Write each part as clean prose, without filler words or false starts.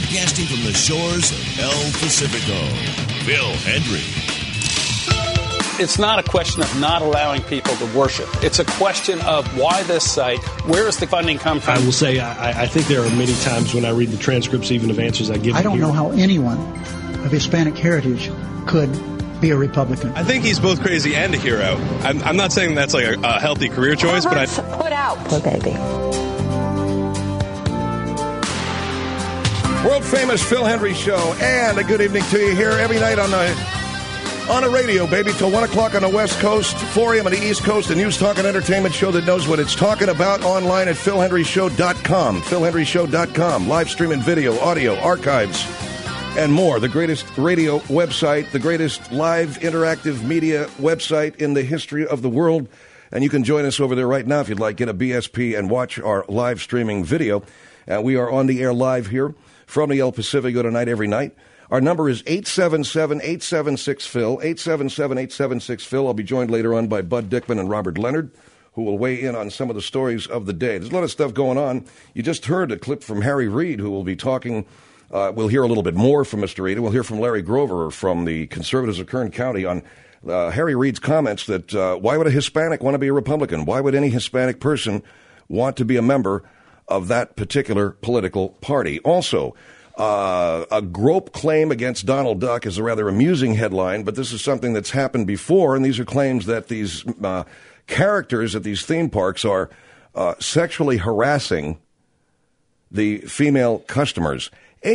broadcasting from the shores of El Pacifico, Phil Hendrie. It's not a question of not allowing people to worship. It's a question of why this site, where does the funding come from? I will say I think there are many times when I read the transcripts, even of answers I give. I don't know how anyone of Hispanic heritage could be a Republican. I think he's both crazy and a hero. I'm not saying that's like a healthy career choice, but put out. Poor baby. World famous Phil Hendrie Show, and a good evening to you here every night on the radio, baby, till 1 o'clock on the West Coast, 4 a.m. on the East Coast, a news, talk, and entertainment show that knows what it's talking about, online at philhendrieshow.com, philhendrieshow.com, live streaming video, audio, archives, and more. The greatest radio website, the greatest live interactive media website in the history of the world. And you can join us over there right now if you'd like. Get a BSP and watch our live streaming video. We are on the air live here from the El Pacifico tonight, every night. Our number is 877-876-PHIL, 877-876-PHIL. I'll be joined later on by Bud Dickman and Robert Leonard, who will weigh in on some of the stories of the day. There's a lot of stuff going on. You just heard a clip from Harry Reid, who will be talking. We'll hear a little bit more from Mr. Reid, and we'll hear from Larry Grover from the Conservatives of Kern County on Harry Reid's comments that why would a Hispanic want to be a Republican? Why would any Hispanic person want to be a member of that particular political party? Also, a grope claim against Donald Duck is a rather amusing headline, but this is something that's happened before, and these are claims that these characters at these theme parks are sexually harassing the female customers.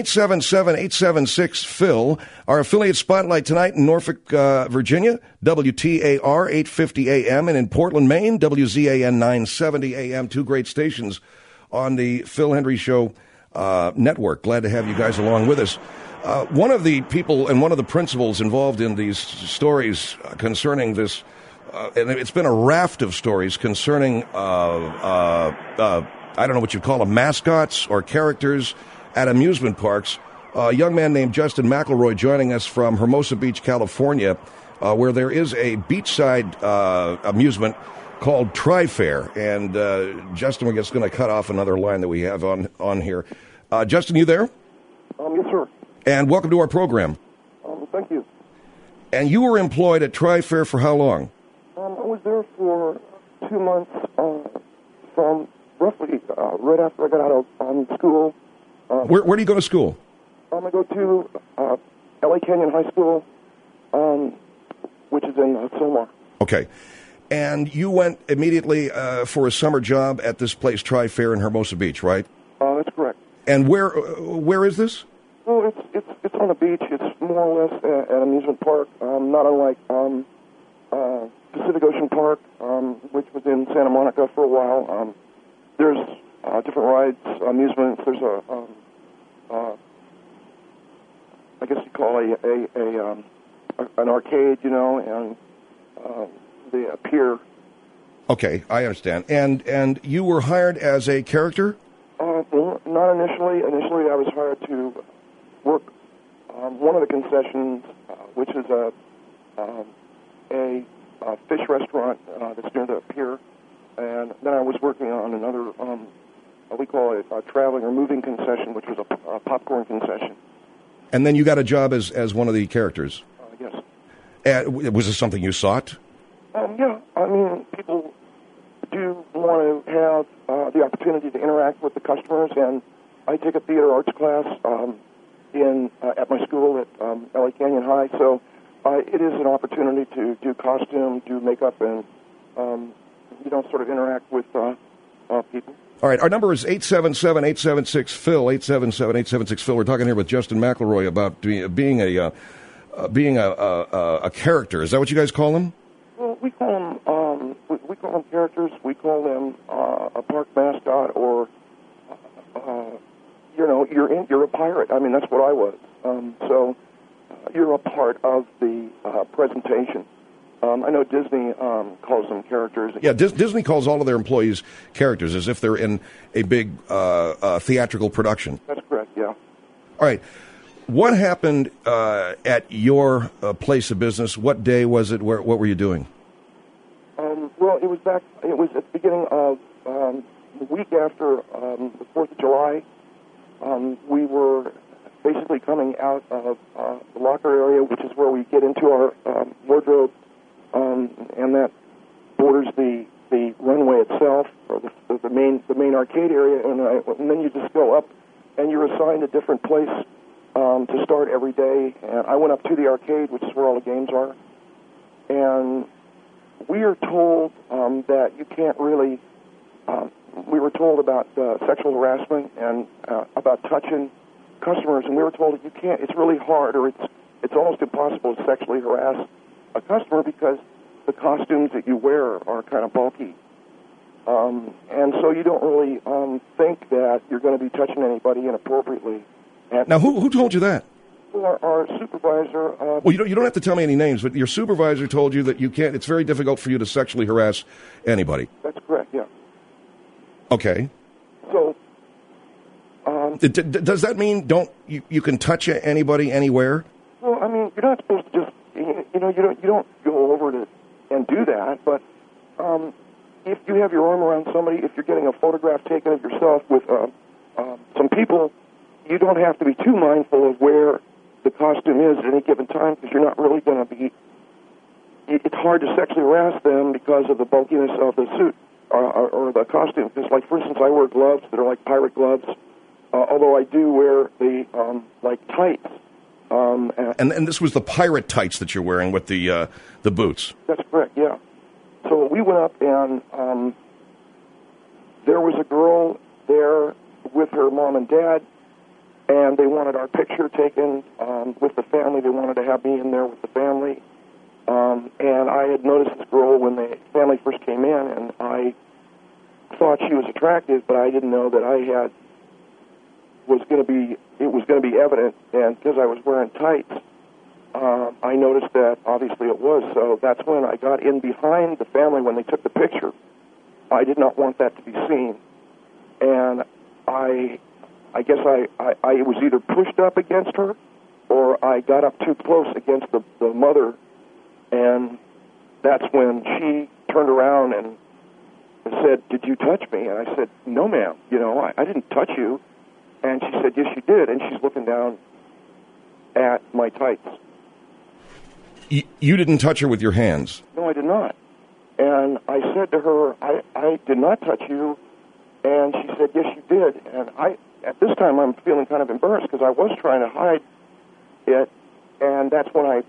877-876-PHIL. Our affiliate spotlight tonight in Norfolk, Virginia, WTAR 850 AM, and in Portland, Maine, WZAN 970 AM. Two great stations on the Phil Hendrie Show network. Glad to have you guys along with us. One of the people and one of the principals involved in these stories concerning this, and it's been a raft of stories concerning, I don't know what you'd call them, mascots or characters at amusement parks. A young man named Justin McElroy joining us from Hermosa Beach, California, where there is a beachside amusement called Tri-Fair. And Justin, we're just going to cut off another line that we have on here. Justin, you there? Yes, sir. And welcome to our program. Thank you. And you were employed at Tri-Fair for how long? I was there for 2 months, from roughly right after I got out of school. Where do you go to school? I go to LA Canyon High School, which is in Sylmar. Okay. And you went immediately for a summer job at this place, Tri-Fair in Hermosa Beach, right? That's correct. And where is this? Well, it's on the beach. It's more or less an amusement park, not unlike Pacific Ocean Park, which was in Santa Monica for a while. There's different rides, amusements. There's I guess you call an arcade, and the pier. Okay, I understand. And you were hired as a character? Well, not initially. Initially, I was hired to work one of the concessions, which is a fish restaurant that's near the pier. And then I was working on another, we call it a traveling or moving concession, which was a popcorn concession. And then you got a job as one of the characters? Yes. Was this something you sought? Yeah. I mean, people do want to have the opportunity to interact with the customers, and I take a theater arts class at my school at LA Canyon High, so it is an opportunity to do costume, do makeup, and sort of interact with people. All right, our number is 877-876-PHIL, 877-876-PHIL. We're talking here with Justin McElroy about being a character. Is that what you guys call them? Well, we call them characters. We call them a park mascot, or you're a pirate. I mean, that's what I was. So you're a part of the presentation. I know Disney calls them characters. Yeah, Disney calls all of their employees characters, as if they're in a big theatrical production. That's correct, yeah. All right. What happened at your place of business? What day was it? What were you doing? Well, it was at the beginning of the week after the 4th of July. We were basically coming out of the locker area, which is where we get into our wardrobe, and that borders the runway itself, or the main arcade area, and then you just go up, and you're assigned a different place to start every day. And I went up to the arcade, which is where all the games are, and we are told that you can't really. We were told about sexual harassment and about touching customers, and we were told that you can't. It's really hard, or it's almost impossible to sexually harass a customer because the costumes that you wear are kind of bulky, and so you don't really think that you're going to be touching anybody inappropriately. And Now, who told you that? our supervisor. Well, you don't have to tell me any names, but your supervisor told you that you can't. It's very difficult for you to sexually harass anybody. That's correct. Yeah. Okay. So. Does that mean you can touch anybody anywhere? Well, I mean, you're not supposed to just you don't go over to and do that. But if you have your arm around somebody, if you're getting a photograph taken of yourself with some people, you don't have to be too mindful of where the costume is at any given time, because you're not really going to be. It's hard to sexually harass them because of the bulkiness of the suit or the costume. Because, like, for instance, I wear gloves that are like pirate gloves. Although I do wear the like tights, and this was the pirate tights that you're wearing with the boots. That's correct. Yeah. So we went up, and there was a girl there with her mom and dad, and they wanted our picture taken with the family. They wanted to have me in there with the family, and I had noticed this girl when the family first came in, and I thought she was attractive, but I didn't know that it was going to be evident, and because I was wearing tights, I noticed that obviously it was. So that's when I got in behind the family when they took the picture. I did not want that to be seen, and I guess I was either pushed up against her, or I got up too close against the mother, and that's when she turned around and said, "Did you touch me?" And I said, "No, ma'am. I didn't touch you." And she said, "Yes, you did." And she's looking down at my tights. You didn't touch her with your hands? No, I did not. And I said to her, I did not touch you. And she said, "Yes, you did." And at this time, I'm feeling kind of embarrassed because I was trying to hide it. And that's when I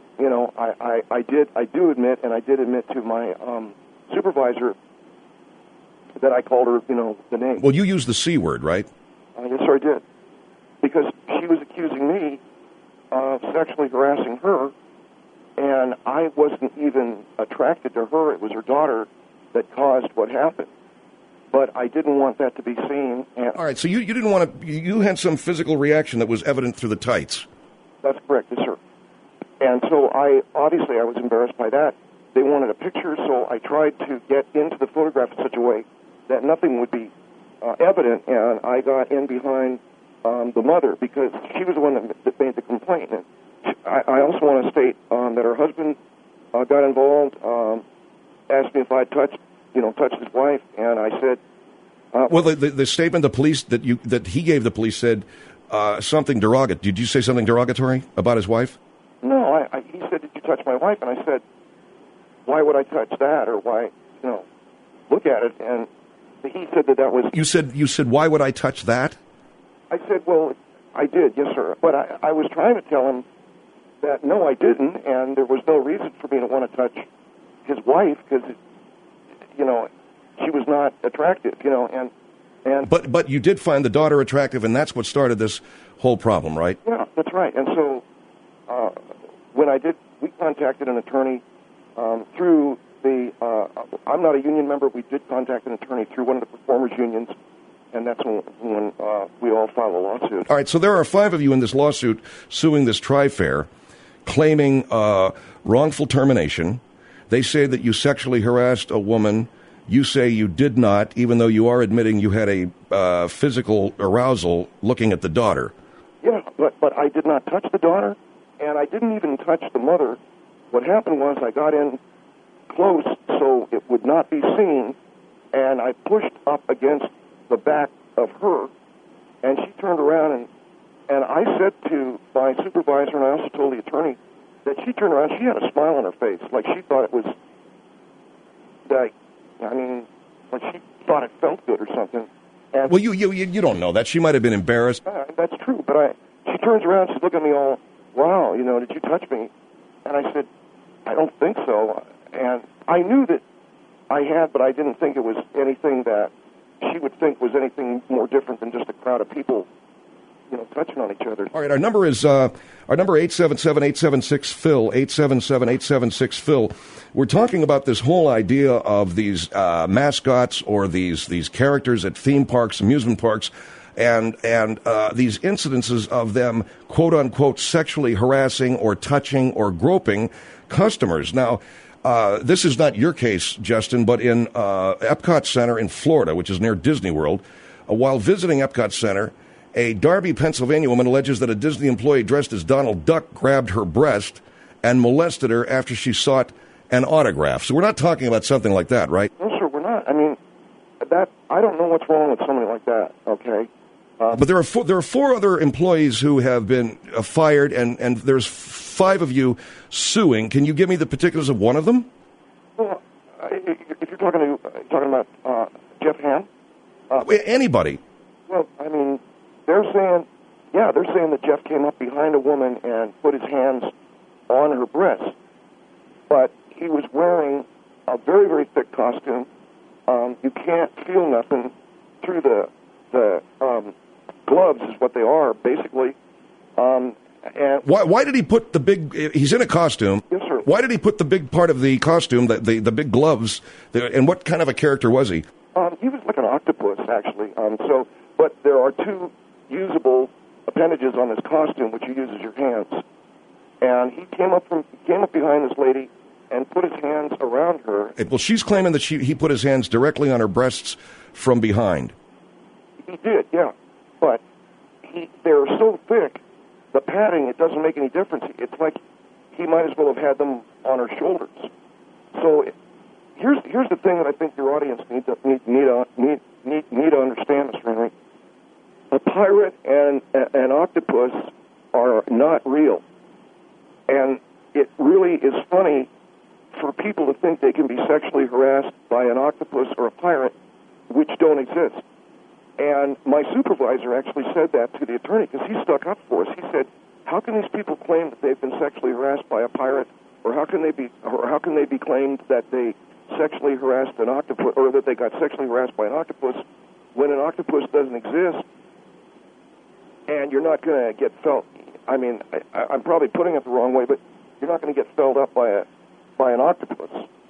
do admit, and I did admit to my supervisor that I called her, the name. Well, you used the C word, right? Yes, sir, I did. Because she was accusing me of sexually harassing her, and I wasn't even attracted to her. It was her daughter that caused what happened. But I didn't want that to be seen. All right, so you didn't want to. You had some physical reaction that was evident through the tights. That's correct, yes, sir. And so I was embarrassed by that. They wanted a picture, so I tried to get into the photograph in such a way that nothing would be evident, and I got in behind the mother because she was the one that made the complaint. And I also want to state that her husband got involved, asked me if I'd touched his wife, and I said, well, the statement the police that he gave the police said something derogatory. Did you say something derogatory about his wife? No, he said, "Did you touch my wife?" And I said, "Why would I touch that? Or why, look at it?" And he said that was... You said, "Why would I touch that?" I said, "Well, I did, yes, sir." But I was trying to tell him that, no, I didn't, and there was no reason for me to want to touch his wife because, she was not attractive, and... But you did find the daughter attractive, and that's what started this whole problem, right? Yeah, that's right. And so when we contacted an attorney through I'm not a union member. We did contact an attorney through one of the performers' unions, and that's when we all filed a lawsuit. All right, so there are 5 of you in this lawsuit suing this Tri-Fair, claiming wrongful termination. They say that you sexually harassed a woman. You say you did not, even though you are admitting you had a physical arousal looking at the daughter. Yeah, but I did not touch the daughter, and I didn't even touch the mother. What happened was I got in close so it would not be seen, and I pushed up against the back of her, and she turned around and And I said to my supervisor, and I also told the attorney, that she turned around, she had a smile on her face, like she thought it was, like she thought it felt good or something. And Well, you don't know that. She might have been embarrassed. that's true, but she turns around, she's looking at me all, wow, did you touch me? And I said, I don't think so. And I knew that I had, but I didn't think it was anything that she would think was anything more different than just a crowd of people, touching on each other. All right, our number is 877-876-PHIL, 877-876-PHIL. We're talking about this whole idea of these mascots or these characters at theme parks, amusement parks, and these incidences of them, quote-unquote, sexually harassing or touching or groping customers. Now, this is not your case, Justin, but in Epcot Center in Florida, which is near Disney World, while visiting Epcot Center, a Darby, Pennsylvania woman alleges that a Disney employee dressed as Donald Duck grabbed her breast and molested her after she sought an autograph. So we're not talking about something like that, right? No, sir, we're not. I mean, I don't know what's wrong with somebody like that, okay? But there are four other employees who have been fired, and there's 5 of you suing. Can you give me the particulars of one of them? Well, if you're talking about Jeff Ham? Anybody. Well, I mean, they're saying that Jeff came up behind a woman and put his hands on her breast, but he was wearing a very, very thick costume. You can't feel nothing through the gloves, is what they are, basically. And why did he put the big? He's in a costume. Yes, sir. Why did he put the big part of the costume, the big gloves? And what kind of a character was he? He was like an octopus, actually. But there are 2 usable appendages on this costume, which you use as your hands. And he came up behind this lady and put his hands around her. Well, she's claiming that he put his hands directly on her breasts from behind. He did, yeah. But they're so thick, the padding, it doesn't make any difference. It's like he might as well have had them on her shoulders. So here's the thing that I think your audience need to understand, Mr. Henry. A pirate and an octopus are not real. And it really is funny for people to think they can be sexually harassed by an octopus or a pirate, which don't exist. And my supervisor actually said that to the attorney because he stuck up for us. He said, how can these people claim that they've been sexually harassed by a pirate, or how can they be claimed that they sexually harassed an octopus, or that they got sexually harassed by an octopus when an octopus doesn't exist, and you're not going to get felt. I mean, I'm probably putting it the wrong way, but you're not going to get felled up by an octopus.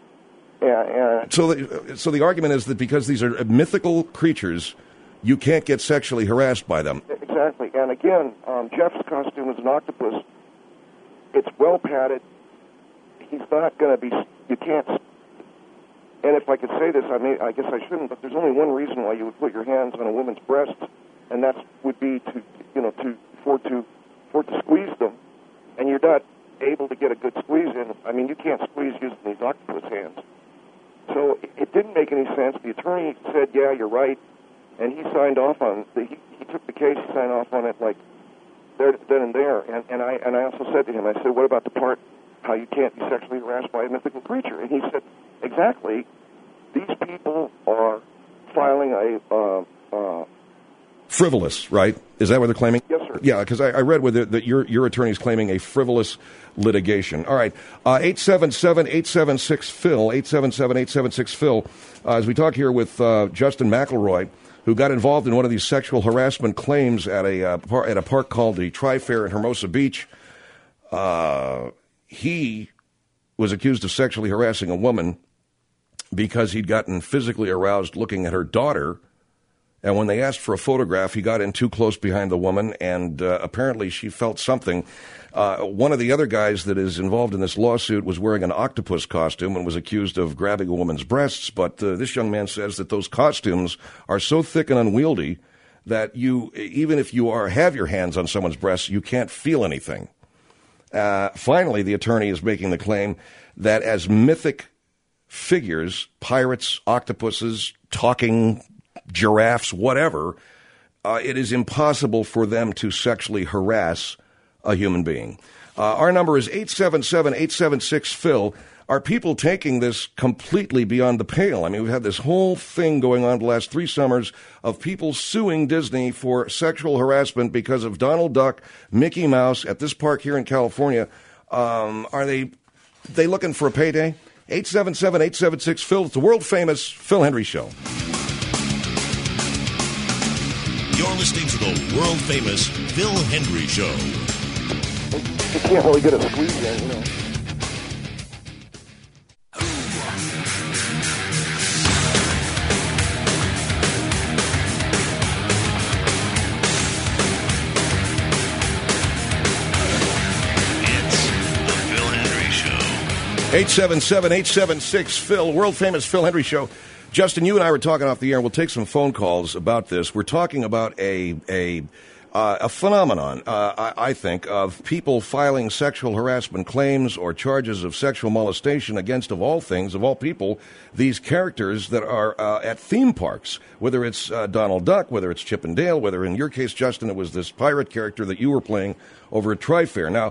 So the argument is that because these are mythical creatures, you can't get sexually harassed by them. Exactly. And again, Jeff's costume is an octopus. It's well padded. He's not going to be. You can't. And if I could say this, I guess I shouldn't. But there's only one reason why you would put your hands on a woman's breast, and that would be to squeeze them. And you're not able to get a good squeeze in. I mean, you can't squeeze using these octopus hands. So it didn't make any sense. The attorney said, "Yeah, you're right," and he signed off on. He took the case, he signed off on it like then and there. And I also said to him, I said, "What about the part how you can't be sexually harassed by a mythical creature?" And he said, "Exactly. These people are filing a frivolous, right? Is that what they're claiming?" Yes, sir. Yeah, because I read with it that your attorney's claiming a frivolous litigation. All right, 877-876-PHIL, 877-876-PHIL. As we talk here with Justin McElroy, who got involved in one of these sexual harassment claims at a park called the Tri-Fair in Hermosa Beach. He was accused of sexually harassing a woman because he'd gotten physically aroused looking at her daughter. And when they asked for a photograph, he got in too close behind the woman, and apparently she felt something. One of the other guys that is involved in this lawsuit was wearing an octopus costume and was accused of grabbing a woman's breasts. But this young man says that those costumes are so thick and unwieldy that even if you have your hands on someone's breasts, you can't feel anything. Finally, the attorney is making the claim that as mythic figures, pirates, octopuses, talking giraffes, whatever, it is impossible for them to sexually harass a human being. Our number is 877-876-PHIL. Are people taking this completely beyond the pale? I mean, we've had this whole thing going on the last 3 summers of people suing Disney for sexual harassment because of Donald Duck, Mickey Mouse at this park here in California. Are they looking for a payday? 877-876-PHIL. It's the world-famous Phil Hendry Show. You're listening to the world-famous Phil Hendry Show. You can't really get a squeeze in, you know. It's the Phil Hendry Show. 877-876-PHIL, world-famous Phil Hendry Show. Justin, you and I were talking off the air. We'll take some phone calls about this. We're talking about a phenomenon, I think, of people filing sexual harassment claims or charges of sexual molestation against, of all things, of all people, these characters that are at theme parks, whether it's Donald Duck, whether it's Chip and Dale, whether in your case, Justin, it was this pirate character that you were playing over at Tri-Fair. Now,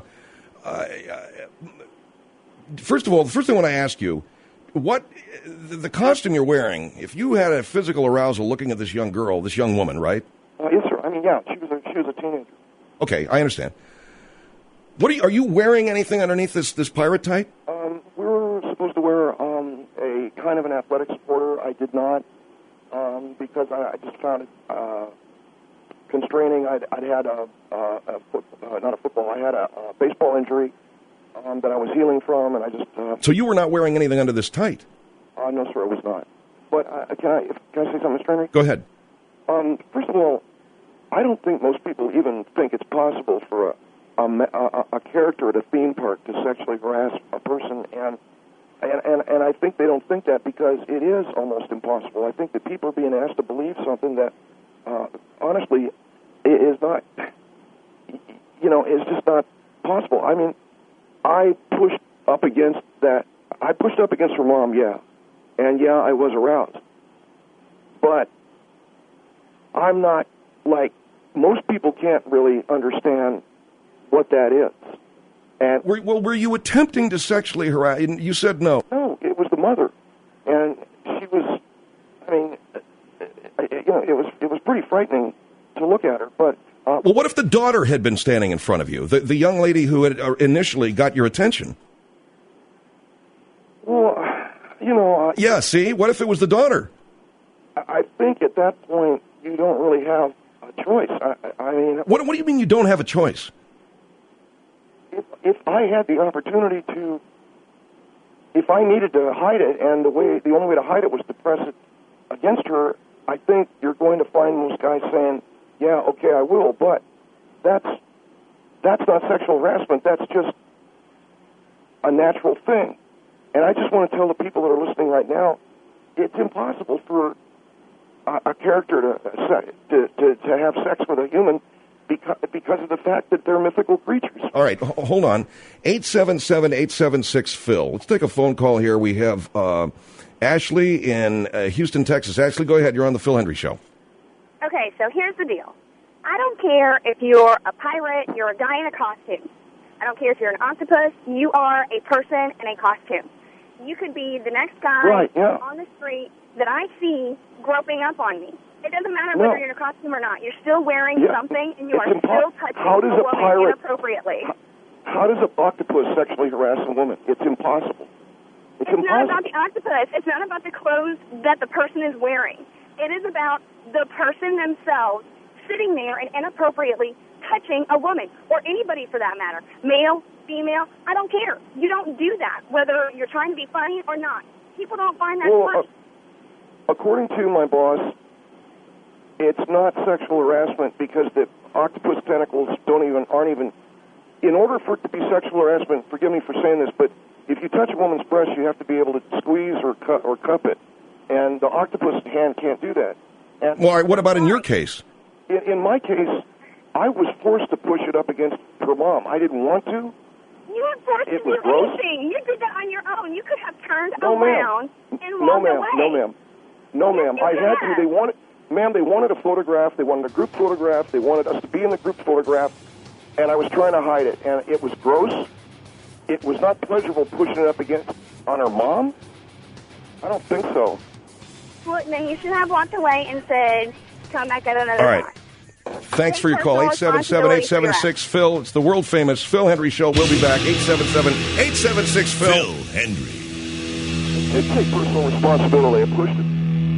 first of all, the first thing I want to ask you, what the costume you're wearing, if you had a physical arousal looking at this young girl, this young woman, right? Yes, sir. I mean, yeah, she was a teenager. Okay, I understand. What are you wearing anything underneath this pirate tight? We were supposed to wear a kind of an athletic supporter. I did not because I just found it constraining. I'd had not a football. I had a baseball injury that I was healing from, and I just. So you were not wearing anything under this tight? No, sir, I was not. But can I say something, Mr. Henry? Go ahead. First of all, I don't think most people even think it's possible for a character at a theme park to sexually harass a person, and I think they don't think that because it is almost impossible. I think that people are being asked to believe something that, honestly, is not, is just not possible. I mean, I pushed up against that. I pushed up against her mom, yeah, and yeah, I was aroused, but I'm not like most people can't really understand what that is. And were you attempting to sexually harass? You said no. No, it was the mother, and she was. I mean, it was pretty frightening to look at her. But well, what if the daughter had been standing in front of you, the young lady who had initially got your attention? Well, yeah. See, what if it was the daughter? I think at that point you don't really have a choice. I mean, what do you mean you don't have a choice? If I had the opportunity to, if I needed to hide it, and the only way to hide it was to press it against her, I think you're going to find most guys saying, "Yeah, okay, I will," but that's not sexual harassment. That's just a natural thing. And I just want to tell the people that are listening right now, it's impossible for a character to have sex with a human because of the fact that they're mythical creatures. All right, hold on. 877-876-PHIL. Let's take a phone call here. We have Ashley in Houston, Texas. Ashley, go ahead. You're on the Phil Hendry Show. Okay, so here's the deal. I don't care if you're a pirate, you're a guy in a costume. I don't care if you're an octopus. You are a person in a costume. You could be the next guy on the street that I see groping up on me. It doesn't matter whether you're in a costume or not. You're still wearing something, and you are still touching a woman inappropriately. How does an octopus sexually harass a woman? It's impossible. It's not about the octopus. It's not about the clothes that the person is wearing. It is about the person themselves sitting there and inappropriately touching a woman, or anybody for that matter, male, female, I don't care. You don't do that, whether you're trying to be funny or not. People don't find that funny. According to my boss, it's not sexual harassment because the octopus tentacles aren't even. In order for it to be sexual harassment, forgive me for saying this, but if you touch a woman's breast, you have to be able to squeeze or cup it, and the octopus hand can't do that. And well, all right, what about in your case? In my case, I was forced to push it up against her mom. I didn't want to. You were forced to do anything. You did that on your own. You could have turned around and walked away. No, ma'am. I had to. ma'am, they wanted a photograph. They wanted a group photograph. They wanted us to be in the group photograph. And I was trying to hide it. And it was gross. It was not pleasurable pushing it up on her mom. I don't think so. Well, then you should have walked away and said, come back at another All right. time. Thanks for your call. 877-876-PHIL. It's the world-famous Phil Hendry Show. We'll be back. 877-876-PHIL. Phil Hendry. They take personal responsibility. I pushed it.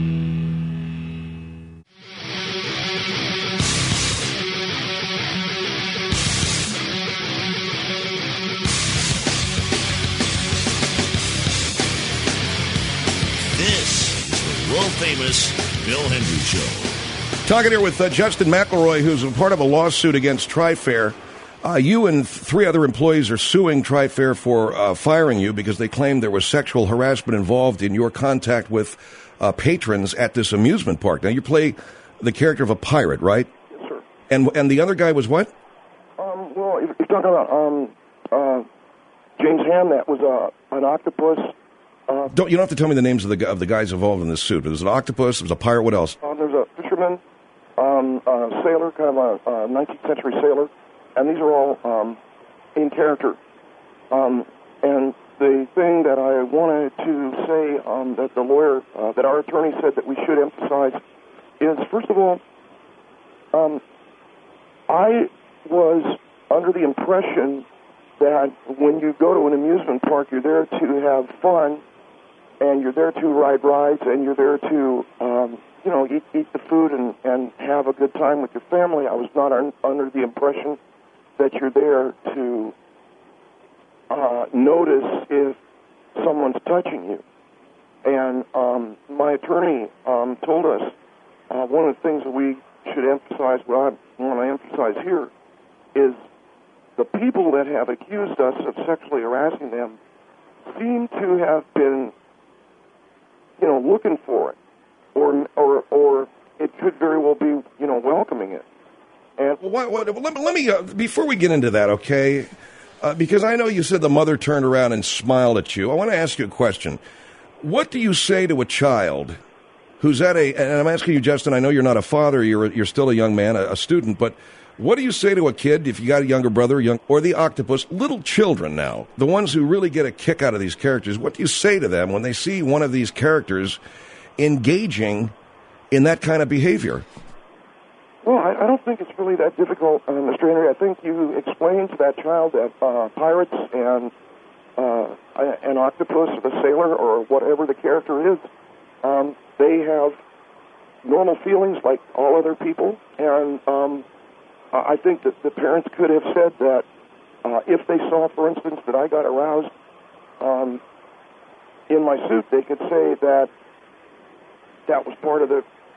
This is the world-famous Phil Hendry Show. Talking here with Justin McElroy, who's a part of a lawsuit against TriFair. You and 3 other employees are suing TriFair for firing you because they claim there was sexual harassment involved in your contact with patrons at this amusement park. Now, you play the character of a pirate, right? Yes, sir. And the other guy was what? Well, you're talking about James Ham. That was an octopus. You don't have to tell me the names of the guys involved in this suit. There's an octopus. There's a pirate. What else? There's a fisherman, a sailor, kind of a 19th century sailor, and these are all in character. And the thing that I wanted to say that the lawyer, that our attorney said that we should emphasize is, first of all, I was under the impression that when you go to an amusement park, you're there to have fun, and you're there to ride rides, and you're there to, eat the food and have a good time with your family. I was not under the impression that you're there to notice if someone's touching you. And my attorney told us one of the things that we should emphasize, what I want to emphasize here, is the people that have accused us of sexually harassing them seem to have been, looking for it, or it could very well be, welcoming it. And let me before we get into that, okay? Because I know you said the mother turned around and smiled at you. I want to ask you a question. What do you say to a child who's and I'm asking you, Justin, I know you're not a father, you're still a young man, a student, but what do you say to a kid, if you got a younger brother, or the octopus, little children now, the ones who really get a kick out of these characters, what do you say to them when they see one of these characters engaging in that kind of behavior? Well, I don't think it's really that difficult, Mr. Henry. I think you explained to that child that pirates and an octopus or the sailor or whatever the character is, they have normal feelings like all other people, and I think that the parents could have said that if they saw, for instance, that I got aroused in my suit, they could say that that was part of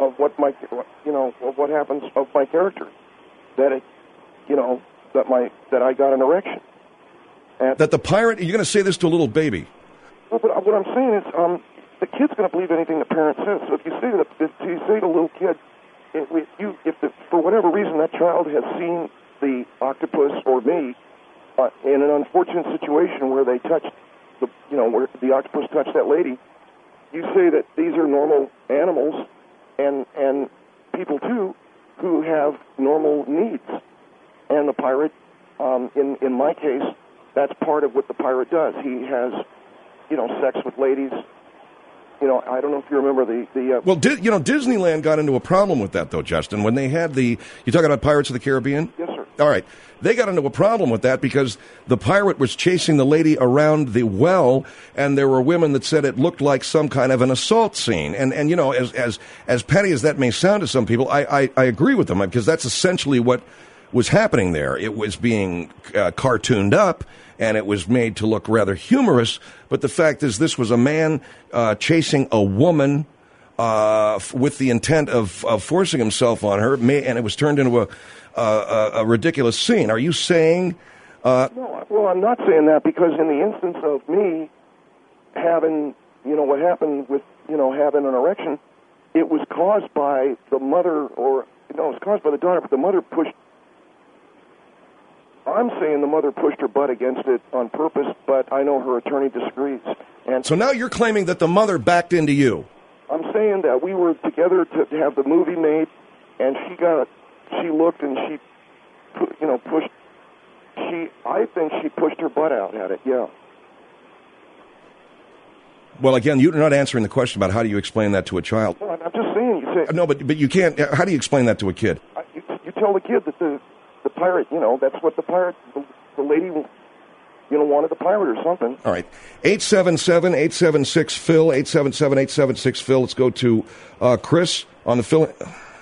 what happens of my character, that that I got an erection. And that the pirate, you're going to say this to a little baby. Well, but what I'm saying is, the kid's going to believe anything the parent says. So if you say to the little kid, if for whatever reason that child has seen the octopus or me in an unfortunate situation where they touched where the octopus touched that lady, you say that these are normal animals and people too who have normal needs, and the pirate, in my case, that's part of what the pirate does. He has, sex with ladies. I don't know if you remember the Well, Disneyland got into a problem with that, though, Justin, when they had you're talking about Pirates of the Caribbean? Yes, sir. All right. They got into a problem with that because the pirate was chasing the lady around the well, and there were women that said it looked like some kind of an assault scene. And as petty as that may sound to some people, I agree with them, because that's essentially what was happening there. It was being cartooned up, and it was made to look rather humorous. But the fact is, this was a man chasing a woman with the intent of forcing himself on her, and it was turned into a ridiculous scene. Are you saying? No, well, I'm not saying that, because in the instance of me having, what happened with, having an erection, it was caused by the mother, it was caused by the daughter, but the mother pushed. I'm saying the mother pushed her butt against it on purpose, but I know her attorney disagrees. And so now you're claiming that the mother backed into you. I'm saying that we were together to have the movie made, and she looked and she, pushed. I think she pushed her butt out at it. Yeah. Well, again, you're not answering the question about how do you explain that to a child. Well, I'm just saying. You say no, but you can't. How do you explain that to a kid? You tell the kid that the pirate, that's what the pirate, the lady, wanted the pirate or something. All right. 877-876-PHIL, 877-876-PHIL. Let's go to Chris on the Phil.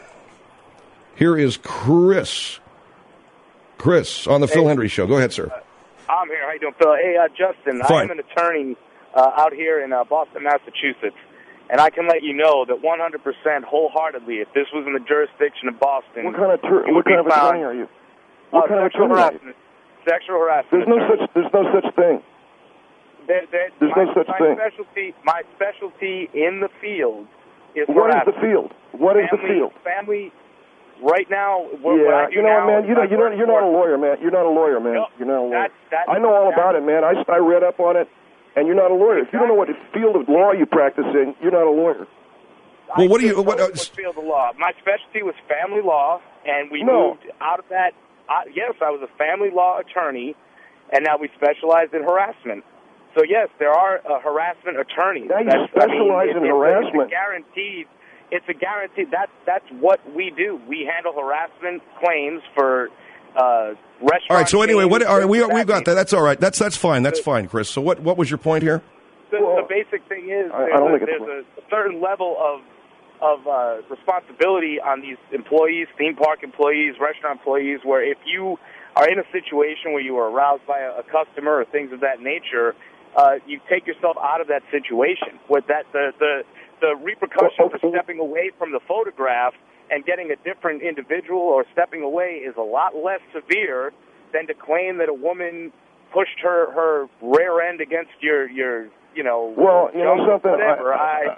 Here is Chris. Chris on the Phil Hendry Show. Go ahead, sir. I'm here. How you doing, Phil? Hey, Justin, Fine. I am an attorney out here in Boston, Massachusetts, and I can let you know that 100% wholeheartedly, if this was in the jurisdiction of Boston, what kind of attorney are you? What kind of sexual attorney harassment. Sexual harassment. There's no such thing. There's no such thing. My specialty in the field is What harassment. is the field? What is the field? Family. Right now, what I do man. You're not a lawyer, man. You're not a lawyer, man. No, you're not a lawyer. I know all about it, man. I read up on it, and you're not a lawyer. If you don't know what field of law you practice in, you're not a lawyer. Well, what do you? What field of law? My specialty was family law, and we moved out of that. Yes, I was a family law attorney, and now we specialize in harassment. So yes, there are harassment attorneys. Now you specialize in harassment. It's a guarantee. That's what we do. We handle harassment claims for restaurants. All right. So anyway, we've got that. That's all right. That's fine. That's fine, Chris. So what was your point here? The basic thing is there's a certain level of responsibility on these employees, theme park employees, restaurant employees, where if you are in a situation where you are aroused by a customer or things of that nature, you take yourself out of that situation. With that, the repercussions of stepping away from the photograph and getting a different individual or stepping away is a lot less severe than to claim that a woman pushed her rear end against your Well, something. Whatever.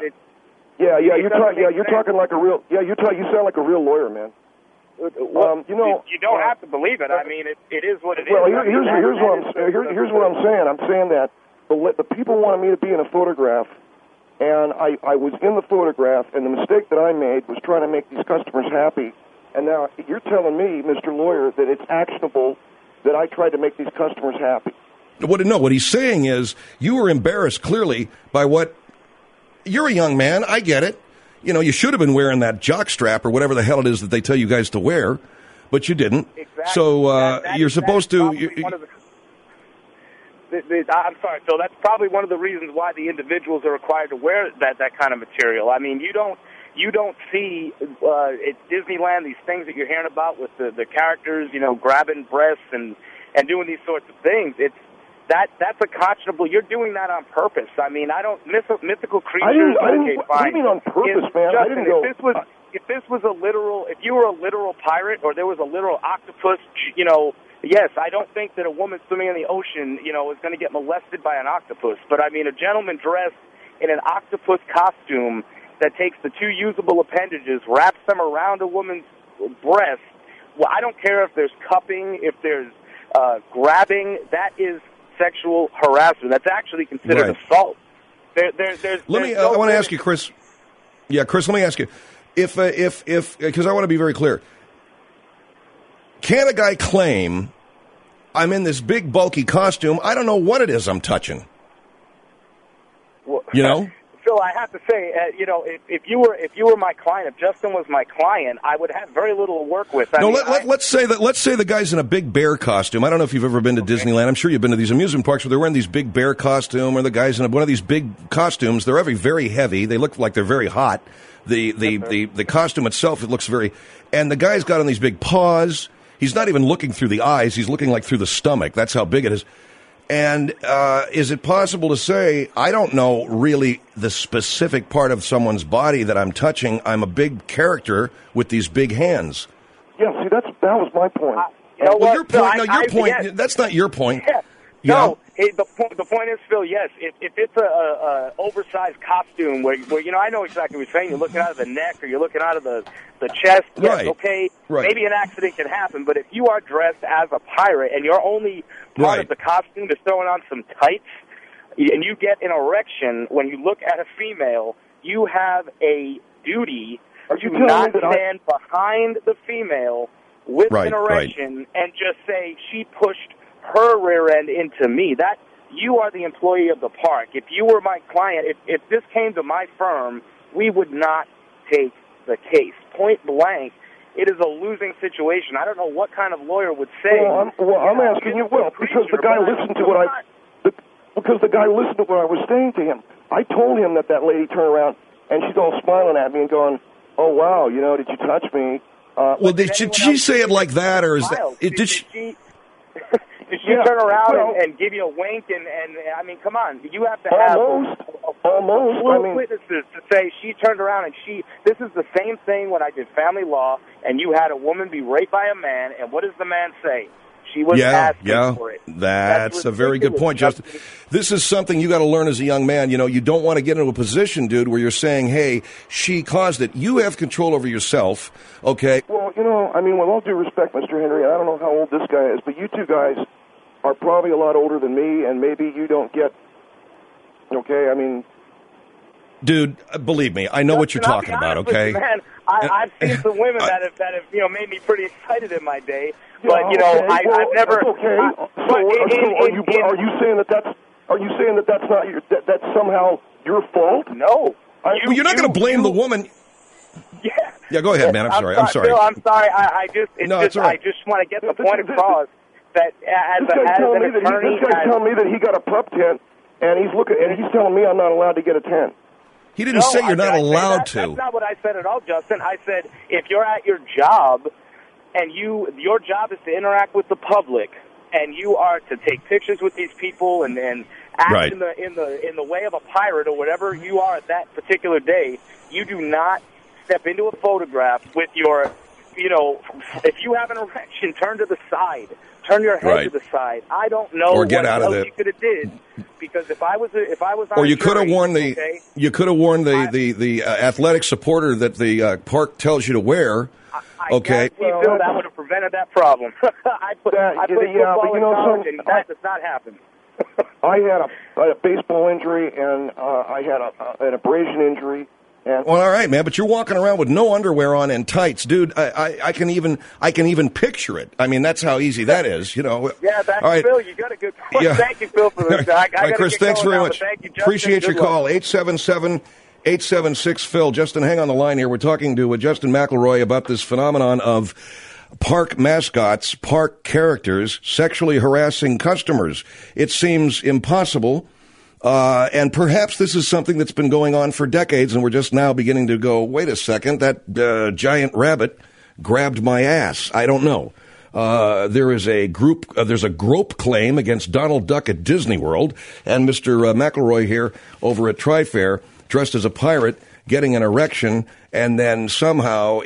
You're talking like a real. Yeah, you sound like a real lawyer, man. You don't have to believe it. I mean, it is what it is. Well, here's what I'm saying. I'm saying that the people wanted me to be in a photograph. And I was in the photograph, and the mistake that I made was trying to make these customers happy. And now you're telling me, Mr. Lawyer, that it's actionable that I tried to make these customers happy. What he's saying is you were embarrassed, clearly, by what... You're a young man. I get it. You should have been wearing that jock strap or whatever the hell it is that they tell you guys to wear, but you didn't. Exactly. So you're supposed to... I'm sorry, Phil. That's probably one of the reasons why the individuals are required to wear that kind of material. I mean, you don't see at Disneyland these things that you're hearing about with the characters, grabbing breasts and doing these sorts of things. That's a conscionable. You're doing that on purpose. I mean, mythical creatures. What do you mean on purpose, man? Justin, I didn't go. If you were a literal pirate or there was a literal octopus, yes, I don't think that a woman swimming in the ocean, is going to get molested by an octopus. But, I mean, a gentleman dressed in an octopus costume that takes the two usable appendages, wraps them around a woman's breast. Well, I don't care if there's cupping, if there's grabbing. That is sexual harassment. That's actually considered assault. I want to ask you, Chris. Yeah, Chris, let me ask you. If because I want to be very clear. Can a guy claim, I'm in this big, bulky costume, I don't know what it is I'm touching? Well, Phil, I have to say, if you were my client, if Justin was my client, I would have very little to work with. Let's say the guy's in a big bear costume. I don't know if you've ever been to Disneyland. I'm sure you've been to these amusement parks where they're wearing these big bear costume, or the guy's in one of these big costumes. They're very heavy. They look like they're very hot. The costume itself, it looks very, and the guy's got on these big paws. He's not even looking through the eyes. He's looking like through the stomach. That's how big it is. And is it possible to say, I don't know really the specific part of someone's body that I'm touching. I'm a big character with these big hands. Yeah, see, that was my point. Your point. Yes. That's not your point. Yeah. The point is, Phil, yes, if it's a oversized costume where I know exactly what you're saying. You're looking out of the neck or you're looking out of the chest. Yes, right. Okay, right. Maybe an accident can happen, but if you are dressed as a pirate and your only part of the costume is throwing on some tights, and you get an erection when you look at a female, you have a duty to not stand behind the female with an erection and just say she pushed her rear end into me. That you are the employee of the park. If you were my client, if this came to my firm, we would not take the case. Point blank, it is a losing situation. I don't know what kind of lawyer would say. I'm asking you, because the guy listened to what I was saying to him. I told him that lady turned around and she's all smiling at me and going, "Oh wow, you know, did you touch me?" Did she say it like that, or is that? Did she? Did she turn around and give you a wink? And I mean, come on, you have to have almost witnesses to say she turned around and she. This is the same thing when I did family law, and you had a woman be raped by a man, and what does the man say? She was asking for it. That's a very good point, Justin. This is something you got to learn as a young man. You know, you don't want to get into a position, dude, where you're saying, "Hey, she caused it." You have control over yourself, okay? Well, you know, I mean, with all due respect, Mr. Henry, I don't know how old this guy is, but you two guys are probably a lot older than me, and maybe you don't get. Okay, I mean, dude, believe me, I know what you're talking about. Okay, man, I've seen some women that have made me pretty excited in my day. But I've never. Okay. Are you saying that that's not that's somehow your fault? No. You're not going to blame the woman. Yeah. Yeah. Go ahead, man. I'm sorry. Bill, I'm sorry. I just want to get the point across that as an attorney, this guy's telling me that he got a pup tent, and he's telling me I'm not allowed to get a tent. He didn't say you're not allowed to. That's not what I said at all, Justin. I said if you're at your job. And your job is to interact with the public, and you are to take pictures with these people and act in the way of a pirate or whatever you are at that particular day. You do not step into a photograph with your, if you have an erection, turn to the side, turn your head to the side. I don't know or get out of you could have did, because if I was on or you could have worn the athletic supporter that the park tells you to wear. Okay. Phil, that would have prevented that problem. I put football in college, and that does not happen. I had a baseball injury, and I had an abrasion injury. And well, all right, man, but you're walking around with no underwear on and tights, dude. I can even picture it. I mean, that's how easy that is, Yeah, that's all right. Phil. You got a good point. Yeah. Thank you, Phil, for this. All right, Chris, thanks very much. Thank you, Justin. Appreciate your call. 877-876-PHIL. Justin, hang on the line here. We're talking to Justin McElroy about this phenomenon of park mascots, park characters, sexually harassing customers. It seems impossible, and perhaps this is something that's been going on for decades, and we're just now beginning to go, wait a second, that giant rabbit grabbed my ass. I don't know. There's a grope claim against Donald Duck at Disney World, and Mr. McElroy here over at Tri-Fair, dressed as a pirate, getting an erection, and then somehow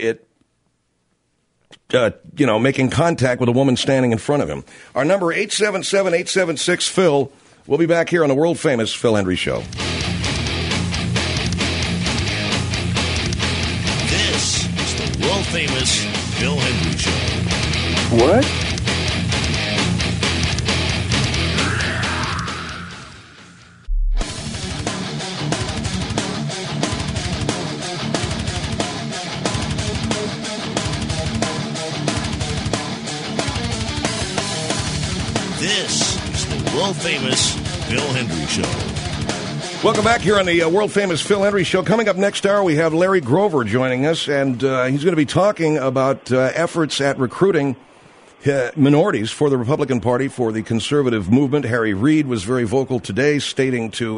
making contact with a woman standing in front of him. Our number, 877-876-PHIL. We'll be back here on the world-famous Phil Hendrie Show. This is the world-famous Phil Hendrie Show. What? This is the world-famous Phil Hendrie Show. Welcome back here on the world-famous Phil Hendrie Show. Coming up next hour, we have Larry Grover joining us, and he's going to be talking about efforts at recruiting minorities for the Republican Party, for the conservative movement. Harry Reid was very vocal today, stating to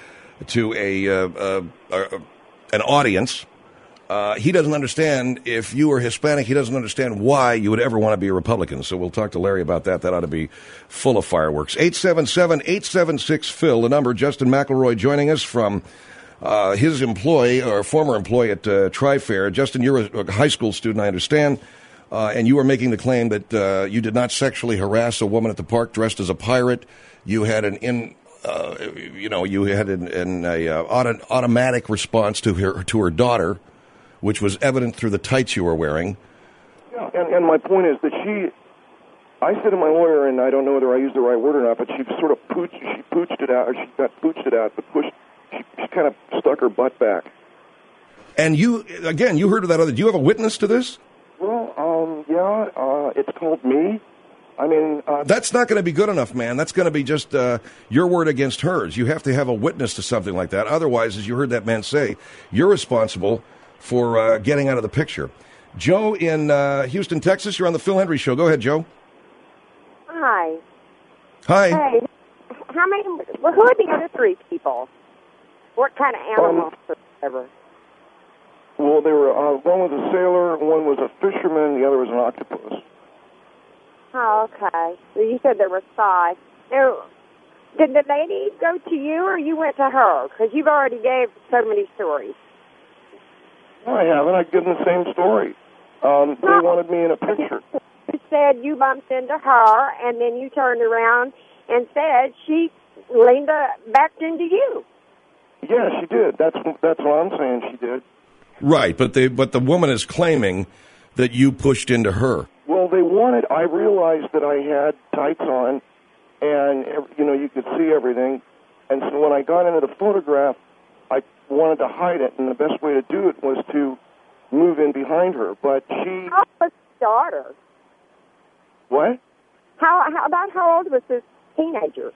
an audience, he doesn't understand, if you are Hispanic, he doesn't understand why you would ever want to be a Republican. So we'll talk to Larry about that. That ought to be full of fireworks. 877-876-PHIL, the number. Justin McElroy joining us from his employee, or former employee at Tri-Fair. Justin, you're a high school student, I understand, and you are making the claim that you did not sexually harass a woman at the park dressed as a pirate. You had an automatic response to her daughter, which was evident through the tights you were wearing. Yeah, and my point is that I said to my lawyer, and I don't know whether I used the right word or not, but she sort of pooched it out, or she got pooched it out, but she kind of stuck her butt back. And you heard of that other. Do you have a witness to this? Well, yeah, it's called me. I mean... That's not going to be good enough, man. That's going to be just your word against hers. You have to have a witness to something like that. Otherwise, as you heard that man say, you're responsible for getting out of the picture. Joe in Houston, Texas, you're on the Phil Hendry Show. Go ahead, Joe. Hi. Hi. Hey, who are the other three people? What kind of animals or whatever? Well, they were one was a sailor, one was a fisherman, the other was an octopus. Oh, okay. So you said there were 5. Now, did the lady go to you or you went to her? Because you've already gave so many stories. No, I haven't. I give them the same story. They wanted me in a picture. You said you bumped into her, and then you turned around and said she backed into you. Yeah, she did. That's what I'm saying. She did. Right, but the woman is claiming that you pushed into her. Well, I realized that I had tights on, and, you could see everything. And so when I got into the photograph, I wanted to hide it, and the best way to do it was to move in behind her. But she... How old was his daughter? What? How old was this teenager?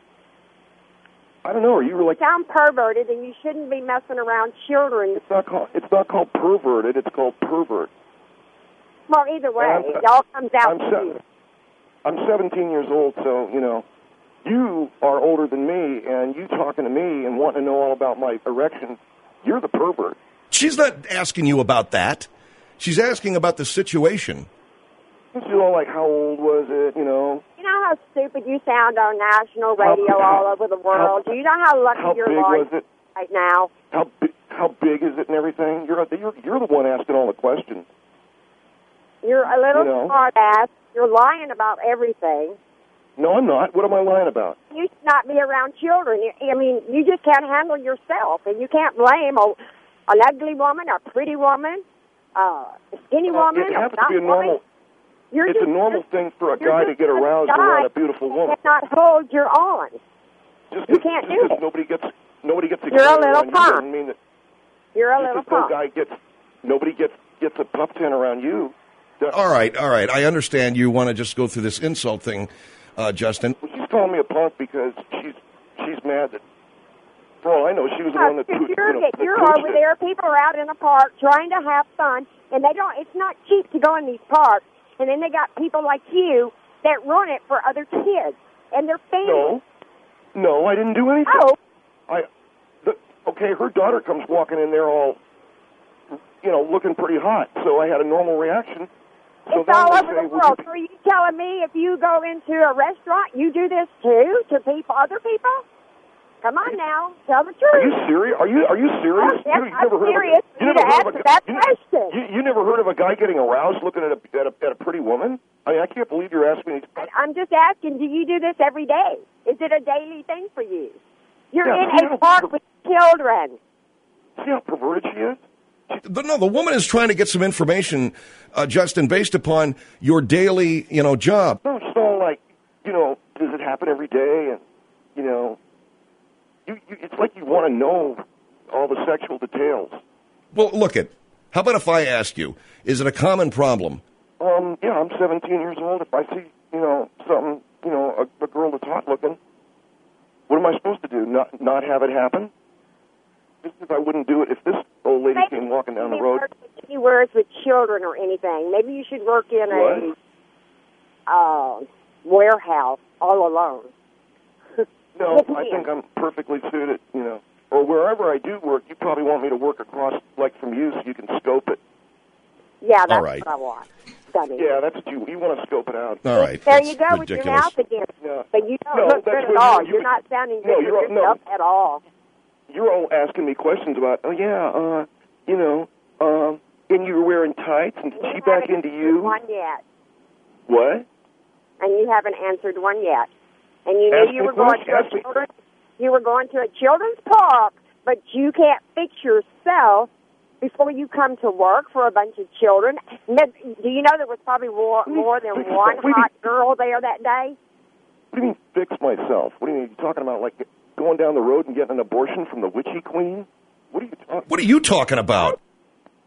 I don't know. You were like... You sound perverted, and you shouldn't be messing around children. It's not called perverted. It's called pervert. Well, either way, it all comes out to you. I'm 17 years old, so, you are older than me, and you talking to me and wanting to know all about my erection, you're the pervert. She's not asking you about that. She's asking about the situation. She's all like, how old was it, You know how stupid you sound on national radio all over the world? Do you know how lucky your life is right now? How big is it and everything? You're the one asking all the questions. You're a little smart ass. You're lying about everything. No, I'm not. What am I lying about? You should not be around children. You just can't handle yourself, and you can't blame an ugly woman, a pretty woman, a skinny woman. It happens to be a normal. It's a normal thing for a guy to get aroused around a beautiful woman. You cannot hold your own. You can't do it. Nobody gets excited. You're a little punk. You're a little punk. Nobody gets a puff tent around you. All right. I understand you want to just go through this insult thing, Justin. Well, she's calling me a punk because she's mad that, for all I know, she was the one that... You're over there. People are out in a park trying to have fun, and it's not cheap to go in these parks. And then they got people like you that run it for other kids, and they're famous. No, I didn't do anything. Oh. Okay, her daughter comes walking in there all, looking pretty hot, so I had a normal reaction. So it's all over the world. So are you telling me if you go into a restaurant, you do this too to other people? Come on now, tell the truth. Are you serious? Are you serious? Yes, I'm serious. You never heard of a guy getting aroused looking at a pretty woman? I mean, I can't believe you're asking me. I'm just asking, do you do this every day? Is it a daily thing for you? You're in a park with children. See how perverted she is? No, the woman is trying to get some information, Justin, based upon your daily, job. No, it's all like, does it happen every day? And, it's like you want to know all the sexual details. Well, how about if I ask you, is it a common problem? Yeah, I'm 17 years old. If I see, something, a girl that's hot looking, what am I supposed to do? Not have it happen? Just if I wouldn't do it, if this old lady came walking down the road. Any words with children or anything. Maybe you should work in a warehouse all alone. No, I think I'm perfectly suited, Or wherever I do work, you probably want me to work across, like from you, so you can scope it. Yeah, that's what I want. Yeah, that's what you want to scope it out. All right. There you go with your mouth again. Yeah. But you don't look good at all. You're not sounding good with yourself at all. You're all asking me questions about, and you were wearing tights, and she back into you? One yet. What? And you haven't answered one yet. And you knew you were going to a children's park, but you can't fix yourself before you come to work for a bunch of children. Do you know there was probably more than one hot girl there that day? What do you mean fix myself? What do you mean? You're talking about like going down the road and getting an abortion from the witchy queen? What are you talking about?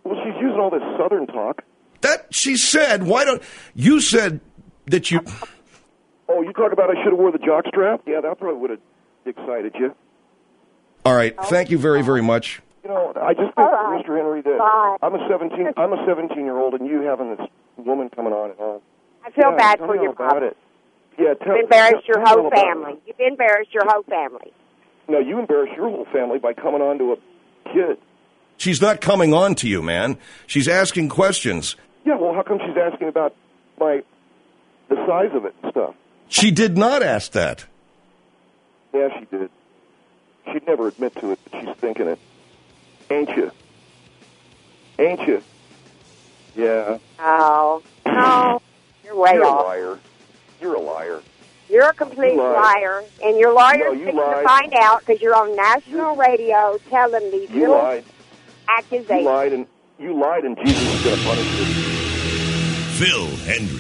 Well, she's using all this Southern talk. That she said. Why don't you said that you? Oh, you talk about I should have wore the jockstrap? Yeah, that probably would have excited you. All right. Thank you very, very much. You know, I just think, Mr. Henry, that I'm a 17-year-old, and you having this woman coming on and on. I feel bad for you, Bob. Yeah, You've embarrassed your whole family. You've embarrassed your whole family. No, you embarrass your whole family by coming on to a kid. She's not coming on to you, man. She's asking questions. Yeah, well, how come she's asking about the size of it and stuff? She did not ask that. Yeah, she did. She'd never admit to it, but she's thinking it. Ain't you? Ain't you? Yeah. Oh, no. You're way off. You're a liar. You're a liar. You're a complete liar, and your lawyer's fixing to find out because you're on national radio telling these little accusations. You lied, and Jesus is going to punish you. Phil Hendry.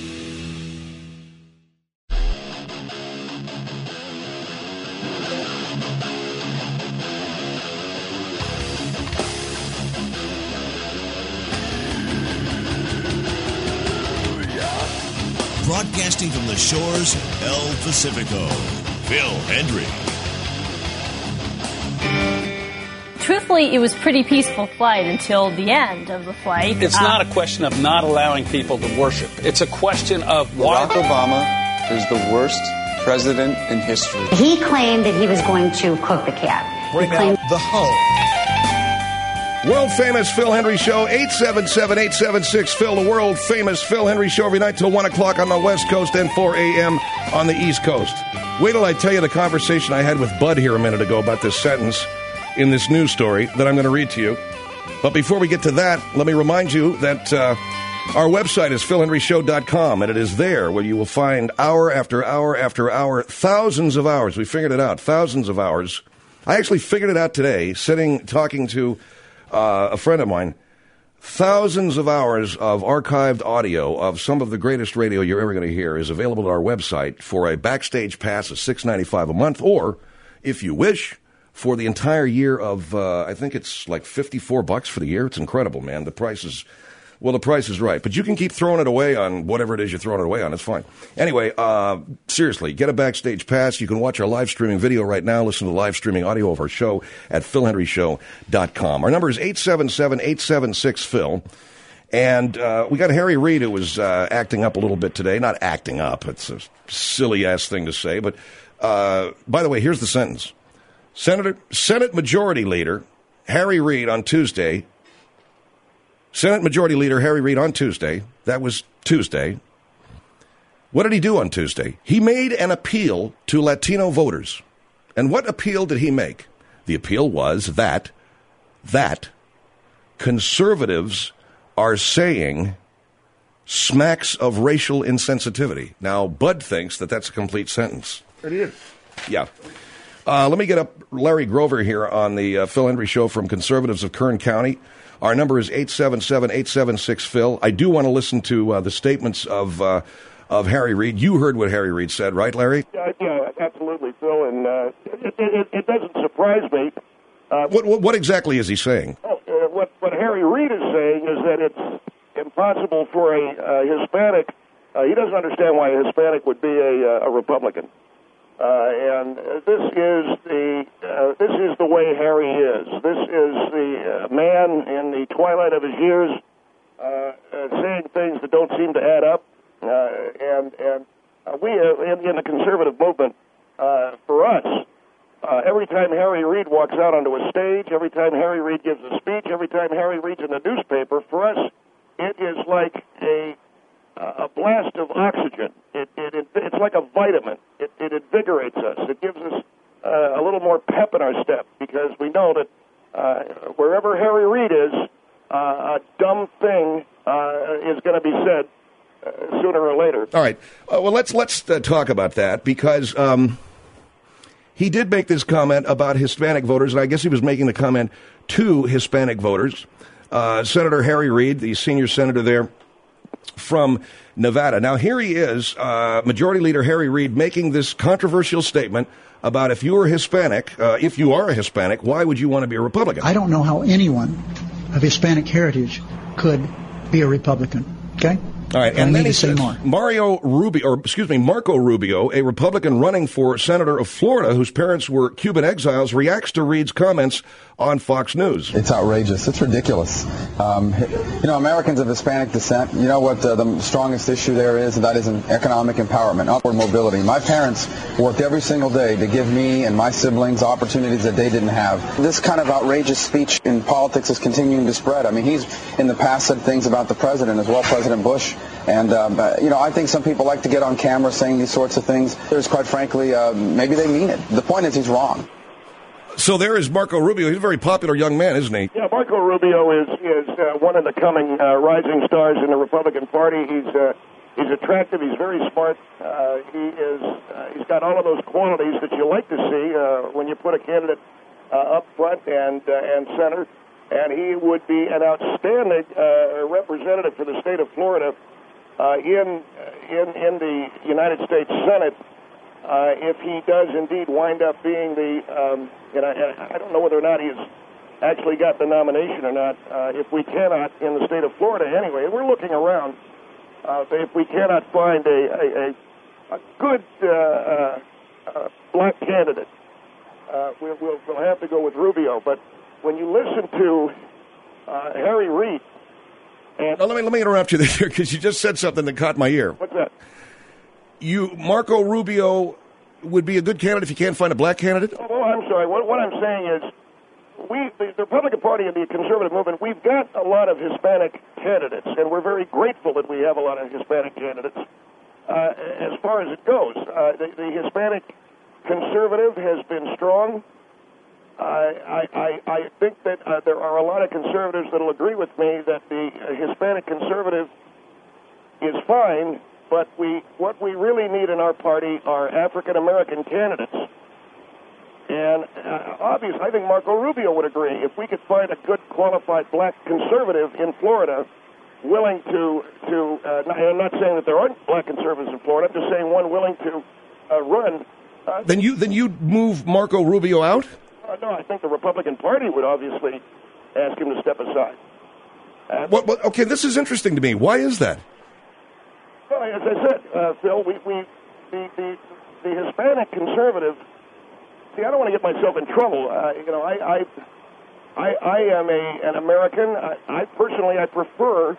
Broadcasting from the shores of El Pacifico, Phil Hendry. Truthfully, it was a pretty peaceful flight until the end of the flight. It's not a question of not allowing people to worship. It's a question of why. Barack Obama is the worst president in history. He claimed that he was going to cook the cat. Right now, the Hoe. World-famous Phil Hendry Show, 877-876-PHIL, the world-famous Phil Hendry Show every night till 1 o'clock on the West Coast and 4 a.m. on the East Coast. Wait till I tell you the conversation I had with Bud here a minute ago about this sentence in this news story that I'm going to read to you. But before we get to that, let me remind you that our website is philhenryshow.com, and it is there where you will find hour after hour after hour, thousands of hours. We figured it out, thousands of hours. I actually figured it out today, talking to a friend of mine, thousands of hours of archived audio of some of the greatest radio you're ever going to hear is available at our website for a backstage pass of $6.95 a month, or, if you wish, for the entire year of, I think it's like $54 for the year. It's incredible, man. The price is right. But you can keep throwing it away on whatever it is you're throwing it away on. It's fine. Anyway, seriously, get a backstage pass. You can watch our live streaming video right now. Listen to the live streaming audio of our show at philhenryshow.com. Our number is 877-876-PHIL. And we got Harry Reid, who was acting up a little bit today. Not acting up. It's a silly-ass thing to say. But, by the way, here's the sentence. Senate Majority Leader Harry Reid on Tuesday. Senate Majority Leader Harry Reid on Tuesday. That was Tuesday. What did he do on Tuesday? He made an appeal to Latino voters. And what appeal did he make? The appeal was that conservatives are saying smacks of racial insensitivity. Now, Bud thinks that that's a complete sentence. It is. Yeah. Let me get up Larry Grover here on the Phil Hendry Show from Conservatives of Kern County. Our number is 877-876-PHIL. I do want to listen to the statements of Harry Reid. You heard what Harry Reid said, right, Larry? Yeah, absolutely, Phil. And it doesn't surprise me. What exactly is he saying? What Harry Reid is saying is that it's impossible for a Hispanic. He doesn't understand why a Hispanic would be a Republican. And this is the way Harry is. This is the man in the twilight of his years, saying things that don't seem to add up. And we in the conservative movement, for us, every time Harry Reid walks out onto a stage, every time Harry Reid gives a speech, every time Harry reads in the newspaper, for us, it is like a blast of oxygen. It's like a vitamin. It invigorates us. It gives us a little more pep in our step, because we know that wherever Harry Reid is, a dumb thing is going to be said sooner or later. All right. Well, let's talk about that, because he did make this comment about Hispanic voters, and I guess he was making the comment to Hispanic voters. Senator Harry Reid, the senior senator there from Nevada. Now, here he is, Majority Leader Harry Reid, making this controversial statement about if you are a Hispanic, why would you want to be a Republican? I don't know how anyone of Hispanic heritage could be a Republican. Okay? All right, and then he says Marco Rubio, a Republican running for senator of Florida whose parents were Cuban exiles, reacts to Reid's comments on Fox News. It's outrageous. It's ridiculous. Americans of Hispanic descent, you know what the strongest issue there is? That is an economic empowerment, upward mobility. My parents worked every single day to give me and my siblings opportunities that they didn't have. This kind of outrageous speech in politics is continuing to spread. I mean, he's in the past said things about the president as well, President Bush. And, I think some people like to get on camera saying these sorts of things. There's, quite frankly, maybe they mean it. The point is he's wrong. So there is Marco Rubio. He's a very popular young man, isn't he? Yeah, Marco Rubio is one of the coming rising stars in the Republican Party. He's attractive. He's very smart. He's got all of those qualities that you like to see when you put a candidate up front and center. And he would be an outstanding representative for the state of Florida in the United States Senate. If he does indeed wind up being I don't know whether or not he's actually got the nomination or not. If we cannot, in the state of Florida anyway, we're looking around. If we cannot find a good black candidate, we'll have to go with Rubio. But when you listen to Harry Reid, and let me interrupt you there because you just said something that caught my ear. What's that? Marco Rubio would be a good candidate if you can't find a black candidate? Oh, I'm sorry. What I'm saying is the Republican Party and the conservative movement, we've got a lot of Hispanic candidates, and we're very grateful that we have a lot of Hispanic candidates as far as it goes. The Hispanic conservative has been strong. I think that there are a lot of conservatives that will agree with me that the Hispanic conservative is fine, but what we really need in our party are African-American candidates. And obviously, I think Marco Rubio would agree. If we could find a good, qualified black conservative in Florida willing to I'm not saying that there aren't black conservatives in Florida, I'm just saying one willing to run. Then you'd move Marco Rubio out? No, I think the Republican Party would obviously ask him to step aside. Okay, this is interesting to me. Why is that? Well, as I said, Phil, the Hispanic conservative. See, I don't want to get myself in trouble. I am an American. I personally prefer,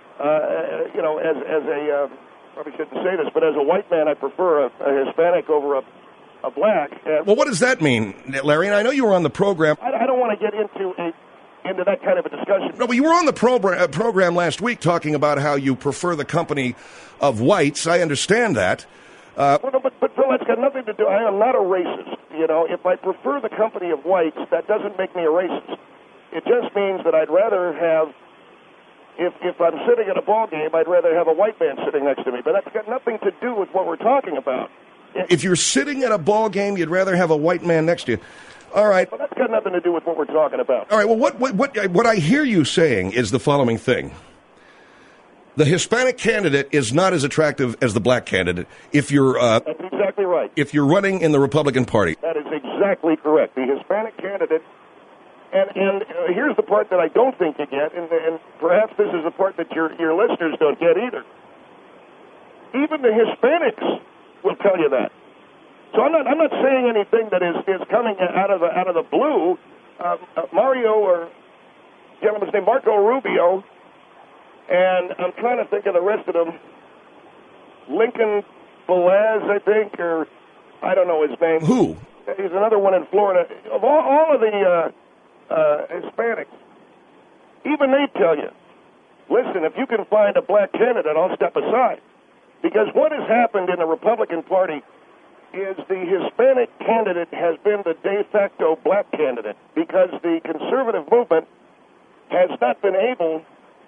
probably shouldn't say this, but as a white man, I prefer a Hispanic over a black. Well, what does that mean, Larry? And I know you were on the program. I don't want to get into that kind of a discussion. No, but you were on the program last week talking about how you prefer the company of whites. I understand that. But Phil, that's got nothing to do. I am not a racist. If I prefer the company of whites, that doesn't make me a racist. It just means that I'd rather have, if I'm sitting at a ball game, I'd rather have a white man sitting next to me. But that's got nothing to do with what we're talking about. If you're sitting at a ball game, you'd rather have a white man next to you. All right. Well, that's got nothing to do with what we're talking about. All right. Well, what I hear you saying is the following thing. The Hispanic candidate is not as attractive as the black candidate if you're... That's exactly right. If you're running in the Republican Party. That is exactly correct. The Hispanic candidate... And here's the part that I don't think you get, and perhaps this is the part that your listeners don't get either. Even the Hispanics will tell you that. So I'm not saying anything that is coming out of the blue. Mario, or gentleman's name Marco Rubio, and I'm trying to think of the rest of them. Lincoln Velez, I think, or I don't know his name. Who? He's another one in Florida. Of all of the Hispanics, even they tell you, listen, if you can find a black candidate, I'll step aside. Because what has happened in the Republican Party is the Hispanic candidate has been the de facto black candidate because the conservative movement has not been able,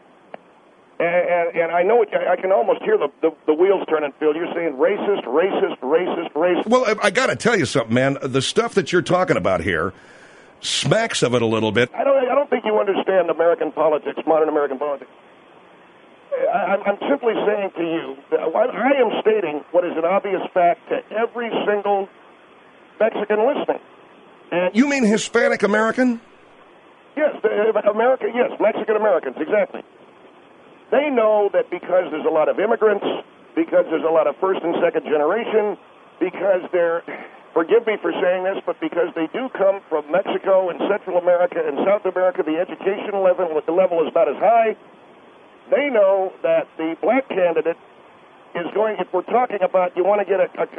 and I know I can almost hear the wheels turning, Phil. You're saying racist, racist, racist, racist. Well, I got to tell you something, man. The stuff that you're talking about here smacks of it a little bit. I don't think you understand American politics, modern American politics. I'm simply saying to you that I am stating what is an obvious fact to every single Mexican listening. And you mean Hispanic American? Yes. America, yes, Mexican Americans, exactly. They know that because there's a lot of immigrants, because there's a lot of first and second generation, because they're, forgive me for saying this, but because they do come from Mexico and Central America and South America, the education level is not as high. They know that the black candidate is going, if we're talking about, you want to get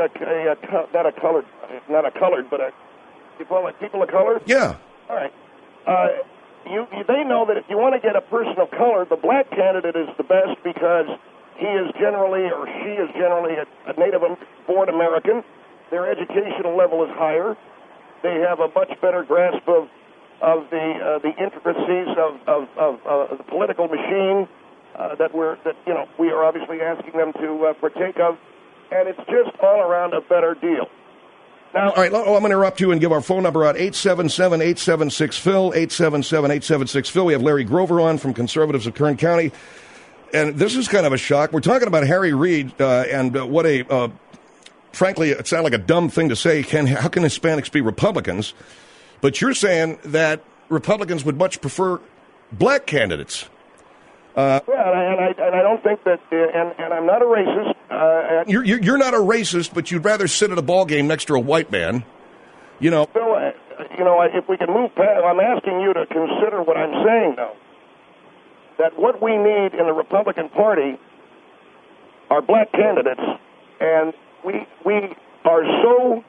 you call it people of color? Yeah. All right. They know that if you want to get a person of color, the black candidate is the best because he is generally, or she is generally, a native-born American. Their educational level is higher. They have a much better grasp of the intricacies of the political machine that we are obviously asking them to partake of, and it's just all around a better deal. Now, all right, I'm going to interrupt you and give our phone number out, 877-876-PHIL, 877-876-PHIL. We have Larry Grover on from Conservatives of Kern County. And this is kind of a shock. We're talking about Harry Reid and what a, frankly, it sounds like a dumb thing to say. How can Hispanics be Republicans? But you're saying that Republicans would much prefer black candidates. And I don't think that, and I'm not a racist. You're not a racist, but you'd rather sit at a ball game next to a white man. You know. Bill, if we can move past, I'm asking you to consider what I'm saying, though. That what we need in the Republican Party are black candidates, and we are so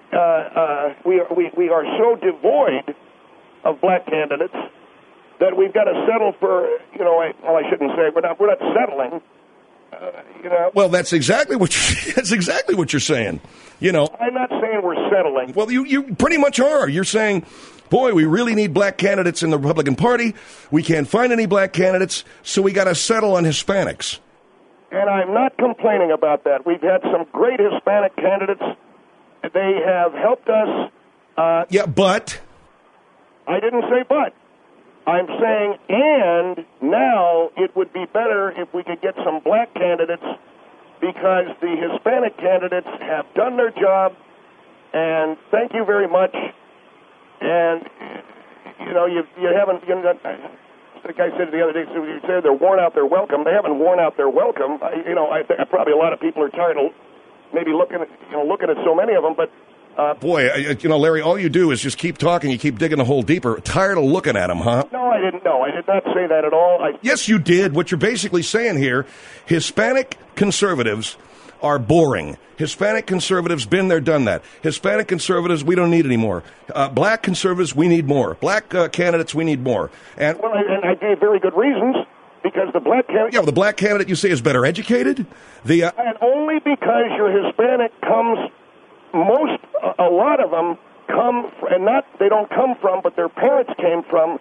we are so devoid of black candidates that we've got to settle for, I shouldn't say, we're not settling, Well, that's exactly what you're saying, I'm not saying we're settling. Well, you pretty much are. You're saying, boy, we really need black candidates in the Republican Party. We can't find any black candidates, so we got to settle on Hispanics. And I'm not complaining about that. We've had some great Hispanic candidates. They have helped us. But? I didn't say but. I'm saying, and now it would be better if we could get some black candidates because the Hispanic candidates have done their job, and thank you very much. And, you haven't, the guy said the other day, you said they're worn out their welcome. They haven't worn out their welcome. I think probably a lot of people are tired of maybe looking at so many of them, but boy, Larry, all you do is just keep talking. You keep digging a hole deeper. Tired of looking at them, huh? No, I didn't. No, I did not say that at all. Yes, you did. What you're basically saying here, Hispanic conservatives are boring. Hispanic conservatives, been there, done that. Hispanic conservatives, we don't need anymore. Black conservatives, we need more. Black candidates, we need more. And I gave very good reasons. Because the black candidate... Yeah, the black candidate, you say, is better educated? And only because you're Hispanic comes... a lot of them come, and they don't come from, but their parents came from,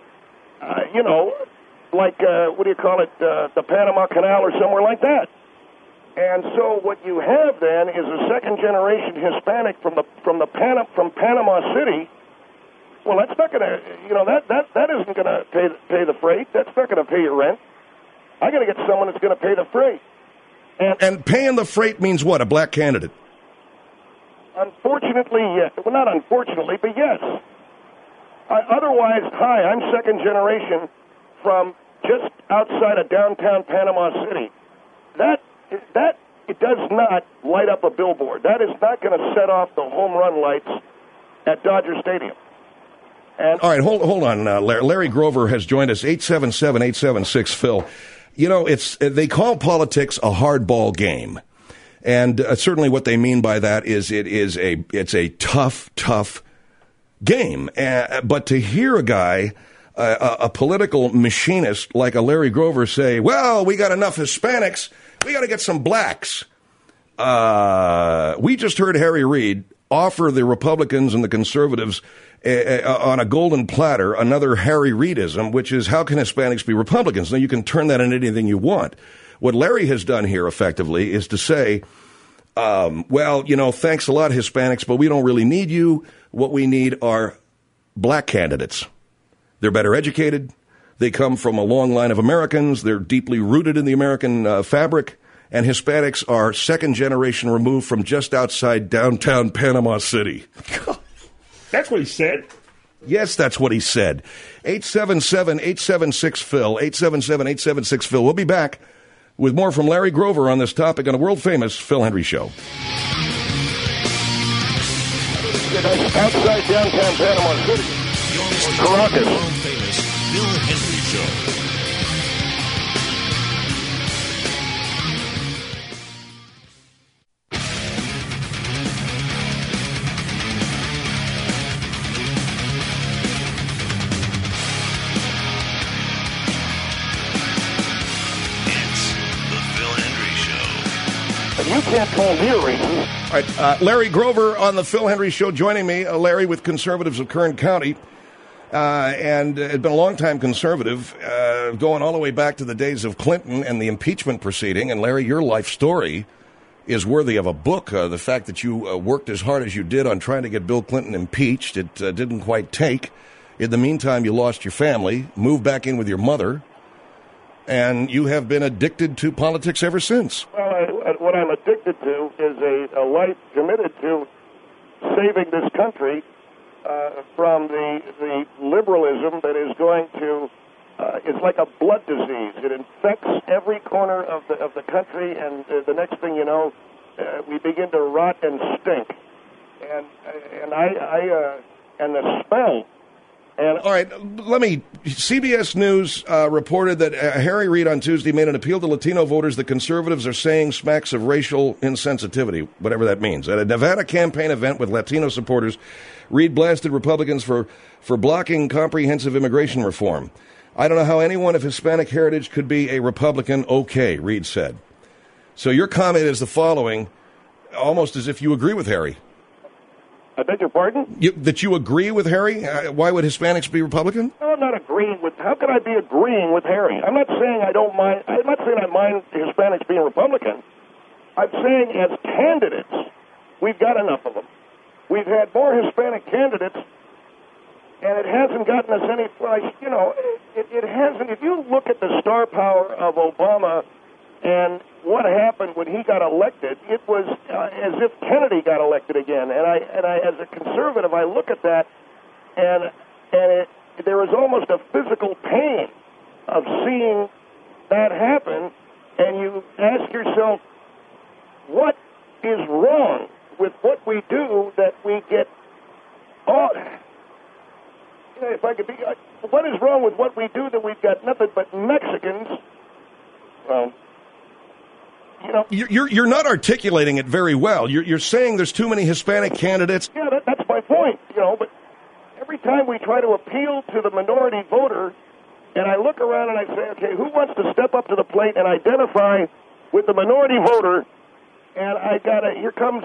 what do you call it, the Panama Canal or somewhere like that. And so what you have then is a second-generation Hispanic from Panama City. Well, that's not going to, that isn't going to pay the freight. That's not going to pay your rent. I got to get someone that's going to pay the freight. And paying the freight means what? A black candidate? Unfortunately, yes. Well, not unfortunately, but yes. Otherwise, I'm second generation from just outside of downtown Panama City. That it does not light up a billboard. That is not going to set off the home run lights at Dodger Stadium. All right, hold on. Larry Grover has joined us. 877-876-PHIL. They call politics a hardball game. And certainly what they mean by that is it's a tough game. But to hear a guy, a political machinist like a Larry Grover say, well, we got enough Hispanics, we got to get some blacks. We just heard Harry Reid offer the Republicans and the conservatives on a golden platter another Harry Reidism, which is how can Hispanics be Republicans? Now, you can turn that into anything you want. What Larry has done here effectively is to say, thanks a lot, Hispanics, but we don't really need you. What we need are black candidates. They're better educated. They come from a long line of Americans. They're deeply rooted in the American fabric. And Hispanics are second generation removed from just outside downtown Panama City. That's what he said. Yes, that's what he said. 877-876-PHIL, 877-876-PHIL. We'll be back with more from Larry Grover on this topic on a world-famous Phil Hendrie Show. Outside downtown Panama City. You're listening to the world-famous Phil Hendrie Show. You can't call me a racist. All right, Larry Grover on the Phil Hendrie Show joining me. Larry with Conservatives of Kern County, and had been a long-time conservative, going all the way back to the days of Clinton and the impeachment proceeding. And Larry, your life story is worthy of a book. The fact that you worked as hard as you did on trying to get Bill Clinton impeached, it didn't quite take. In the meantime, you lost your family, moved back in with your mother, and you have been addicted to politics ever since. Well, what I'm addicted to is a life committed to saving this country from the liberalism that is going to, it's like a blood disease. It infects every corner of the country, and the next thing you know, we begin to rot and stink. And the smell. All right, CBS News reported that Harry Reid on Tuesday made an appeal to Latino voters that conservatives are saying smacks of racial insensitivity, whatever that means. At a Nevada campaign event with Latino supporters, Reid blasted Republicans for blocking comprehensive immigration reform. I don't know how anyone of Hispanic heritage could be a Republican, okay, Reid said. So your comment is the following, almost as if you agree with Harry. I beg your pardon? That you agree with Harry? Why would Hispanics be Republican? No, I'm not agreeing with. How could I be agreeing with Harry? I'm not saying I don't mind. I'm not saying I mind Hispanics being Republican. I'm saying as candidates, we've got enough of them. We've had more Hispanic candidates, and it hasn't gotten us any. You know, it hasn't. If you look at the star power of Obama and what happened when he got elected, it was as if Kennedy got elected again. And I, as a conservative, I look at that, and there is almost a physical pain of seeing that happen. And you ask yourself, what is wrong with what we do that we get? If I could be, what is wrong with what we do that we've got nothing but Mexicans? Well. You know, you're not articulating it very well. You're saying there's too many Hispanic candidates. Yeah, that's my point. You know, but every time we try to appeal to the minority voter, and I look around and I say, okay, who wants to step up to the plate and identify with the minority voter? And here comes.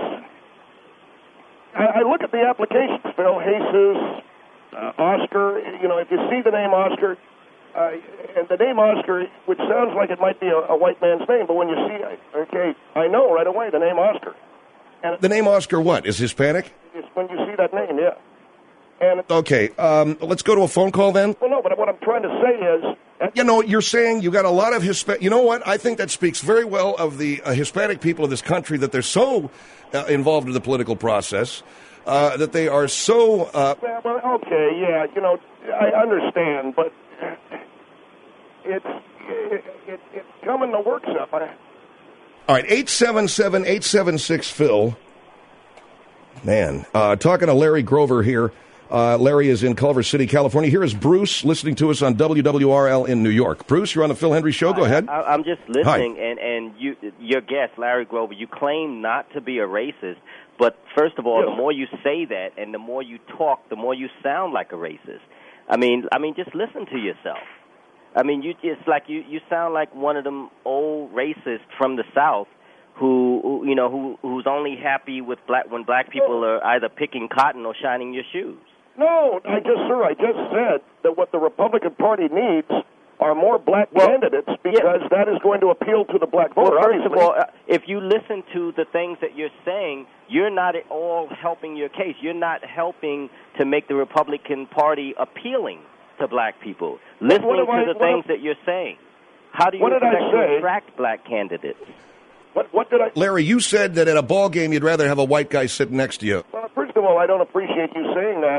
I look at the applications, Phil, Jesus, Oscar. You know, if you see the name Oscar. And the name Oscar, which sounds like it might be a white man's name, but when you see, I know right away the name Oscar. And the name Oscar what? Is Hispanic? It's when you see that name, yeah. And okay, let's go to a phone call then. Well, no, but what I'm trying to say is... You know, you're saying you got a lot of Hispanic... You know what? I think that speaks very well of the Hispanic people of this country, that they're so involved in the political process, that they are so... Well, okay, yeah, you know, I understand, but... It's coming to work up. All right, 877-876-PHIL. Man, talking to Larry Grover here. Larry is in Culver City, California. Here is Bruce listening to us on WWRL in New York. Bruce, you're on the Phil Hendrie Show. Go ahead. I'm just listening, and your guest, Larry Grover, you claim not to be a racist, but first of all, the more you say that and the more you talk, the more you sound like a racist. I mean, just listen to yourself. I mean, you sound like one of them old racists from the South who's only happy with when black people are either picking cotton or shining your shoes. No, I just said that what the Republican Party needs are more black candidates because that is going to appeal to the black voter. Well, first of all, if you listen to the things that you're saying, you're not at all helping your case. You're not helping to make the Republican Party appealing to black people. Listening to the things that you're saying. How do you expect to attract black candidates? What did I... Larry, you said that at a ball game you'd rather have a white guy sitting next to you. Well, first of all, I don't appreciate you saying that.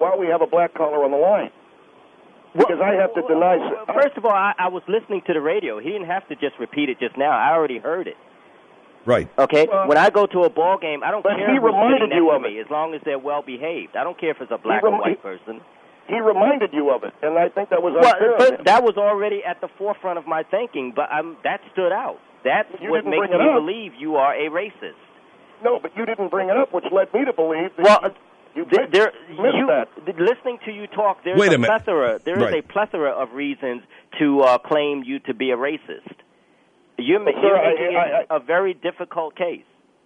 while we have a black caller on the line. Because I have to deny... First of all, I was listening to the radio. He didn't have to just repeat it just now. I already heard it. Right. Okay? When I go to a ball game, I don't care he reminded you of me, as long as they're well-behaved. I don't care if it's a black or white person. He reminded you of it, and I think that was unfair. But that was already at the forefront of my thinking, but that stood out. That's what makes me believe you are a racist. No, but you didn't bring it up, which led me to believe that you missed that. Listening to you talk, there's Wait a a minute. plethora. There is a plethora of reasons to claim you to be a racist. You're making it a very difficult case.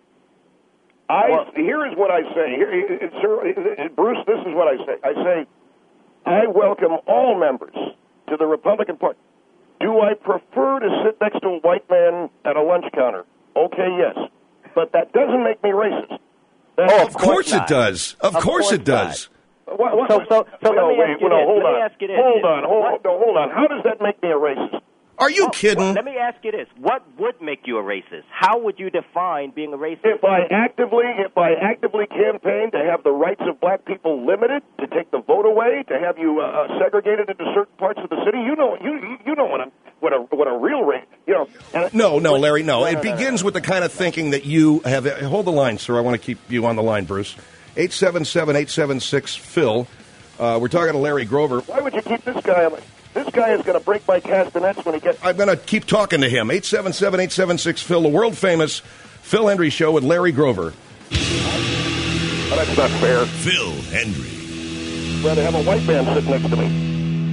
Here is what I say. Sir, Bruce, this is what I say. I say, I welcome all members to the Republican Party. Do I prefer to sit next to a white man at a lunch counter? Okay, yes. But that doesn't make me racist. Of course it does. Of course it does. So let me ask you this. Hold on. How does that make me a racist? Are you kidding? Let me ask you this. What would make you a racist? How would you define being a racist? If I actively campaign to have the rights of black people limited, to take the vote away, to have you segregated into certain parts of the city, you know what a real race. No, Larry, no. It begins with the kind of thinking that you have. Hold the line, sir. I want to keep you on the line, Bruce. 877-876-PHIL. We're talking to Larry Grover. Why would you keep this guy on? This guy is going to break my castanets when he gets... I'm going to keep talking to him. 877-876-PHIL, the world-famous Phil Hendrie Show with Larry Grover. Well, that's not fair. Phil Hendrie. Rather have a white man sit next to me.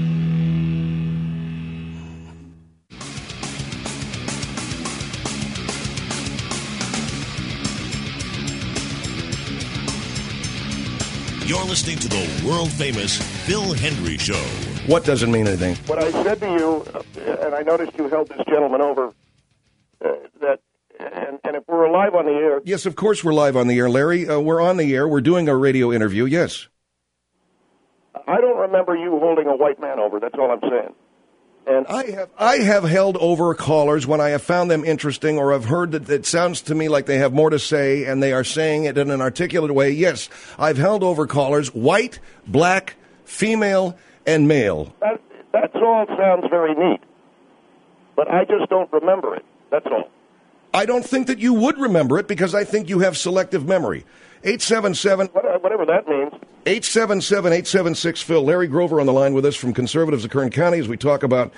You're listening to the world-famous Phil Hendrie Show. What doesn't mean anything? What I said to you, and I noticed you held this gentleman over, and if we're live on the air... Yes, of course we're live on the air, Larry. We're on the air. We're doing a radio interview, yes. I don't remember you holding a white man over. That's all I'm saying. And I have held over callers when I have found them interesting, or I've heard that it sounds to me like they have more to say and they are saying it in an articulate way. Yes, I've held over callers, white, black, female, and male. That all sounds very neat, but I just don't remember it. That's all. I don't think that you would remember it because I think you have selective memory. 877... Whatever that means. 877-876-PHIL. Larry Grover on the line with us from Conservatives of Kern County as we talk about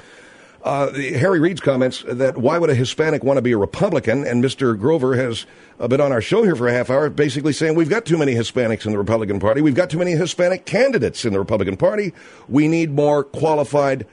Harry Reid's comments that why would a Hispanic want to be a Republican? And Mr. Grover has been on our show here for a half hour basically saying we've got too many Hispanics in the Republican Party. We've got too many Hispanic candidates in the Republican Party. We need more qualified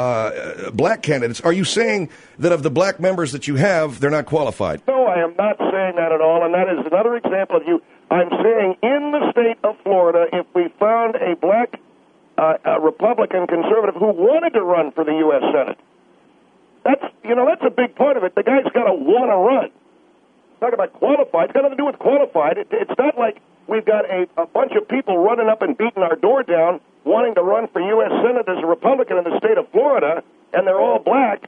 black candidates. Are you saying that of the black members that you have, they're not qualified? No, I am not saying that at all, and that is another example of you. I'm saying in the state of Florida, if we found a black Republican conservative who wanted to run for the U.S. Senate, that's a big part of it. The guy's got to want to run. Talk about qualified. It's got nothing to do with qualified. It's not like we've got a bunch of people running up and beating our door down wanting to run for U.S. Senate as a Republican in the state of Florida, and they're all black.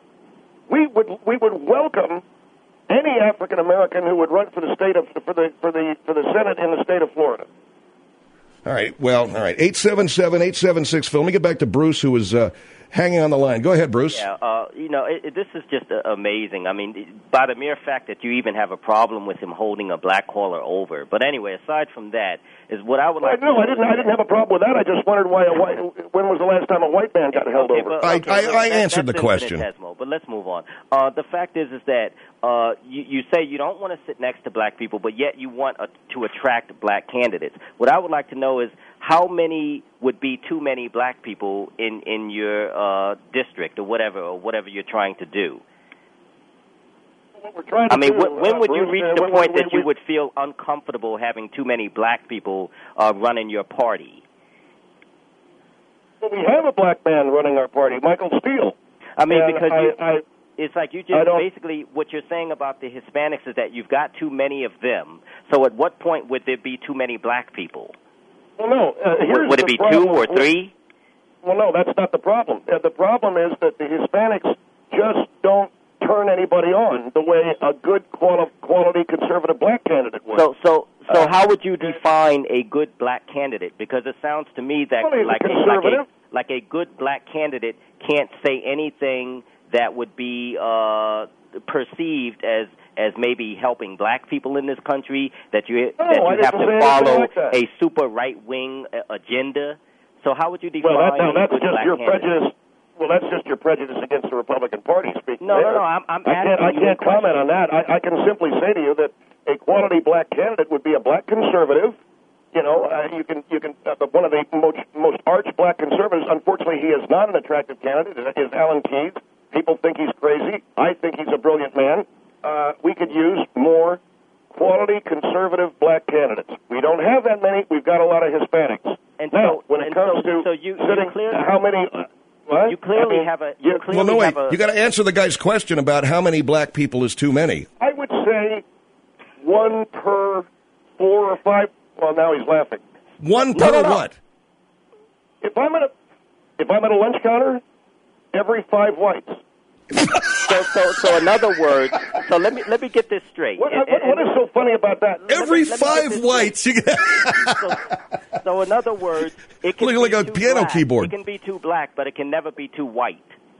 We would welcome any African American who would run for the state of for the Senate in the state of Florida. All right. 877-876-PHIL. Let me get back to Bruce, who was hanging on the line. Go ahead, Bruce. Yeah. This is just amazing. I mean, by the mere fact that you even have a problem with him holding a black caller over. But anyway, aside from that, is what I would like. No, I didn't have a problem with that. I just wondered when was the last time a white man got held over? I answered the question. But let's move on. The fact is that you say you don't want to sit next to black people, but yet you want to attract black candidates. What I would like to know is how many would be too many black people in your district or whatever you're trying to do. When would you reach the point that you would feel uncomfortable having too many black people running your party? Well, we have a black man running our party, Michael Steele. It's like you just basically what you're saying about the Hispanics is that you've got too many of them. So at what point would there be too many black people? Well, no. Would it be two or three? Well, no, that's not the problem. The problem is that the Hispanics just don't turn anybody on the way a good quality conservative black candidate would. So how would you define a good black candidate? Because it sounds to me that like a good black candidate can't say anything that would be perceived as maybe helping black people in this country, that you have to follow a super right-wing agenda. So how would you define that's a good just black your candidate? prejudice. Well, that's just your prejudice against the Republican Party speaking. No, I'm asking I can't comment on that. I can simply say to you that a quality black candidate would be a black conservative. You know, you can. One of the most arch black conservatives. Unfortunately, he is not an attractive candidate. Is Alan Keyes. People think he's crazy. I think he's a brilliant man. We could use more quality conservative black candidates. We don't have that many. We've got a lot of Hispanics. And now, when it comes to how many. What? You clearly have a. You got to answer the guy's question about how many black people is too many. I would say 1 per 4 or 5. Well, now he's laughing. 1 per what? If I'm at a lunch counter, every 5 whites. So in other words, so let me get this straight. What is so funny about that? Every 5 whites. So in other words, it can look be like a piano black. keyboard. It can be too black, but it can never be too white.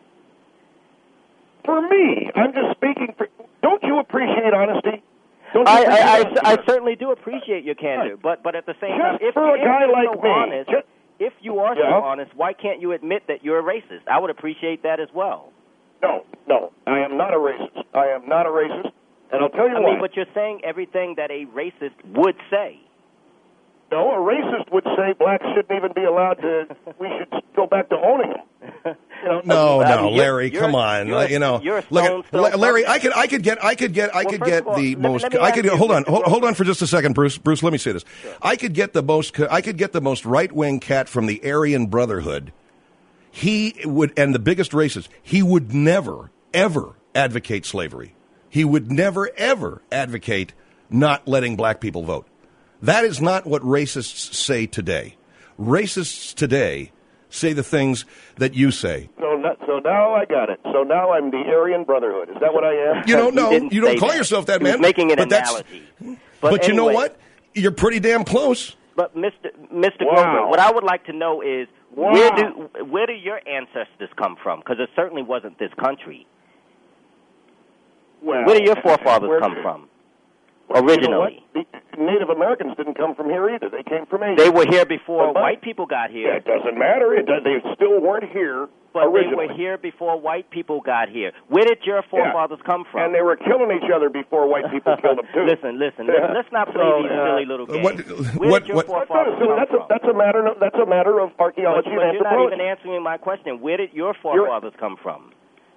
For me, I'm just speaking for. Don't you appreciate honesty? I certainly do appreciate your candor, but at the same time, if for a guy like me, honest, if you are so honest, why can't you admit that you're a racist? I would appreciate that as well. No, I am not a racist. I am not a racist, and I'll tell you why. I mean, but you're saying everything that a racist would say. No, a racist would say blacks shouldn't even be allowed to. We should go back to owning them. No, Larry, come on. Larry, I could get the most. Hold on for just a second, Bruce. Bruce, let me say this. Sure. I could get the most right-wing cat from the Aryan Brotherhood. He would, and the biggest racist. He would never, ever advocate slavery. He would never, ever advocate not letting black people vote. That is not what racists say today. Racists today say the things that you say. So now I got it. So now I'm the Aryan Brotherhood. Is that what I am? You don't call yourself that, man. Making an analogy. But you know what? You're pretty damn close. But Mr. Grover, what I would like to know is where do your ancestors come from? Because it certainly wasn't this country. Well, where do your forefathers come from? Originally. You know, Native Americans didn't come from here either. They came from Asia. They were here before white people got here. It doesn't matter. They still weren't here but originally. They were here before white people got here. Where did your forefathers come from? And they were killing each other before white people killed them, too. Listen. Let's not play these silly little games. Where did your forefathers come from? That's a matter of archaeology and anthropology. You're not even answering my question. Where did your forefathers come from?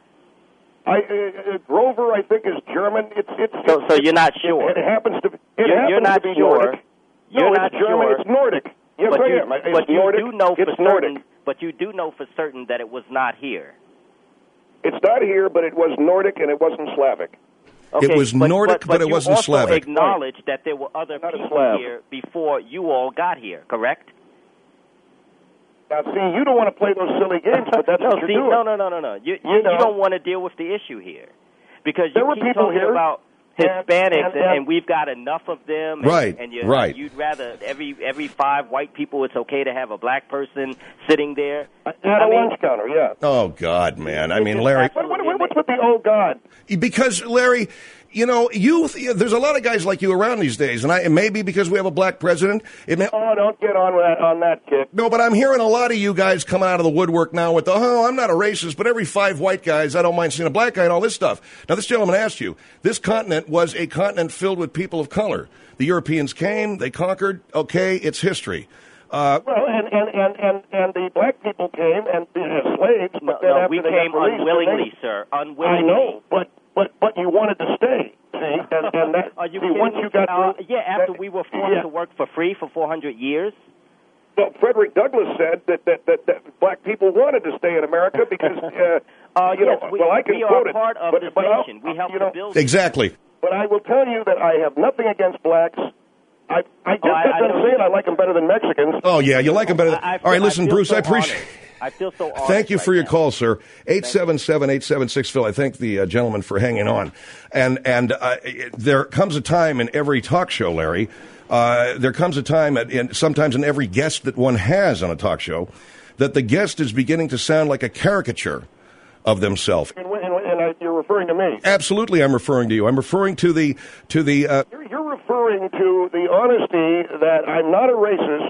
Grover, I think, is German. So you're not sure. It happens to be. You're not to be sure. Nordic. You're no, not it's German. sure. It's Nordic. Yes, but I am. But you Nordic. do know for it's certain. Nordic. But you do know for certain that it was not here. It's not here, but it was Nordic and it wasn't Slavic. Okay, it was Nordic, but it wasn't Slavic. You also acknowledge that there were other people here before you all got here, correct? Now, see, you don't want to play those silly games, but that's what you're doing. No. You don't want to deal with the issue here. Because you keep talking about Hispanics, and we've got enough of them. And you'd rather every 5 white people, it's okay to have a black person sitting there. At a lunch counter, yeah. Oh, God, man. I mean, Larry. What's with the oh, God? Because, Larry, there's a lot of guys like you around these days, and it may be because we have a black president. Don't get on that kick. No, but I'm hearing a lot of you guys coming out of the woodwork now with I'm not a racist, but every 5 white guys, I don't mind seeing a black guy and all this stuff. Now, this gentleman asked you, this continent was a continent filled with people of color. The Europeans came, they conquered, okay, it's history. And the black people came and slaves. But we came unwillingly, sir. Unwillingly. I know, but you wanted to stay. See, and that. Are you once you got after we were forced to work for free for 400 years. Well, Frederick Douglass said that black people wanted to stay in America because I can we quote are part of this nation. We helped to build exactly. But I will tell you that I have nothing against blacks. I just I'm saying I like them better than Mexicans. Oh yeah, you like them better. All right, listen, Bruce. I I feel so honored. Thank you for your now. call, sir. 877-876-Phil. I thank the gentleman for hanging on. And there comes a time in every talk show, Larry, there comes a time, sometimes in every guest that one has on a talk show, that the guest is beginning to sound like a caricature of themselves. And you're referring to me? Absolutely, I'm referring to you. I'm referring to the. You're referring to the honesty that I'm not a racist.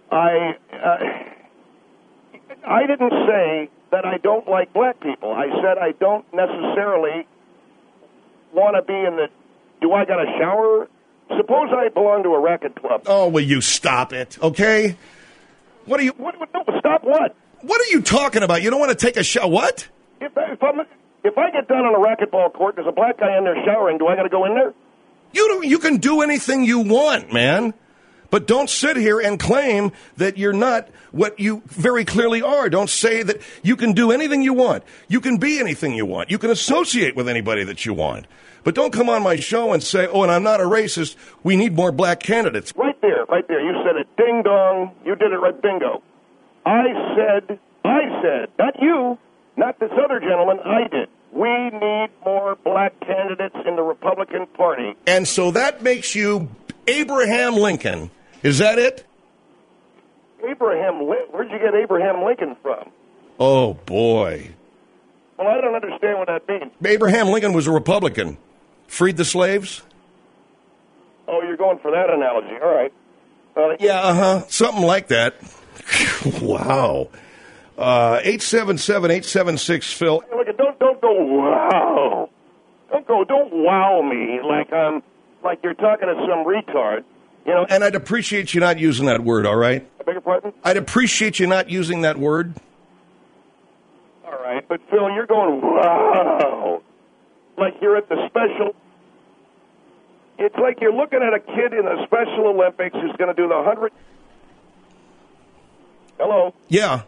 I didn't say that I don't like black people. I said I don't necessarily want to be in the. Do I got a shower? Suppose I belong to a racket club. Oh, will you stop it? Okay. What are you? No, stop what? What are you talking about? You don't want to take a shower? What? If I get down on a racquetball court, there's a black guy in there showering. Do I got to go in there? You can do anything you want, man. But don't sit here and claim that you're not what you very clearly are. Don't say that you can do anything you want. You can be anything you want. You can associate with anybody that you want. But don't come on my show and say, oh, and I'm not a racist. We need more black candidates. Right there. You said it. Ding dong. You did it right. Bingo. I said, not you, not this other gentleman, I did. We need more black candidates in the Republican Party. And so that makes you Abraham Lincoln. Is that it? Where'd you get Abraham Lincoln from? Oh, boy. Well, I don't understand what that means. Abraham Lincoln was a Republican. Freed the slaves. Oh, you're going for that analogy. All right. Yeah, something like that. Wow. 877-876-Phil. Look, don't go wow. Don't wow me like you're talking to some retard. You know. And I'd appreciate you not using that word, all right? I beg your pardon? I'd appreciate you not using that word. All right, but Phil, you're going wow. Like you're at the special. It's like you're looking at a kid in the Special Olympics who's going to do the 100. Hello? Yeah.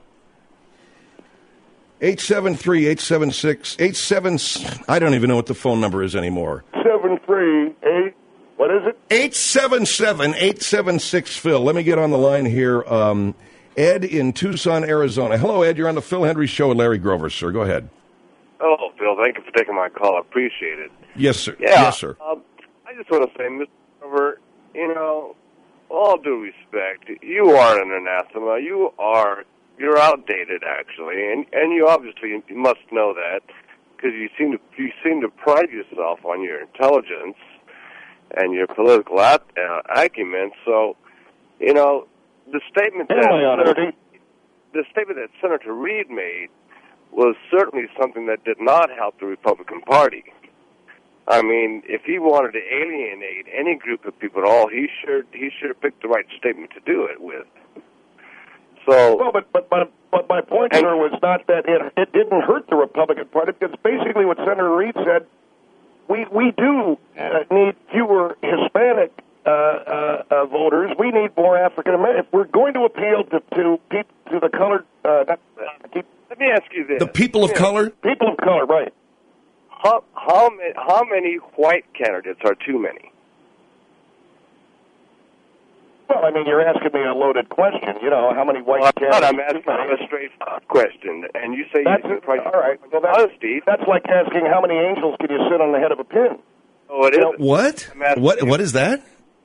873-876-87. I don't even know what the phone number is anymore. 738. What is it? 877-876-Phil. Let me get on the line here. Ed in Tucson, Arizona. Hello, Ed. You're on the Phil Hendry Show with Larry Grover, sir. Go ahead. Hello, Phil. Thank you for taking my call. I appreciate it. Yes, sir. Yeah, yes, sir. I just want to say, Mr. Grover, all due respect, you are an anathema. You're outdated, actually, and you obviously must know that because you seem to pride yourself on your intelligence and your political acumen. So, the statement that Senator Reid made was certainly something that did not help the Republican Party. I mean, if he wanted to alienate any group of people at all, he should have picked the right statement to do it with. So, well, but my point here was not that it didn't hurt the Republican Party, because basically what Senator Reid said, we do need fewer Hispanic voters. We need more African American. If we're going to appeal to the colored, let me ask you this: the people of color, right? How many white candidates are too many? Well, I mean, you're asking me a loaded question. How many white candidates? I'm asking a straightforward question, and you say that's you try. All right. Well, that's like asking how many angels can you sit on the head of a pin. Oh, it is. What? What is that?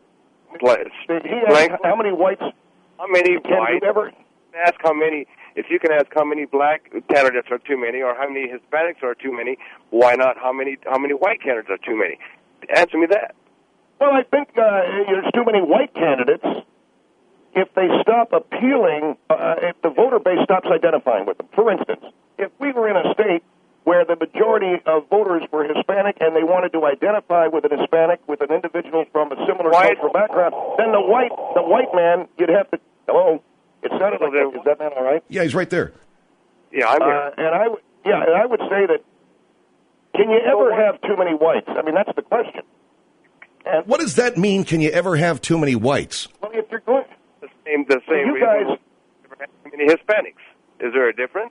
How many whites? How many whites? Ask how many. If you can ask how many black candidates are too many, or how many Hispanics are too many, why not how many white candidates are too many? Answer me that. Well, I think there's too many white candidates. If they stop appealing, if the voter base stops identifying with them. For instance, if we were in a state where the majority of voters were Hispanic and they wanted to identify with an Hispanic, with an individual from a similar cultural background, then the white man, you'd have to. Hello. It sounded like is that man all right? Yeah, he's right there. Yeah, I'm here. And I would say that. Can you ever have too many whites? I mean, that's the question. And what does that mean? Can you ever have too many whites? Well, if you're going the same reason. Guys, too many Hispanics. Is there a difference?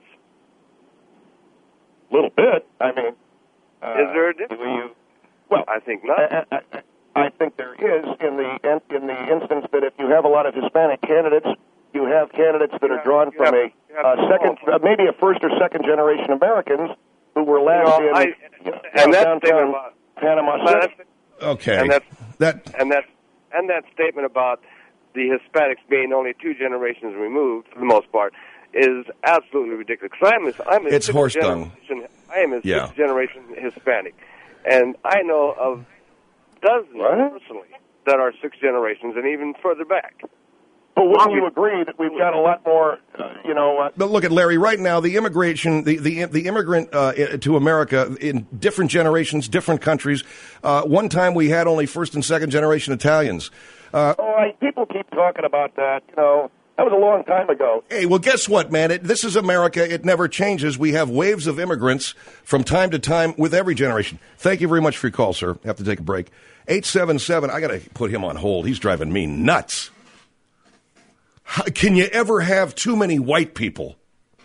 A little bit. I mean, is there a difference? Well, I think not. I think there is in the instance that if you have a lot of Hispanic candidates, you have candidates that are drawn from maybe a first or second generation Americans who were last downtown Panama City. Okay. And that statement about the Hispanics being only 2 generations removed, for the most part, is absolutely ridiculous. Because I'm a it's horse dung. I am a sixth generation Hispanic, and I know of dozens personally that are 6 generations and even further back. But wouldn't you agree that we've got a lot more, But look at Larry. Right now, the immigration, the immigrant to America in different generations, different countries. One time we had only first and second generation Italians. People keep talking about that. That was a long time ago. Hey, well, guess what, man? This is America. It never changes. We have waves of immigrants from time to time with every generation. Thank you very much for your call, sir. Have to take a break. 877. I got to put him on hold. He's driving me nuts. How can you ever have too many white people?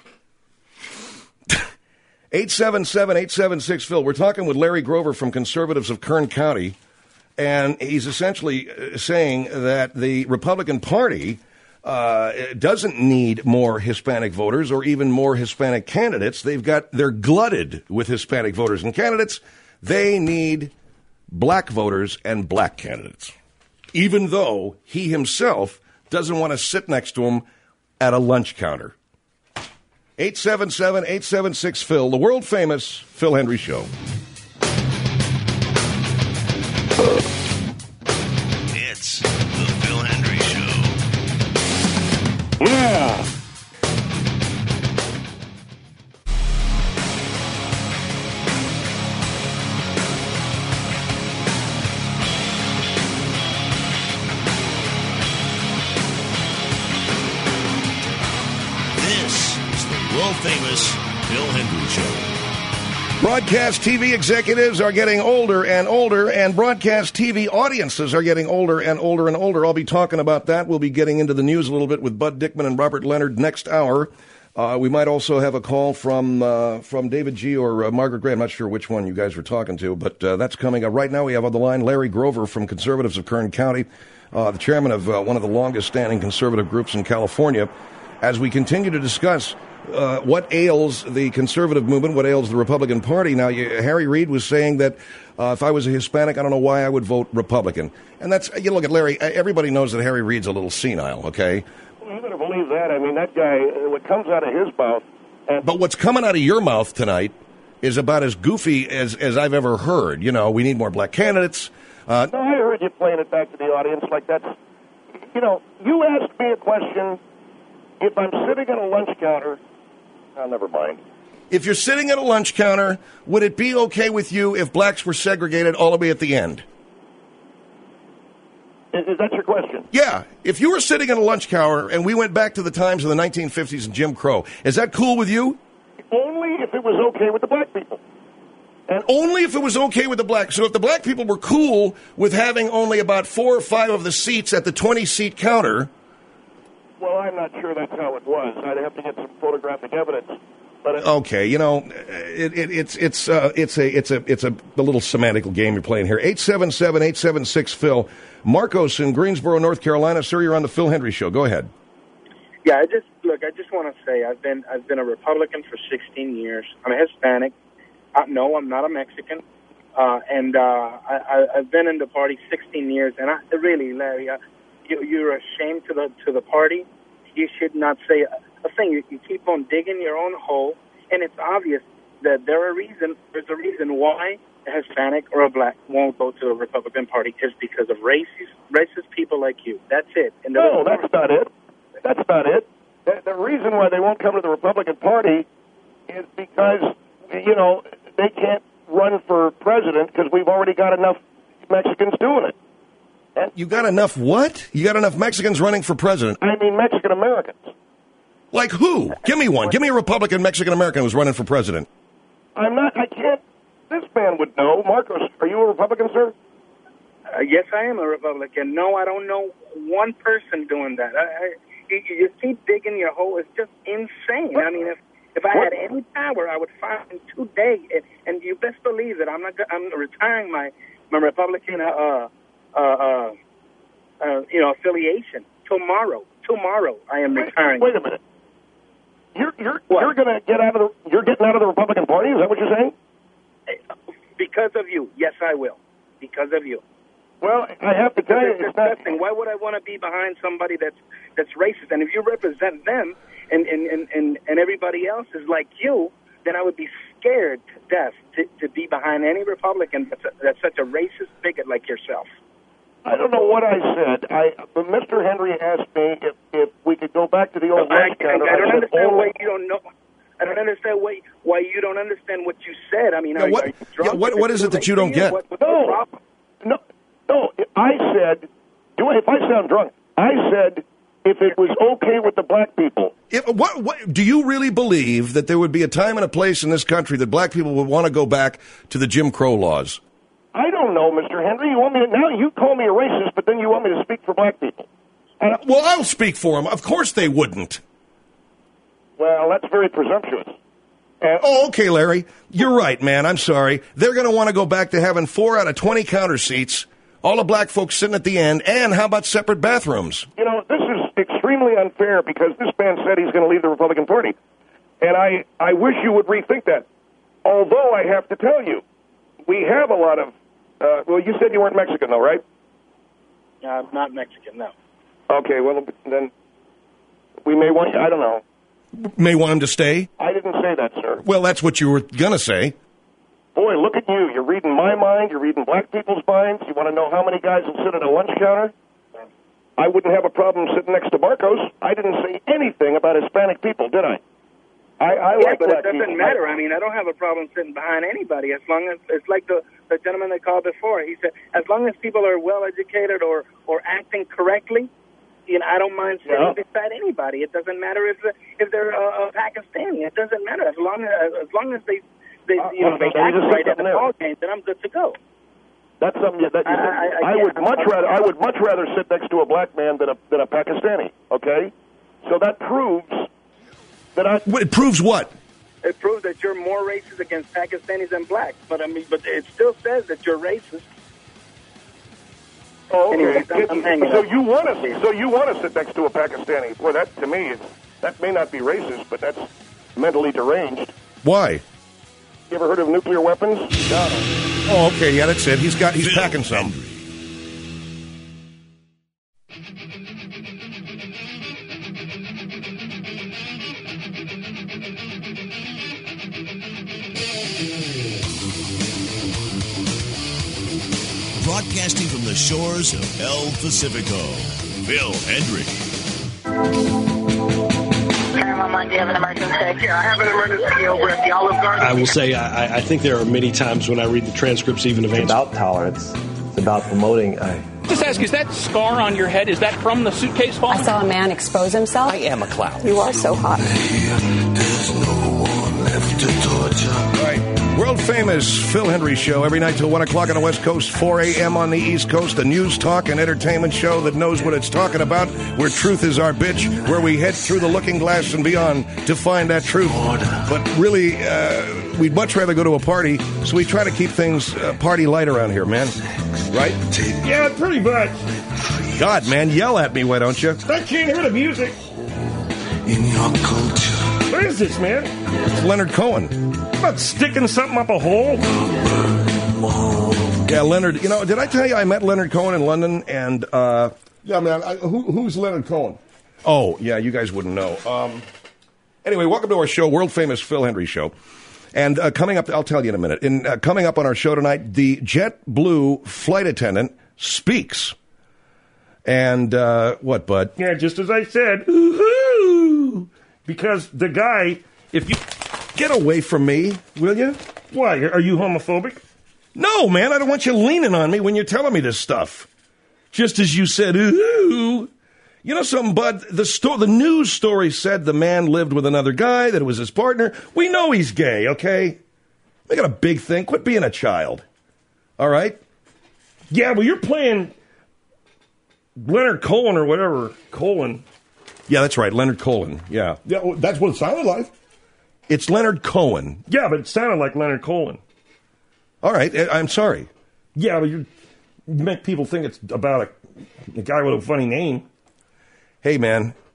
877-876-PHIL. We're talking with Larry Grover from Conservatives of Kern County, and he's essentially saying that the Republican Party doesn't need more Hispanic voters or even more Hispanic candidates. They're glutted with Hispanic voters and candidates. They need black voters and black candidates, even though he himself doesn't want to sit next to him at a lunch counter. 877-876-PHIL, the world-famous Phil Hendrie Show. It's the Phil Hendrie Show. Yeah. World-famous Phil Hendrie Show. Broadcast TV executives are getting older and older, and broadcast TV audiences are getting older and older and older. I'll be talking about that. We'll be getting into the news a little bit with Bud Dickman and Robert Leonard next hour. We might also have a call from David G. or Margaret Gray. I'm not sure which one you guys were talking to, but that's coming up. Right now we have on the line Larry Grover from Conservatives of Kern County, the chairman of one of the longest-standing conservative groups in California, as we continue to discuss what ails the conservative movement, what ails the Republican Party. Now, Harry Reid was saying that if I was a Hispanic, I don't know why I would vote Republican. And that's, you look at Larry, everybody knows that Harry Reid's a little senile, okay? Well, you better believe that. I mean, that guy, what comes out of his mouth. But what's coming out of your mouth tonight is about as goofy as I've ever heard. We need more black candidates. No, I heard you playing it back to the audience like that's, you asked me a question. If I'm sitting at a lunch counter, never mind. If you're sitting at a lunch counter, would it be okay with you if blacks were segregated all the way at the end? Is that your question? Yeah. If you were sitting at a lunch counter and we went back to the times of the 1950s and Jim Crow, is that cool with you? Only if it was okay with the black people. And only if it was okay with the black. So if the black people were cool with having only about 4 or 5 of the seats at the 20-seat counter. Well, I'm not sure that's how it was. I'd have to get some photographic evidence. But okay, it's a little semantical game you're playing here. 877-876-PHIL. Marcos in Greensboro, North Carolina. Sir, you're on the Phil Hendrie Show. Go ahead. Yeah, I just want to say I've been a Republican for 16 years. I'm a Hispanic. No, I'm not a Mexican. I've been in the party 16 years, and really, Larry, you're a shame to the party. You should not say a thing. You keep on digging your own hole, and it's obvious that there's a reason why a Hispanic or a black won't go to the Republican Party is because of racist people like you. That's it. And no, that's not it. That's not it. The reason why they won't come to the Republican Party is because, they can't run for president because we've already got enough Mexicans doing it. You got enough what? You got enough Mexicans running for president? I mean Mexican Americans. Like who? Give me one. Give me a Republican Mexican American who's running for president. I can't. This man would know. Marcos, are you a Republican, sir? Yes, I am a Republican. No, I don't know one person doing that. You keep digging your hole. It's just insane. I mean, if I had any power, I would fire him today. And you best believe that I'm retiring my Republican affiliation tomorrow. tomorrow I am retiring. Wait a minute. You're going to get out of you're getting out of the Republican Party? Is that what you're saying? Because of you. Yes, I will. Because of you. Well, I have to tell you, it's disgusting. Why would I want to be behind somebody that's racist? And if you represent them and everybody else is like you, then I would be scared to death to be behind any Republican that's such a racist bigot like yourself. I don't know what I said. But Mr. Henry asked me if we could go back to the old lunch counter. I don't understand why you don't know. I don't understand why you don't understand what you said. I mean, what is it that you don't get? No. I said, if I sound drunk, I said if it was okay with the black people. What do you really believe that there would be a time and a place in this country that black people would want to go back to the Jim Crow laws? I don't know, Mr. Henry. Now you call me a racist, but then you want me to speak for black people. Well, I'll speak for them. Of course they wouldn't. Well, that's very presumptuous. Okay, Larry. You're right, man. I'm sorry. They're going to want to go back to having 4 out of 20 counter seats, all the black folks sitting at the end, and how about separate bathrooms? You know, this is extremely unfair because this man said he's going to leave the Republican Party. And I wish you would rethink that. Although I have to tell you, we have a lot of... well, you said you weren't Mexican, though, right? I'm not Mexican, no. Okay, well, then we may want... I don't know. May want him to stay? I didn't say that, sir. Well, that's what you were going to say. Boy, look at you. You're reading my mind. You're reading black people's minds. You want to know how many guys will sit at a lunch counter? I wouldn't have a problem sitting next to Marcos. I didn't say anything about Hispanic people, did I? I like but black it doesn't people. matter. I mean, I don't have a problem sitting behind anybody as long as it's like the gentleman that called before. He said, as long as people are well educated or acting correctly, you know, I don't mind sitting beside anybody. It doesn't matter if they're Pakistani. It doesn't matter as long as they act right at the ball game. Then I'm good to go. That's something that I would much rather sit next to a black man than a Pakistani. Okay, so that proves that It proves what? It proves that you're more racist against Pakistanis than blacks. But it still says that you're racist. Oh, okay. Anyway, so you want to sit next to a Pakistani? Boy, that to me that may not be racist, but that's mentally deranged. Why? You ever heard of nuclear weapons? Oh, okay. Yeah, that's it. He's packing some. Broadcasting from the shores of El Pacifico, Phil Hendrick. Do you have an emergency? Yeah, I have an emergency over at the Olive Garden. I will say I think there are many times when I read the transcripts, even of It's about tolerance. It's about promoting. Just ask, is that scar on your head, is that from the suitcase fall? I saw a man expose himself. I am a clown. You are so hot. There's no one left to torture. All right. World famous Phil Hendry Show every night till 1 o'clock on the West Coast, 4 a.m. on the East Coast. A news, talk, and entertainment show that knows what it's talking about, where truth is our bitch, where we head through the looking glass and beyond to find that truth. But really, we'd much rather go to a party, so we try to keep things party light around here, man. Right? Yeah, pretty much. God, man, yell at me, why don't you? I can't hear the music. In your culture. What is this, man? It's Leonard Cohen. I'm not sticking something up a hole. Yeah, Leonard. You know, did I tell you I met Leonard Cohen in London? And yeah, man. Who's Leonard Cohen? Oh, yeah, you guys wouldn't know. Anyway, welcome to our show, world famous Phil Hendry Show. And coming up, I'll tell you in a minute. Coming up on our show tonight, the JetBlue flight attendant speaks. And what, bud? Yeah, just as I said. Woo-hoo! Because the guy, if you... Get away from me, will you? Why? Are you homophobic? No, man, I don't want you leaning on me when you're telling me this stuff. Just as you said, ooh. You know something, bud? The news story said the man lived with another guy, that it was his partner. We know he's gay, okay? Make it a big thing. Quit being a child. All right? Yeah, well, you're playing Leonard Cohen or whatever. Cohen. Yeah, that's right, Leonard Cohen. Yeah. Yeah, well, that's what it sounded like. It's Leonard Cohen. Yeah, but it sounded like Leonard Cohen. All right, I'm sorry. Yeah, but you make people think it's about a guy with a funny name. Hey, man,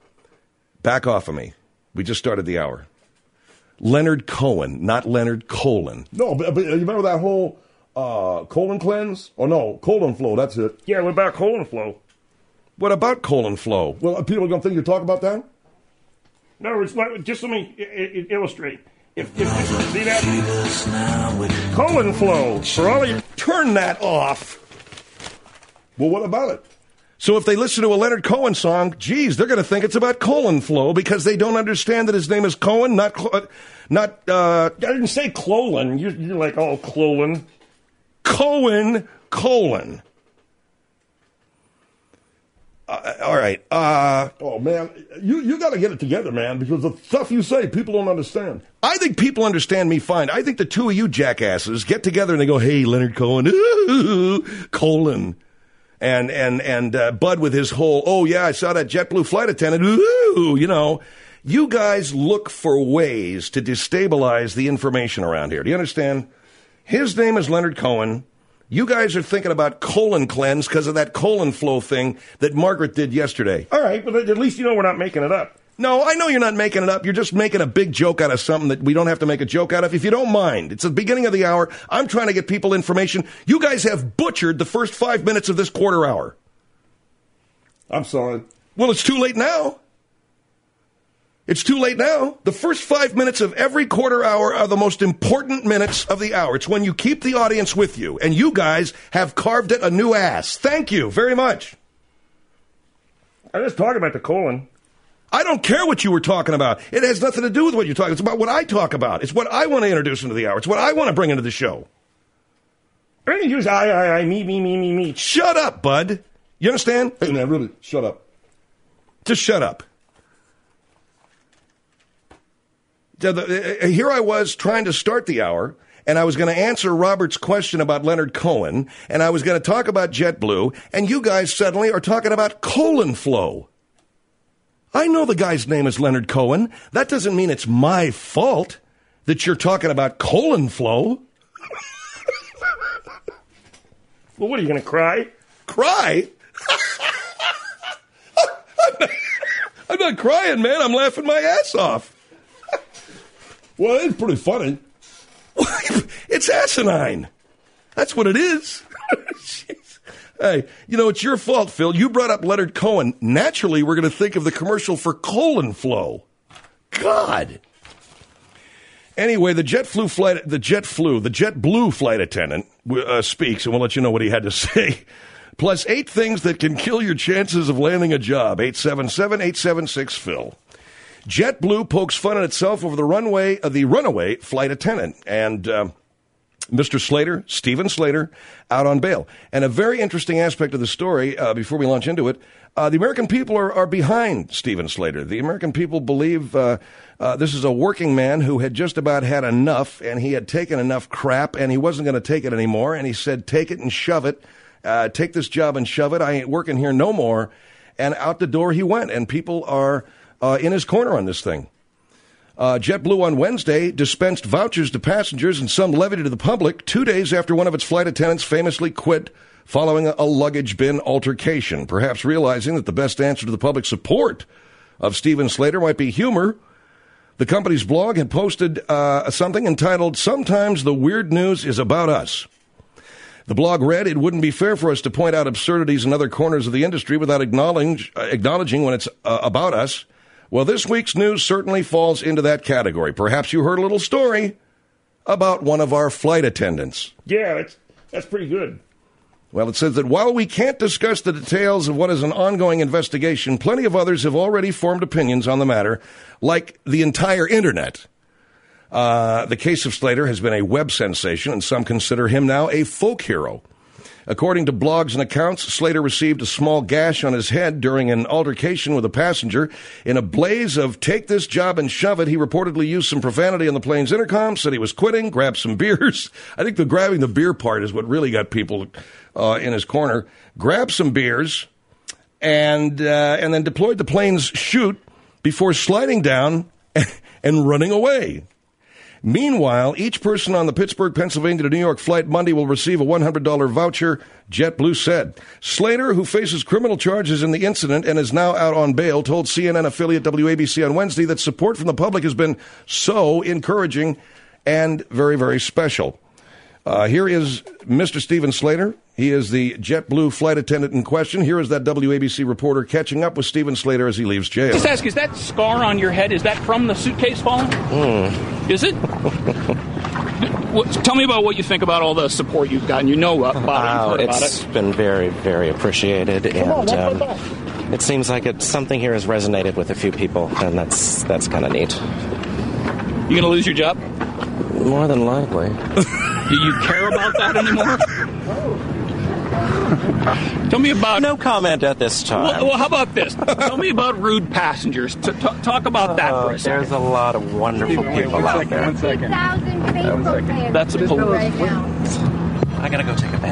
Back off of me. We just started the hour. Leonard Cohen, not Leonard Colon. No, but you remember that whole colon cleanse? Oh, no, colon flow, that's it. Yeah, what about colon flow? What about colon flow? Well, people are going to think you're talking about that? No, it's not. Just let me illustrate. If see that? Colon flow. For all of you, turn that off. Well, what about it? So if they listen to a Leonard Cohen song, geez, they're going to think it's about colon flow because they don't understand that his name is Cohen, not. I didn't say colon. You're like, oh, colon. Cohen, colon. All right. Oh, man, you got to get it together, man, because the stuff you say, people don't understand. I think people understand me fine. I think the two of you jackasses get together and they go, hey, Leonard Cohen, ooh, colon. And Bud with his whole, oh, yeah, I saw that JetBlue flight attendant, ooh, you know. You guys look for ways to destabilize the information around here. Do you understand? His name is Leonard Cohen. You guys are thinking about colon cleanse because of that colon flow thing that Margaret did yesterday. All right, but at least you know we're not making it up. No, I know you're not making it up. You're just making a big joke out of something that we don't have to make a joke out of. If you don't mind, it's the beginning of the hour. I'm trying to get people information. You guys have butchered the first 5 minutes of this quarter hour. I'm sorry. Well, it's too late now. It's too late now. The first 5 minutes of every quarter hour are the most important minutes of the hour. It's when you keep the audience with you, and you guys have carved it a new ass. Thank you very much. I was talking about the colon. I don't care what you were talking about. It has nothing to do with what you're talking about. It's about what I talk about. It's what I want to introduce into the hour. It's what I want to bring into the show. Everything you use I, me. Shut up, bud. You understand? Hey, man, really, shut up. Just shut up. Here I was trying to start the hour, and I was going to answer Robert's question about Leonard Cohen, and I was going to talk about JetBlue, and you guys suddenly are talking about colon flow. I know the guy's name is Leonard Cohen. That doesn't mean it's my fault that you're talking about colon flow. Well, what, are you going to cry? Cry? I'm not crying, man. I'm laughing my ass off. Well, it's pretty funny. It's asinine. That's what it is. Hey, you know, it's your fault, Phil. You brought up Leonard Cohen. Naturally, we're going to think of the commercial for colon flow. God. Anyway, the JetBlue flight attendant speaks, and we'll let you know what he had to say. Plus 8 things that can kill your chances of landing a job. 877-876-PHIL. JetBlue pokes fun at itself over the runaway flight attendant. And Mr. Slater, Stephen Slater, out on bail. And a very interesting aspect of the story, before we launch into it, the American people are behind Stephen Slater. The American people believe this is a working man who had just about had enough, and he had taken enough crap, and he wasn't going to take it anymore. And he said, take it and shove it. Take this job and shove it. I ain't working here no more. And out the door he went. And people are in his corner on this thing. JetBlue on Wednesday dispensed vouchers to passengers and some levied to the public 2 days after one of its flight attendants famously quit following a luggage bin altercation, perhaps realizing that the best answer to the public support of Stephen Slater might be humor. The company's blog had posted something entitled, "Sometimes the Weird News is About Us." The blog read, "It wouldn't be fair for us to point out absurdities in other corners of the industry without acknowledging when it's about us. Well, this week's news certainly falls into that category. Perhaps you heard a little story about one of our flight attendants." Yeah, that's pretty good. Well, it says that while we can't discuss the details of what is an ongoing investigation, plenty of others have already formed opinions on the matter, like the entire Internet. The case of Slater has been a web sensation, and some consider him now a folk hero. According to blogs and accounts, Slater received a small gash on his head during an altercation with a passenger. In a blaze of take this job and shove it, he reportedly used some profanity on the plane's intercom, said he was quitting, grabbed some beers. I think the grabbing the beer part is what really got people in his corner. Grabbed some beers and then deployed the plane's chute before sliding down and running away. Meanwhile, each person on the Pittsburgh, Pennsylvania to New York flight Monday will receive a $100 voucher, JetBlue said. Slater, who faces criminal charges in the incident and is now out on bail, told CNN affiliate WABC on Wednesday that support from the public has been so encouraging and very, very special. Here is Mr. Steven Slater. He is the JetBlue flight attendant in question. Here is that WABC reporter catching up with Steven Slater as he leaves jail. Just ask, is that scar on your head, is that from the suitcase falling? Is it? Tell me about what you think about all the support you've gotten. You know about it. You've heard about it. It's been very, very appreciated. It seems like something here has resonated with a few people, and that's kind of neat. You going to lose your job? More than likely. Do you care about that anymore? Tell me about... No comment at this time. Well, how about this? Tell me about rude passengers. Talk about that for a second. There's a lot of wonderful people out there. 1 second. That's a police. I gotta go take a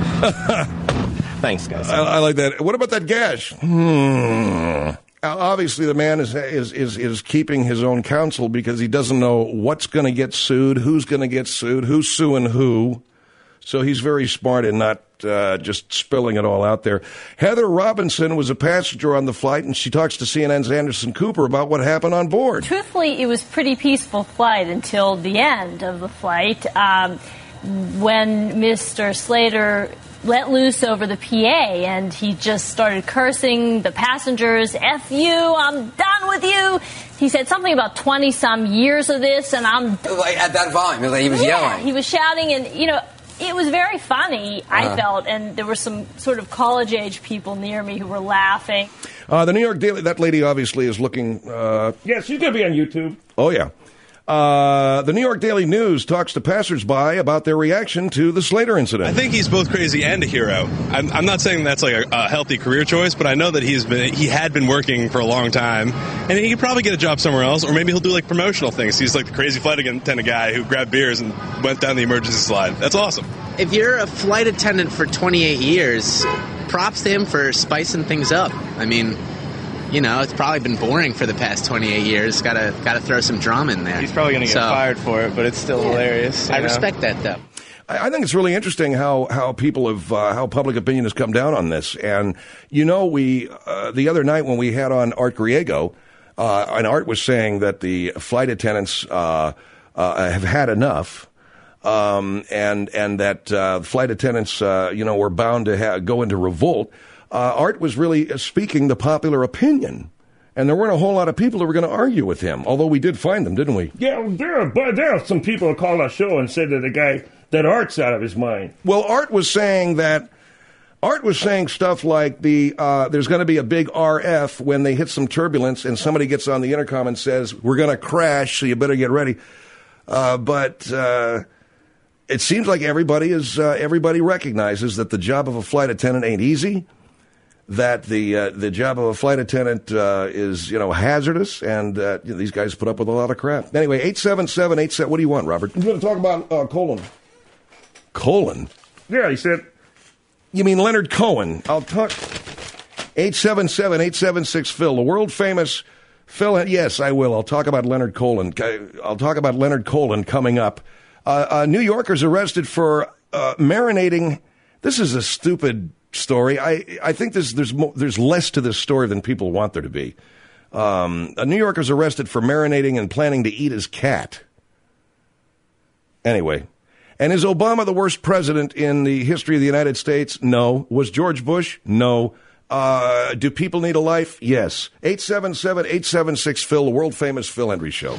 bath. Thanks, guys. I like that. What about that gash? Obviously, the man is keeping his own counsel because he doesn't know what's going to get sued, who's going to get sued, who's suing who. So he's very smart in not just spilling it all out there. Heather Robinson was a passenger on the flight, and she talks to CNN's Anderson Cooper about what happened on board. Truthfully, it was a pretty peaceful flight until the end of the flight when Mr. Slater let loose over the PA, and he just started cursing the passengers. F you, I'm done with you. He said something about 20-some years of this, and I'm... Like at that volume, like he was yelling. He was shouting, and, it was very funny, I felt, and there were some sort of college-age people near me who were laughing. The New York Daily, that lady obviously is looking... Yeah, she's going to be on YouTube. Oh, yeah. The New York Daily News talks to passersby about their reaction to the Slater incident. I think he's both crazy and a hero. I'm not saying that's like a healthy career choice, but I know that he had been working for a long time, and he could probably get a job somewhere else, or maybe he'll do like promotional things. He's like the crazy flight attendant guy who grabbed beers and went down the emergency slide. That's awesome. If you're a flight attendant for 28 years, props to him for spicing things up. I mean, it's probably been boring for the past 28 years. Got to throw some drama in there. He's probably going to get fired for it, but it's still hilarious. I respect that, though. I think it's really interesting how people have how public opinion has come down on this. And we the other night when we had on Art Griego, and Art was saying that the flight attendants have had enough. And that flight attendants, were bound to go into revolt. Art was really speaking the popular opinion, and there weren't a whole lot of people who were going to argue with him, although we did find them, didn't we? Yeah, there are some people who called our show and said to the guy that Art's out of his mind. Well, Art was saying stuff like there's going to be a big RF when they hit some turbulence, and somebody gets on the intercom and says, we're going to crash, so you better get ready. But it seems like everybody recognizes that the job of a flight attendant ain't easy, that the job of a flight attendant is hazardous, and these guys put up with a lot of crap. Anyway, 877-87. What do you want, Robert? I'm going to talk about Colin. Colin? Yeah, he said. You mean Leonard Cohen? I'll talk. 877-876-Phil, the world famous Phil. Yes, I will. I'll talk about Leonard Cohen. I'll talk about Leonard Cohen coming up. New Yorkers arrested for marinating. This is a stupid story. I think there's less to this story than people want there to be. A New Yorker's arrested for marinating and planning to eat his cat. Anyway, and is Obama the worst president in the history of the United States? No. Was George Bush? No. Do people need a life? Yes. 877-876-Phil, the world famous Phil Hendrie Show.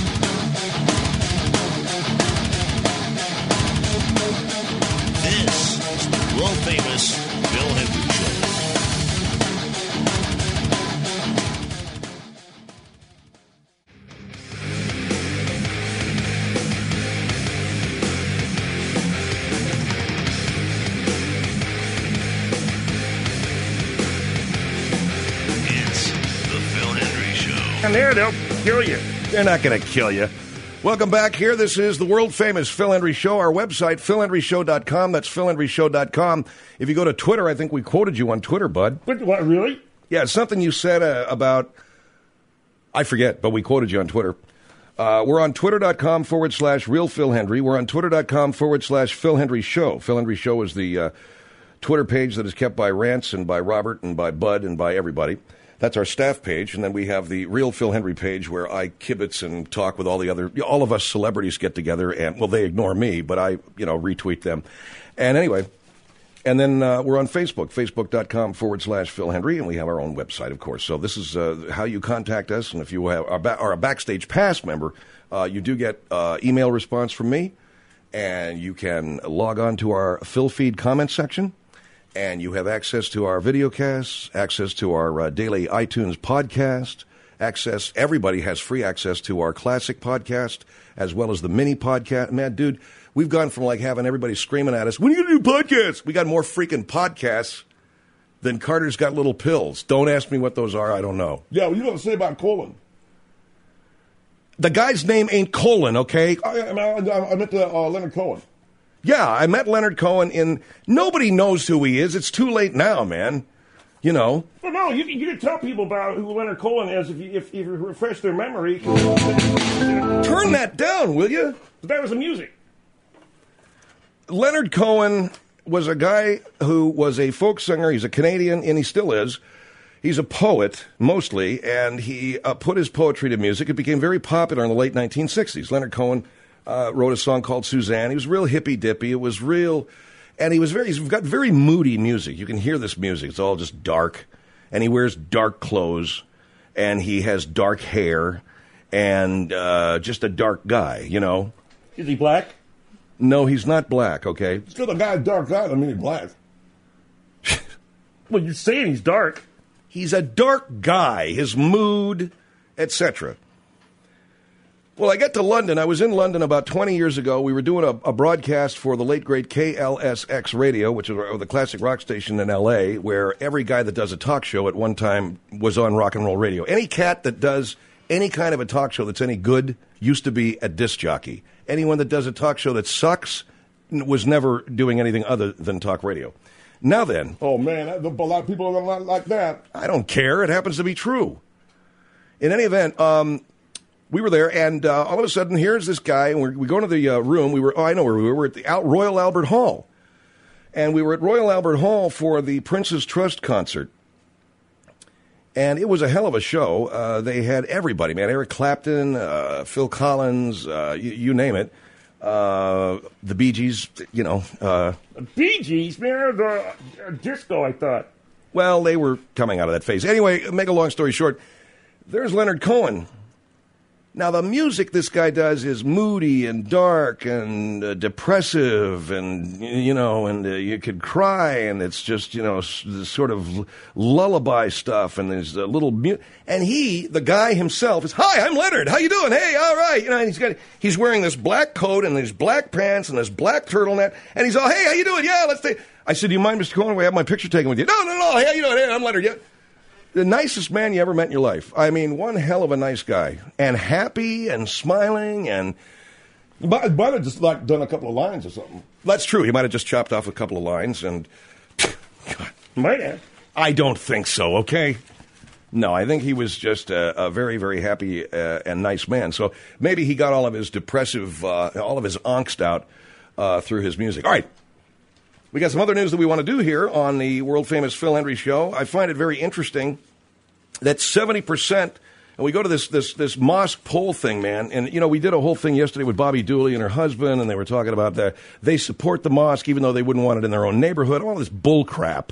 There, they'll kill you. They're not going to kill you. Welcome back here. This is the world-famous Phil Hendrie Show. Our website, philhendrieshow.com. That's philhendrieshow.com. If you go to Twitter, I think we quoted you on Twitter, bud. What, really? Yeah, something you said about, I forget, but we quoted you on Twitter. We're on twitter.com/real Phil Hendry. We're on twitter.com/Phil Hendry Show. Phil Hendry Show is the Twitter page that is kept by Rance and by Robert and by Bud and by everybody. That's our staff page. And then we have the Real Phil Hendry page where I kibitz and talk with all of us celebrities get together. And, well, they ignore me, but I, retweet them. And anyway, and then we're on Facebook, facebook.com/Phil Hendry. And we have our own website, of course. So this is how you contact us. And if you are a Backstage Pass member, you do get email response from me. And you can log on to our Phil Feed comment section. And you have access to our videocasts, access to our daily iTunes podcast, everybody has free access to our classic podcast, as well as the mini podcast. Man, dude, we've gone from like having everybody screaming at us, when are you going to do podcasts? We got more freaking podcasts than Carter's got little pills. Don't ask me what those are. I don't know. Yeah, what are you going to say about Colin? The guy's name ain't Colin, okay? I meant Leonard Cohen. Yeah, I met Leonard Cohen nobody knows who he is. It's too late now, man. Well, no, you can tell people about who Leonard Cohen is if you refresh their memory. Turn that down, will you? That was the music. Leonard Cohen was a guy who was a folk singer. He's a Canadian, and he still is. He's a poet, mostly, and he put his poetry to music. It became very popular in the late 1960s. Leonard Cohen wrote a song called Suzanne. He was real hippy-dippy. It was real, and he's got very moody music. You can hear this music. It's all just dark, and he wears dark clothes, and he has dark hair, and just a dark guy, Is he black? No, he's not black, okay? Still a guy's dark guy, I mean he's black. Well, you're saying he's dark. He's a dark guy, his mood, etc. Well, I got to London. I was in London about 20 years ago. We were doing a broadcast for the late, great KLSX Radio, which is the classic rock station in L.A., where every guy that does a talk show at one time was on rock and roll radio. Any cat that does any kind of a talk show that's any good used to be a disc jockey. Anyone that does a talk show that sucks was never doing anything other than talk radio. Now then. Oh, man, a lot of people are not like that. I don't care. It happens to be true. In any event, we were there, and all of a sudden, here's this guy, and we go into the room. I know where we were. We were at the Royal Albert Hall. And we were at Royal Albert Hall for the Prince's Trust concert. And it was a hell of a show. They had everybody, man. Eric Clapton, Phil Collins, you name it. The Bee Gees, The Bee Gees? Man, they're disco, I thought. Well, they were coming out of that phase. Anyway, make a long story short, there's Leonard Cohen. Now, the music this guy does is moody and dark and depressive and, you could cry, and it's just, sort of lullaby stuff, and there's a little... And the guy himself is, hi, I'm Leonard, how you doing? Hey, all right. And he's wearing this black coat and these black pants and this black turtleneck, and he's all, hey, how you doing? Yeah, let's take... I said, do you mind, Mr. Cohen, we have my picture taken with you? No, hey, how you doing? Hey, I'm Leonard, yeah. The nicest man you ever met in your life. I mean, one hell of a nice guy. And happy and smiling and... He might have just, done a couple of lines or something. That's true. He might have just chopped off a couple of lines and... God, might have. I don't think so, okay? No, I think he was just a very, very happy and nice man. So maybe he got all of his depressive, all of his angst out through his music. All right. We got some other news that we want to do here on the world-famous Phil Hendry Show. I find it very interesting that 70%, and we go to this mosque poll thing, man, and, we did a whole thing yesterday with Bobby Dooley and her husband, and they were talking about that. They support the mosque even though they wouldn't want it in their own neighborhood, all this bull crap.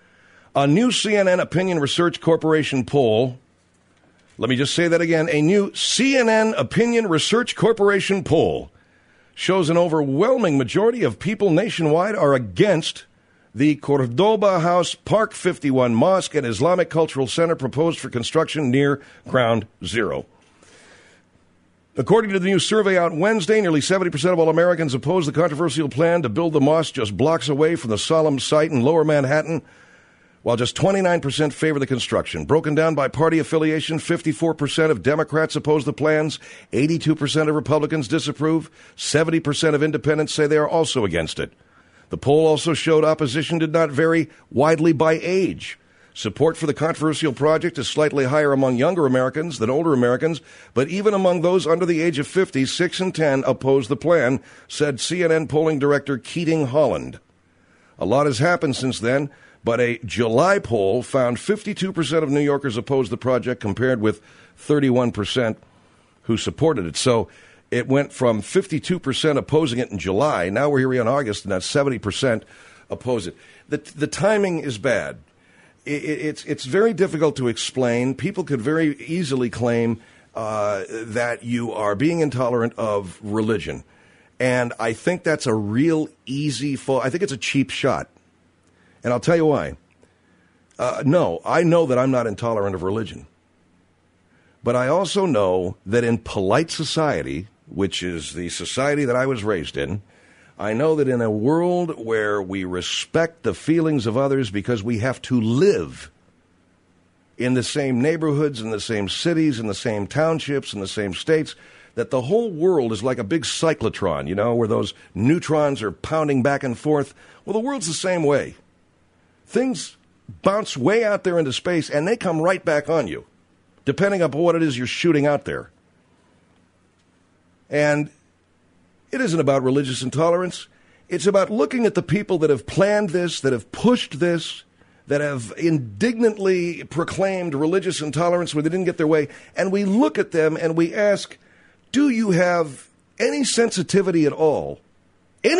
A new CNN Opinion Research Corporation poll, let me just say that again, a new CNN Opinion Research Corporation poll shows an overwhelming majority of people nationwide are against the Cordoba House Park 51 Mosque and Islamic Cultural Center proposed for construction near Ground Zero. According to the new survey out Wednesday, nearly 70% of all Americans oppose the controversial plan to build the mosque just blocks away from the solemn site in Lower Manhattan, while just 29% favor the construction. Broken down by party affiliation, 54% of Democrats oppose the plans, 82% of Republicans disapprove, 70% of independents say they are also against it. The poll also showed opposition did not vary widely by age. Support for the controversial project is slightly higher among younger Americans than older Americans, but even among those under the age of 50, 6 in 10 oppose the plan, said CNN polling director Keating Holland. A lot has happened since then, but a July poll found 52% of New Yorkers opposed the project compared with 31% who supported it. So it went from 52% opposing it in July. Now we're here in August, and that's 70% oppose it. The timing is bad. It's very difficult to explain. People could very easily claim that you are being intolerant of religion. And I think that's a real easy fault. I think it's a cheap shot. And I'll tell you why. No, I know that I'm not intolerant of religion. But I also know that in polite society, which is the society that I was raised in, I know that in a world where we respect the feelings of others because we have to live in the same neighborhoods, in the same cities, in the same townships, in the same states, that the whole world is like a big cyclotron, you know, where those neutrons are pounding back and forth. Well, the world's the same way. Things bounce way out there into space, and they come right back on you, depending upon what it is you're shooting out there. And it isn't about religious intolerance. It's about looking at the people that have planned this, that have pushed this, that have indignantly proclaimed religious intolerance when they didn't get their way, and we look at them and we ask, do you have any sensitivity at all to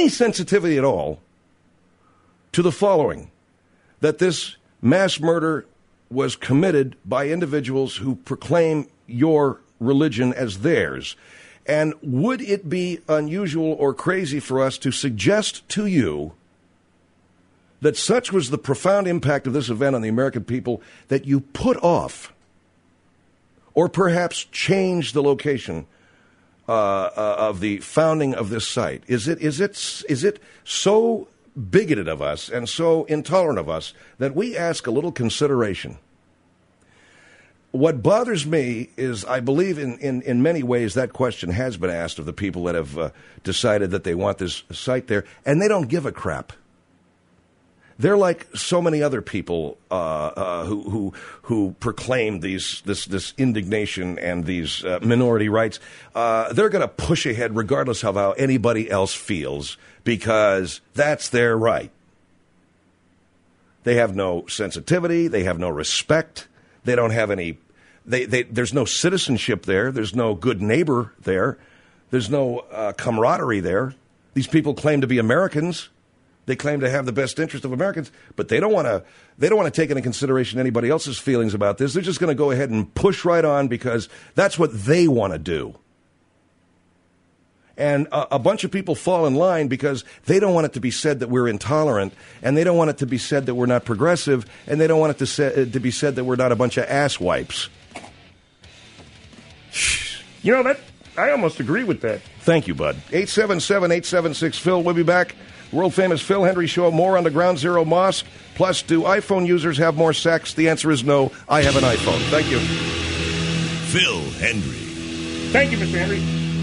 the following, that this mass murder was committed by individuals who proclaim your religion as theirs? And would it be unusual or crazy for us to suggest to you that such was the profound impact of this event on the American people that you put off or perhaps change the location of the founding of this site? Is it so bigoted of us and so intolerant of us that we ask a little consideration? What bothers me is I believe in many ways that question has been asked of the people that have decided that they want this site there, and they don't give a crap. They're like so many other people who proclaim this indignation and these minority rights. They're going to push ahead regardless of how anybody else feels because that's their right. They have no sensitivity. They have no respect. They don't have any. There's no citizenship there. There's no good neighbor there. There's no camaraderie there. These people claim to be Americans. They claim to have the best interest of Americans, but they don't want to take into consideration anybody else's feelings about this. They're just going to go ahead and push right on because that's what they want to do. And a bunch of people fall in line because they don't want it to be said that we're intolerant, and they don't want it to be said that we're not progressive, and they don't want it to be said that we're not a bunch of ass wipes. You know, that I almost agree with that. Thank you, bud. 877-876-PHIL. We'll be back. World-famous Phil Hendry Show, more on the Ground Zero Mosque. Plus, do iPhone users have more sex? The answer is no. I have an iPhone. Thank you. Phil Hendry. Thank you, Mr. Henry.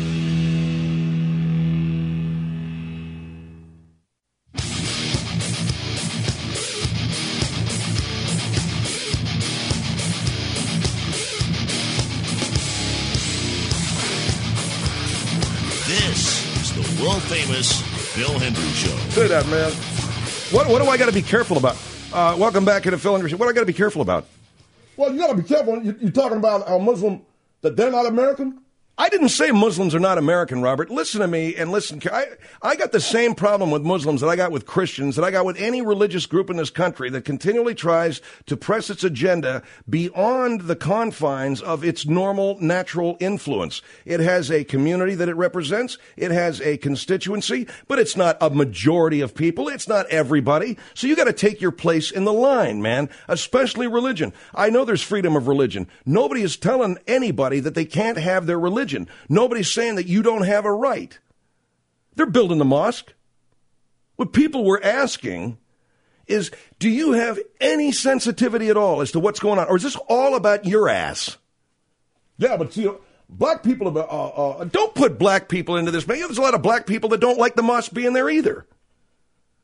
This is the world-famous Phil Hendry Show. Say that, man. What do I got to be careful about? Welcome back to the Phil Hendry Show. What do I got to be careful about? Well, you got to be careful. You're talking about a Muslim that they're not American? I didn't say Muslims are not American, Robert. Listen to me and listen. I got the same problem with Muslims that I got with Christians, that I got with any religious group in this country that continually tries to press its agenda beyond the confines of its normal, natural influence. It has a community that it represents. It has a constituency, but it's not a majority of people. It's not everybody. So you got to take your place in the line, man, especially religion. I know there's freedom of religion. Nobody is telling anybody that they can't have their religion. Nobody's saying that you don't have a right. They're building the mosque. What people were asking is, do you have any sensitivity at all as to what's going on? Or is this all about your ass? Yeah, but see, black people don't put black people into this. Man, there's a lot of black people that don't like the mosque being there either.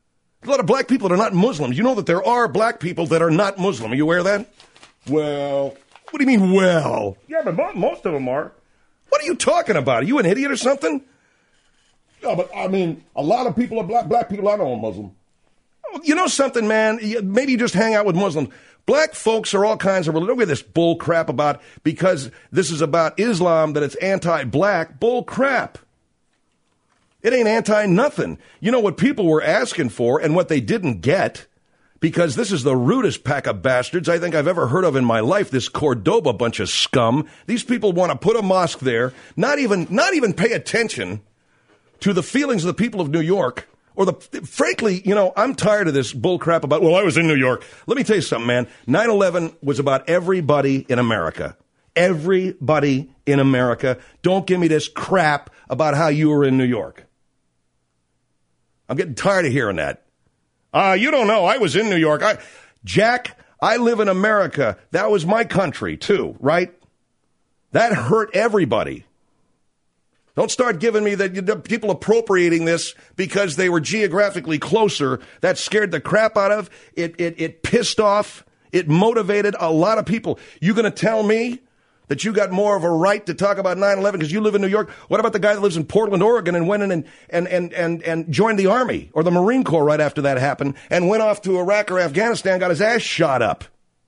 A lot of black people that are not Muslims. You know that there are black people that are not Muslim. Are you aware of that? Well, what do you mean, well? Yeah, but most of them are. What are you talking about? Are you an idiot or something? Yeah, but I mean, a lot of people are black people I know are Muslim. You know something, man? Maybe you just hang out with Muslims. Black folks are all kinds of religion. Don't get this bull crap about because this is about Islam that it's anti-black. Bull crap. It ain't anti-nothing. You know what people were asking for and what they didn't get, because this is the rudest pack of bastards I think I've ever heard of in my life, this Cordoba bunch of scum. These people want to put a mosque there, not even pay attention to the feelings of the people of New York. Frankly, you know, I'm tired of this bull crap about, well, I was in New York. Let me tell you something, man. 9/11 was about everybody in America. Everybody in America. Don't give me this crap about how you were in New York. I'm getting tired of hearing that. You don't know. I was in New York. Jack, I live in America. That was my country, too, right? That hurt everybody. Don't start giving me that people appropriating this because they were geographically closer. That scared the crap out of. It pissed off. It motivated a lot of people. You going to tell me that you got more of a right to talk about 9/11 because you live in New York? What about the guy that lives in Portland, Oregon, and went in and joined the Army or the Marine Corps right after that happened and went off to Iraq or Afghanistan, got his ass shot up?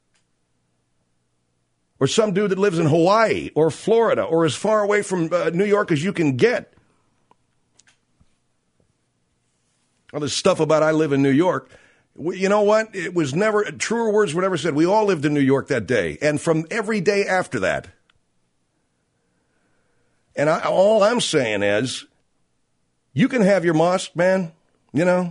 Or some dude that lives in Hawaii or Florida or as far away from New York as you can get. All this stuff about I live in New York. You know what? It was never, truer words were never said. We all lived in New York that day and from every day after that. And all I'm saying is, you can have your mosque, man, you know.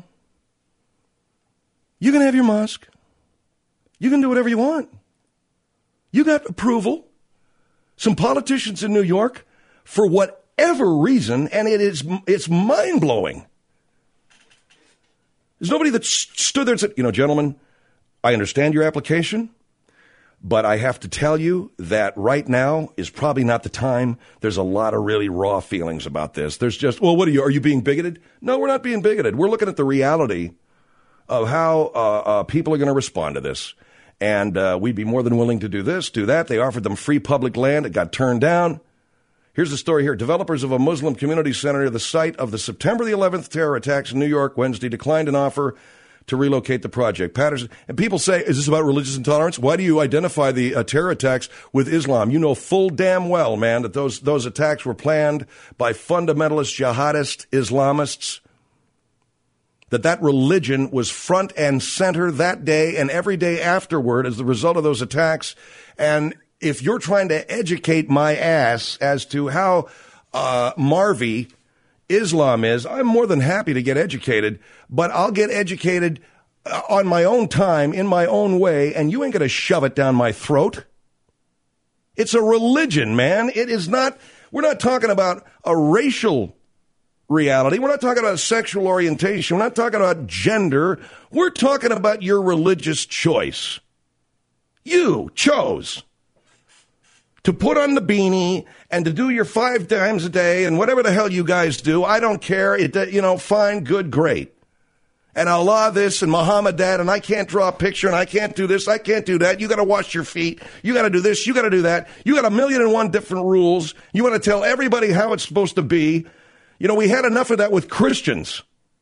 You can have your mosque. You can do whatever you want. You got approval. Some politicians in New York, for whatever reason, and it's mind-blowing. There's nobody that stood there and said, you know, gentlemen, I understand your application, but I have to tell you that right now is probably not the time. There's a lot of really raw feelings about this. There's just, well, what are you being bigoted? No, we're not being bigoted. We're looking at the reality of how people are going to respond to this. And we'd be more than willing to do this, do that. They offered them free public land. It got turned down. Here's the story here. Developers of a Muslim community center near the site of the September the 11th terror attacks in New York Wednesday declined an offer to relocate the project. Patterson, and people say, is this about religious intolerance? Why do you identify the terror attacks with Islam? You know full damn well, man, that those attacks were planned by fundamentalist jihadist Islamists. That religion was front and center that day and every day afterward as the result of those attacks. And if you're trying to educate my ass as to how Marvy Islam is, I'm more than happy to get educated, but I'll get educated on my own time, in my own way, and you ain't going to shove it down my throat. It's a religion, man. It is not, we're not talking about a racial reality. We're not talking about sexual orientation. We're not talking about gender. We're talking about your religious choice. You chose to put on the beanie and to do your 5 times a day and whatever the hell you guys do. I don't care. Fine, good, great. And Allah this and Muhammad that, and I can't draw a picture and I can't do this, I can't do that. You got to wash your feet. You got to do this. You got to do that. You got 1,000,001 different rules. You want to tell everybody how it's supposed to be. You know, we had enough of that with Christians.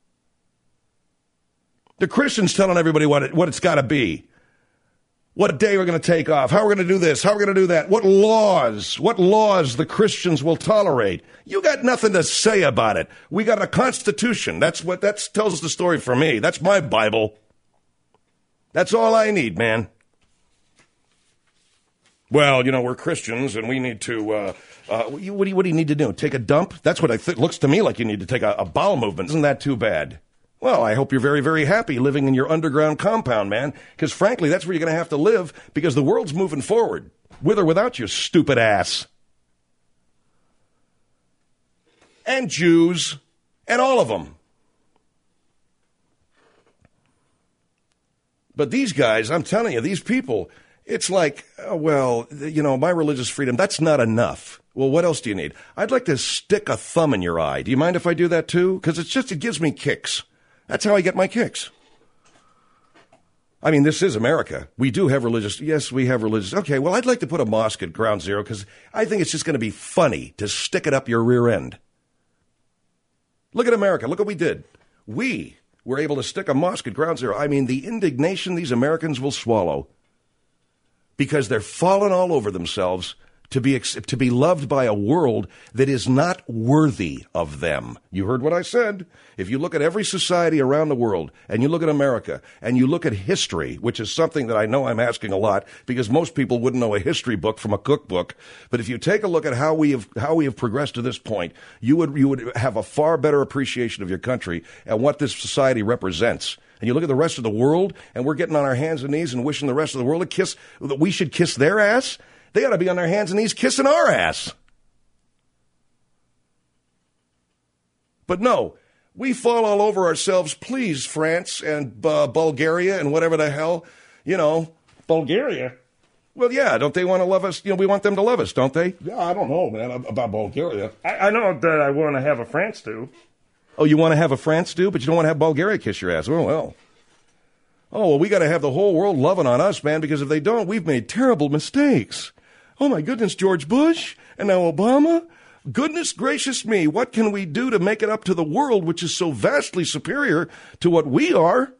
The Christians telling everybody what it's got to be. What day we're going to take off, how we're going to do this, how we're going to do that, what laws the Christians will tolerate. You got nothing to say about it. We got a constitution. That tells the story for me. That's my Bible. That's all I need, man. Well, we're Christians and we need to, what do you need to do? Take a dump? That's what looks to me like you need to take a bowel movement. Isn't that too bad? Well, I hope you're very, very happy living in your underground compound, man, because frankly, that's where you're going to have to live because the world's moving forward, with or without you, stupid ass. And Jews, and all of them. But these guys, I'm telling you, these people, it's like, my religious freedom, that's not enough. Well, what else do you need? I'd like to stick a thumb in your eye. Do you mind if I do that too? Because it gives me kicks. That's how I get my kicks. I mean, this is America. We do have religious. Yes, we have religious. Okay, well, I'd like to put a mosque at Ground Zero because I think it's just going to be funny to stick it up your rear end. Look at America. Look what we did. We were able to stick a mosque at Ground Zero. I mean, the indignation these Americans will swallow because they're falling all over themselves to be loved by a world that is not worthy of them. You heard what I said. If you look at every society around the world, and you look at America, and you look at history, which is something that I know I'm asking a lot, because most people wouldn't know a history book from a cookbook. But if you take a look at how we have progressed to this point, you would have a far better appreciation of your country and what this society represents. And you look at the rest of the world, and we're getting on our hands and knees and wishing the rest of the world that we should kiss their ass. They ought to be on their hands and knees kissing our ass. But no, we fall all over ourselves. Please, France and Bulgaria and whatever the hell, Bulgaria? Well, yeah, don't they want to love us? We want them to love us, don't they? Yeah, I don't know, man, about Bulgaria. I know that I want to have a France do. Oh, you want to have a France do, but you don't want to have Bulgaria kiss your ass. Oh, well. Oh, well, we got to have the whole world loving on us, man, because if they don't, we've made terrible mistakes. Oh, my goodness, George Bush and now Obama. Goodness gracious me, what can we do to make it up to the world, which is so vastly superior to what we are?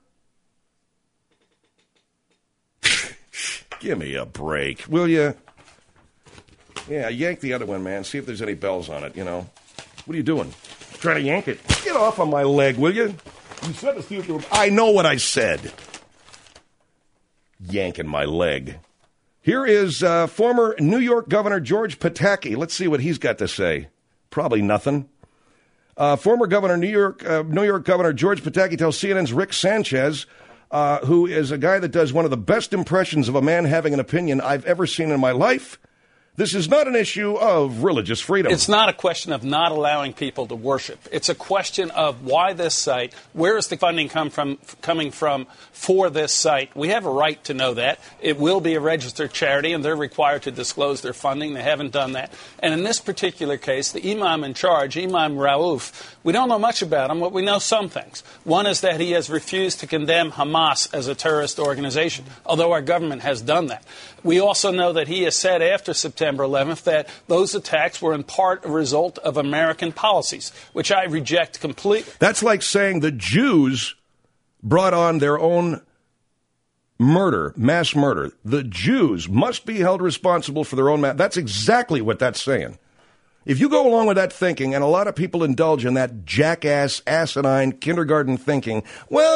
Give me a break, will you? Yeah, yank the other one, man. See if there's any bells on it, What are you doing? Try to yank it. Get off of my leg, will you? You said to see if you were... I know what I said. Yanking my leg. Here is former New York Governor George Pataki. Let's see what he's got to say. Probably nothing. Former Governor New York Governor George Pataki tells CNN's Rick Sanchez, who is a guy that does one of the best impressions of a man having an opinion I've ever seen in my life. This is not an issue of religious freedom. It's not a question of not allowing people to worship. It's a question of why this site, where is the funding coming from for this site? We have a right to know that. It will be a registered charity, and they're required to disclose their funding. They haven't done that. And in this particular case, the imam in charge, Imam Rauf, we don't know much about him, but we know some things. One is that he has refused to condemn Hamas as a terrorist organization, although our government has done that. We also know that he has said after September 11th that those attacks were in part a result of American policies, which I reject completely. That's like saying the Jews brought on their own murder, mass murder. The Jews must be held responsible for their own That's exactly what that's saying. If you go along with that thinking, and a lot of people indulge in that jackass, asinine, kindergarten thinking, well,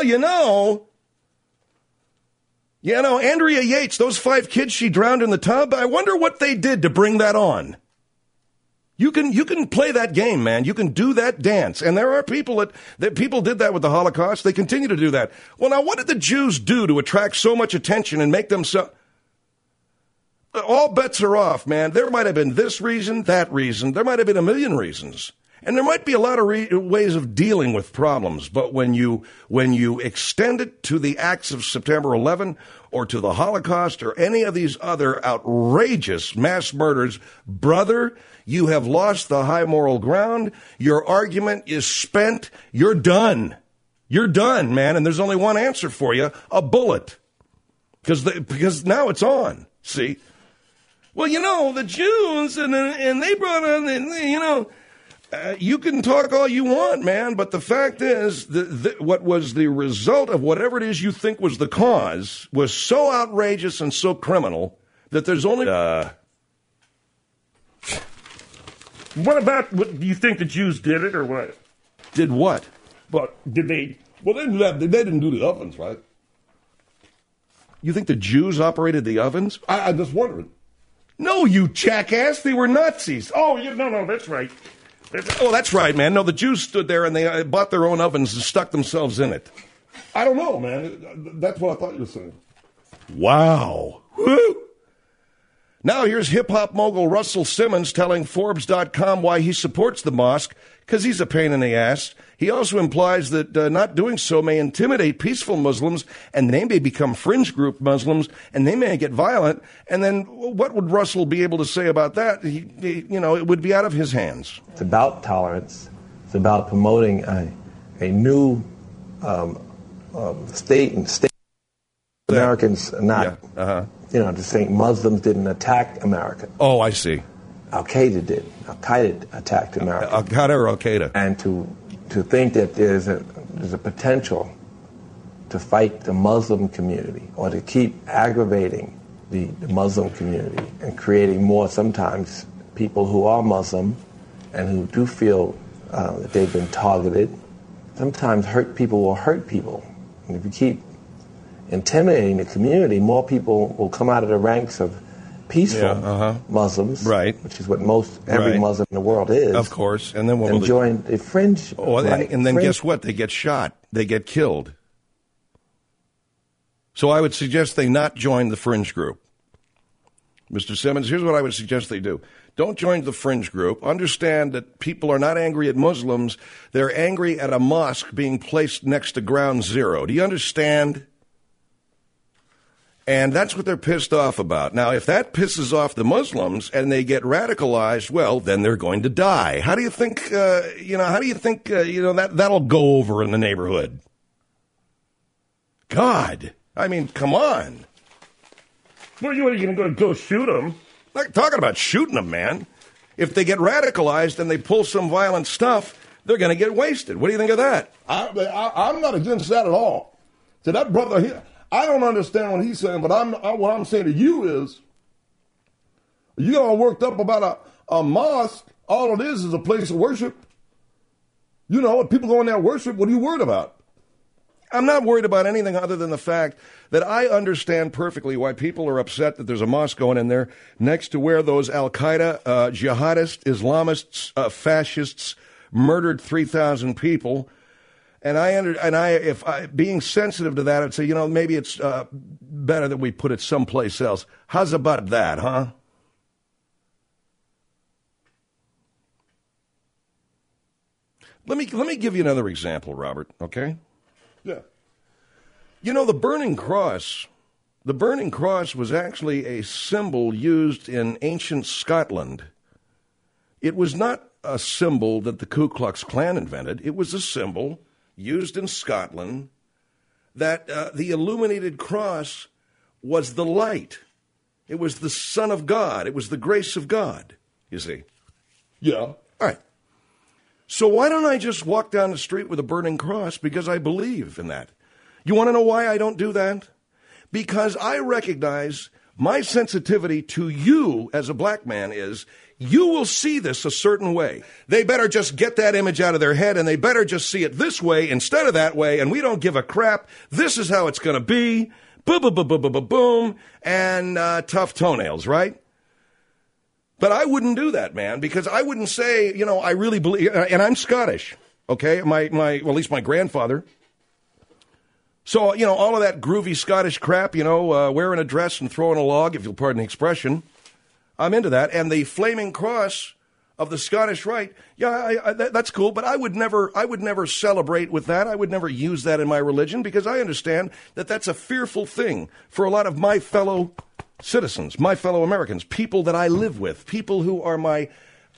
Andrea Yates, those 5 kids she drowned in the tub, I wonder what they did to bring that on. You can play that game, man. You can do that dance. And there are people that people did that with the Holocaust. They continue to do that. Well, now, what did the Jews do to attract so much attention and make them so... All bets are off, man. There might have been this reason, that reason. There might have been a million reasons. And there might be a lot of ways of dealing with problems, but when you extend it to the acts of September 11 or to the Holocaust or any of these other outrageous mass murders, brother, you have lost the high moral ground. Your argument is spent. You're done. You're done, man. And there's only one answer for you: a bullet, because now it's on. See, well, the Jews and they brought on you can talk all you want, man, but the fact is what was the result of whatever it is you think was the cause was so outrageous and so criminal that there's only... What about, do you think the Jews did it or what? Did what? But did they... Well, they didn't do the ovens, right? You think the Jews operated the ovens? I'm just wondering. No, you jackass, they were Nazis. Oh, no, that's right. Oh, that's right, man. No, the Jews stood there and they bought their own ovens and stuck themselves in it. I don't know, man. That's what I thought you were saying. Wow. Woo! Now here's hip-hop mogul Russell Simmons telling Forbes.com why he supports the mosque, because he's a pain in the ass. He also implies that not doing so may intimidate peaceful Muslims, and they may become fringe group Muslims, and they may get violent. And then what would Russell be able to say about that? It would be out of his hands. It's about tolerance. It's about promoting a new state. Americans are not, just saying Muslims didn't attack America. Oh, I see. Al-Qaeda did. Al-Qaeda attacked America. Al-Qaeda or Al-Qaeda? And to think that there's a potential to fight the Muslim community or to keep aggravating the Muslim community and creating more, sometimes, people who are Muslim and who do feel that they've been targeted. Sometimes people will hurt people. And if you keep intimidating the community, more people will come out of the ranks of peaceful Muslims, which is what every Muslim in the world is. Of course. And then and join the fringe. And then guess what? They get shot. They get killed. So I would suggest they not join the fringe group. Mr. Simmons, here's what I would suggest they do. Don't join the fringe group. Understand that people are not angry at Muslims. They're angry at a mosque being placed next to Ground Zero. Do you understand? And that's what they're pissed off about. Now, if that pisses off the Muslims and they get radicalized, well, then they're going to die. How do you think, that'll go over in the neighborhood? God. I mean, come on. Well, you are going to go shoot them? Not talking about shooting them, man. If they get radicalized and they pull some violent stuff, they're going to get wasted. What do you think of that? I'm not against that at all. So that brother here, I don't understand what he's saying, but what I'm saying to you is, you all worked up about a mosque. All it is a place of worship. You know, if people go in there and worship, what are you worried about? I'm not worried about anything other than the fact that I understand perfectly why people are upset that there's a mosque going in there next to where those Al-Qaeda, jihadists, Islamists, fascists murdered 3,000 people. And being sensitive to that, I'd say, maybe it's better that we put it someplace else. How's about that, huh? Let me give you another example, Robert, okay? Yeah. The Burning Cross was actually a symbol used in ancient Scotland. It was not a symbol that the Ku Klux Klan invented. It was a symbol used in Scotland that the illuminated cross was the light. It was the Son of God. It was the grace of God, you see. Yeah. All right. So why don't I just walk down the street with a burning cross? Because I believe in that. You want to know why I don't do that? Because I recognize my sensitivity to you as a black man is, you will see this a certain way. They better just get that image out of their head, and they better just see it this way instead of that way, and we don't give a crap. This is how it's going to be. Boom, boom, boom, boom, boom, boom, boom, and tough toenails, right? But I wouldn't do that, man, because I wouldn't say, I really believe, and I'm Scottish, okay? Well, at least my grandfather. So, all of that groovy Scottish crap, wearing a dress and throwing a log, if you'll pardon the expression, I'm into that. And the flaming cross of the Scottish Rite, that's cool, but I would never celebrate with that. I would never use that in my religion because I understand that that's a fearful thing for a lot of my fellow citizens, my fellow Americans, people that I live with, people who are my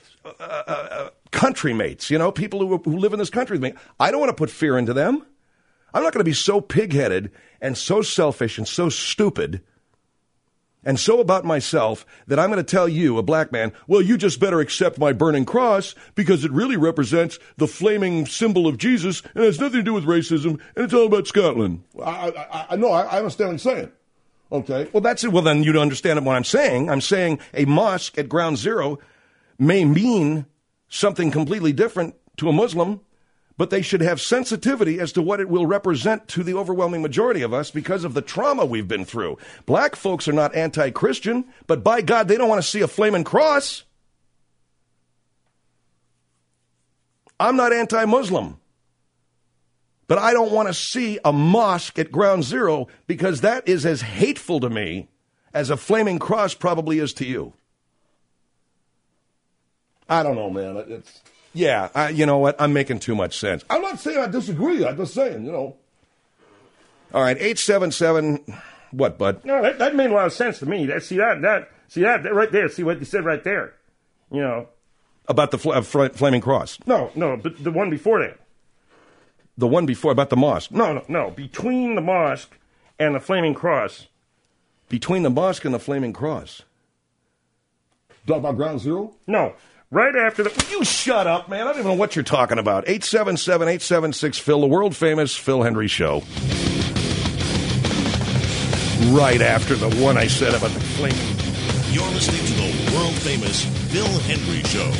country mates, people who live in this country with me. I don't want to put fear into them. I'm not going to be so pig-headed and so selfish and so stupid and so about myself that I'm going to tell you, a black man, well, you just better accept my burning cross because it really represents the flaming symbol of Jesus and it has nothing to do with racism and it's all about Scotland. I know. I understand what you're saying. Okay. Well, that's it. Well, then you understand what I'm saying. I'm saying a mosque at Ground Zero may mean something completely different to a Muslim, but they should have sensitivity as to what it will represent to the overwhelming majority of us because of the trauma we've been through. Black folks are not anti-Christian, but by God, they don't want to see a flaming cross. I'm not anti-Muslim. But I don't want to see a mosque at Ground Zero because that is as hateful to me as a flaming cross probably is to you. I don't know, man. You know what? I'm making too much sense. I'm not saying I disagree. I'm just saying, All right, 877. What, bud? No, that made a lot of sense to me. See that right there. See what you said right there. About the flaming cross. No, but the one before that. The one before, about the mosque. No. Between the mosque and the Flaming Cross. Between the mosque and the Flaming Cross. Talk about Ground Zero? No. Right after the... You shut up, man. I don't even know what you're talking about. 877-876-PHIL, the world-famous Phil Hendry Show. Right after the one I said about the Flaming... You're listening to the world-famous Phil Hendry Show.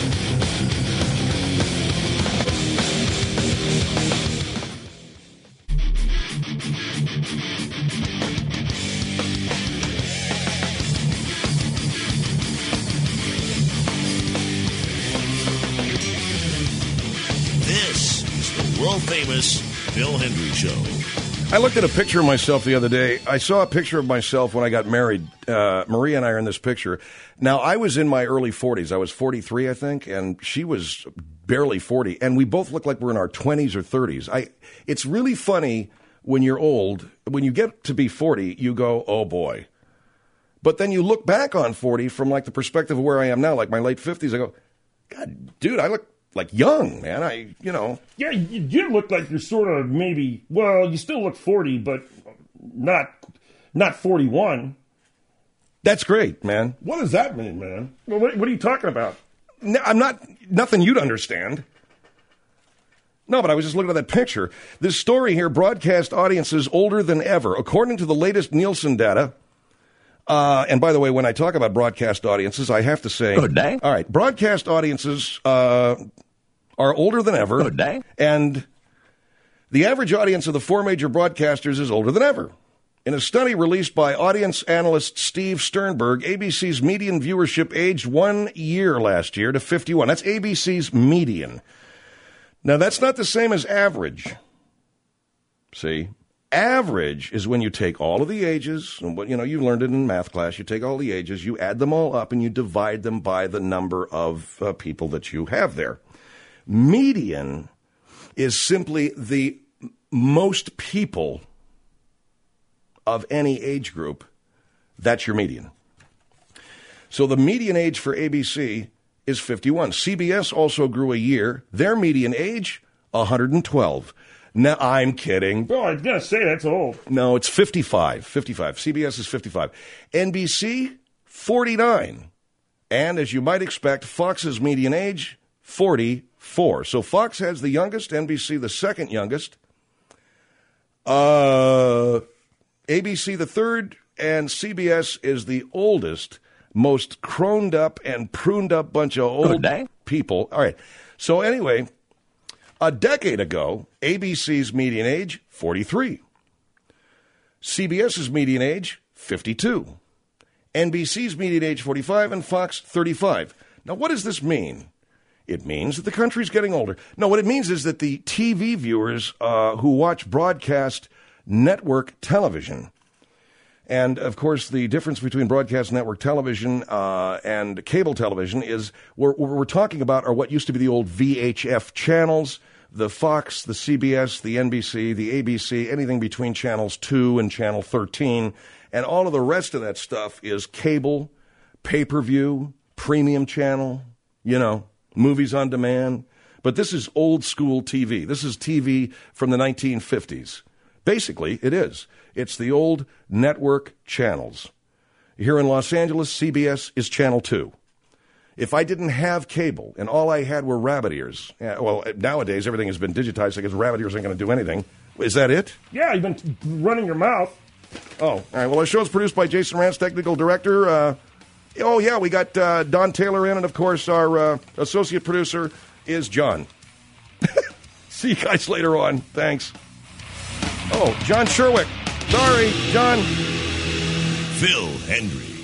This is the world-famous Phil Hendry Show. I looked at a picture of myself the other day. I saw a picture of myself when I got married. Maria and I are in this picture. Now, I was in my early 40s. I was 43, I think, and she was barely 40. And we both look like we're in our 20s or 30s. It's really funny when you're old. When you get to be 40, you go, oh, boy. But then you look back on 40 from, like, the perspective of where I am now, like my late 50s. I go, God, dude, I look like young, man. Yeah, you look like you're sort of maybe, well, you still look 40, but not 41. That's great, man. What does that mean, man? Well, what are you talking about? I'm not, nothing you'd understand. No, but I was just looking at that picture. This story here, broadcast audiences older than ever. According to the latest Nielsen data, and by the way, when I talk about broadcast audiences, I have to say... Good day. All right, broadcast audiences are older than ever. Good day. And the average audience of the four major broadcasters is older than ever. In a study released by audience analyst Steve Sternberg, ABC's median viewership aged 1 year last year to 51. That's ABC's median. Now, that's not the same as average. See? Average is when you take all of the ages, and you learned it in math class, you take all the ages, you add them all up, and you divide them by the number of people that you have there. Median is simply the most people of any age group. That's your median. So the median age for ABC is 51. CBS also grew a year. Their median age, 112. Now, I'm kidding. Oh, I was going to say that's old. No, it's 55. 55. CBS is 55. NBC, 49. And as you might expect, Fox's median age, 44. So Fox has the youngest, NBC the second youngest, ABC the third, and CBS is the oldest, most croned up and pruned up bunch of old people. All right. So anyway, a decade ago, ABC's median age, 43. CBS's median age, 52. NBC's median age, 45, and Fox, 35. Now, what does this mean? It means that the country's getting older. No, what it means is that the TV viewers who watch broadcast network television, and, of course, the difference between broadcast network television and cable television is what we're talking about are what used to be the old VHF channels, the Fox, the CBS, the NBC, the ABC, anything between channels 2 and channel 13, and all of the rest of that stuff is cable, pay-per-view, premium channel, movies on demand. But this is old school TV. This is TV from the 1950s. Basically, it is. It's the old network channels. Here in Los Angeles, CBS is Channel 2. If I didn't have cable and all I had were rabbit ears, well, nowadays everything has been digitized, so I guess rabbit ears aren't going to do anything. Is that it? Yeah, you've been running your mouth. Oh, all right. Well, our show's produced by Jason Rance, technical director. We got Don Taylor in, and, of course, our associate producer is John. See you guys later on. Thanks. Oh, John Sherwick. Sorry, John. Phil Hendry.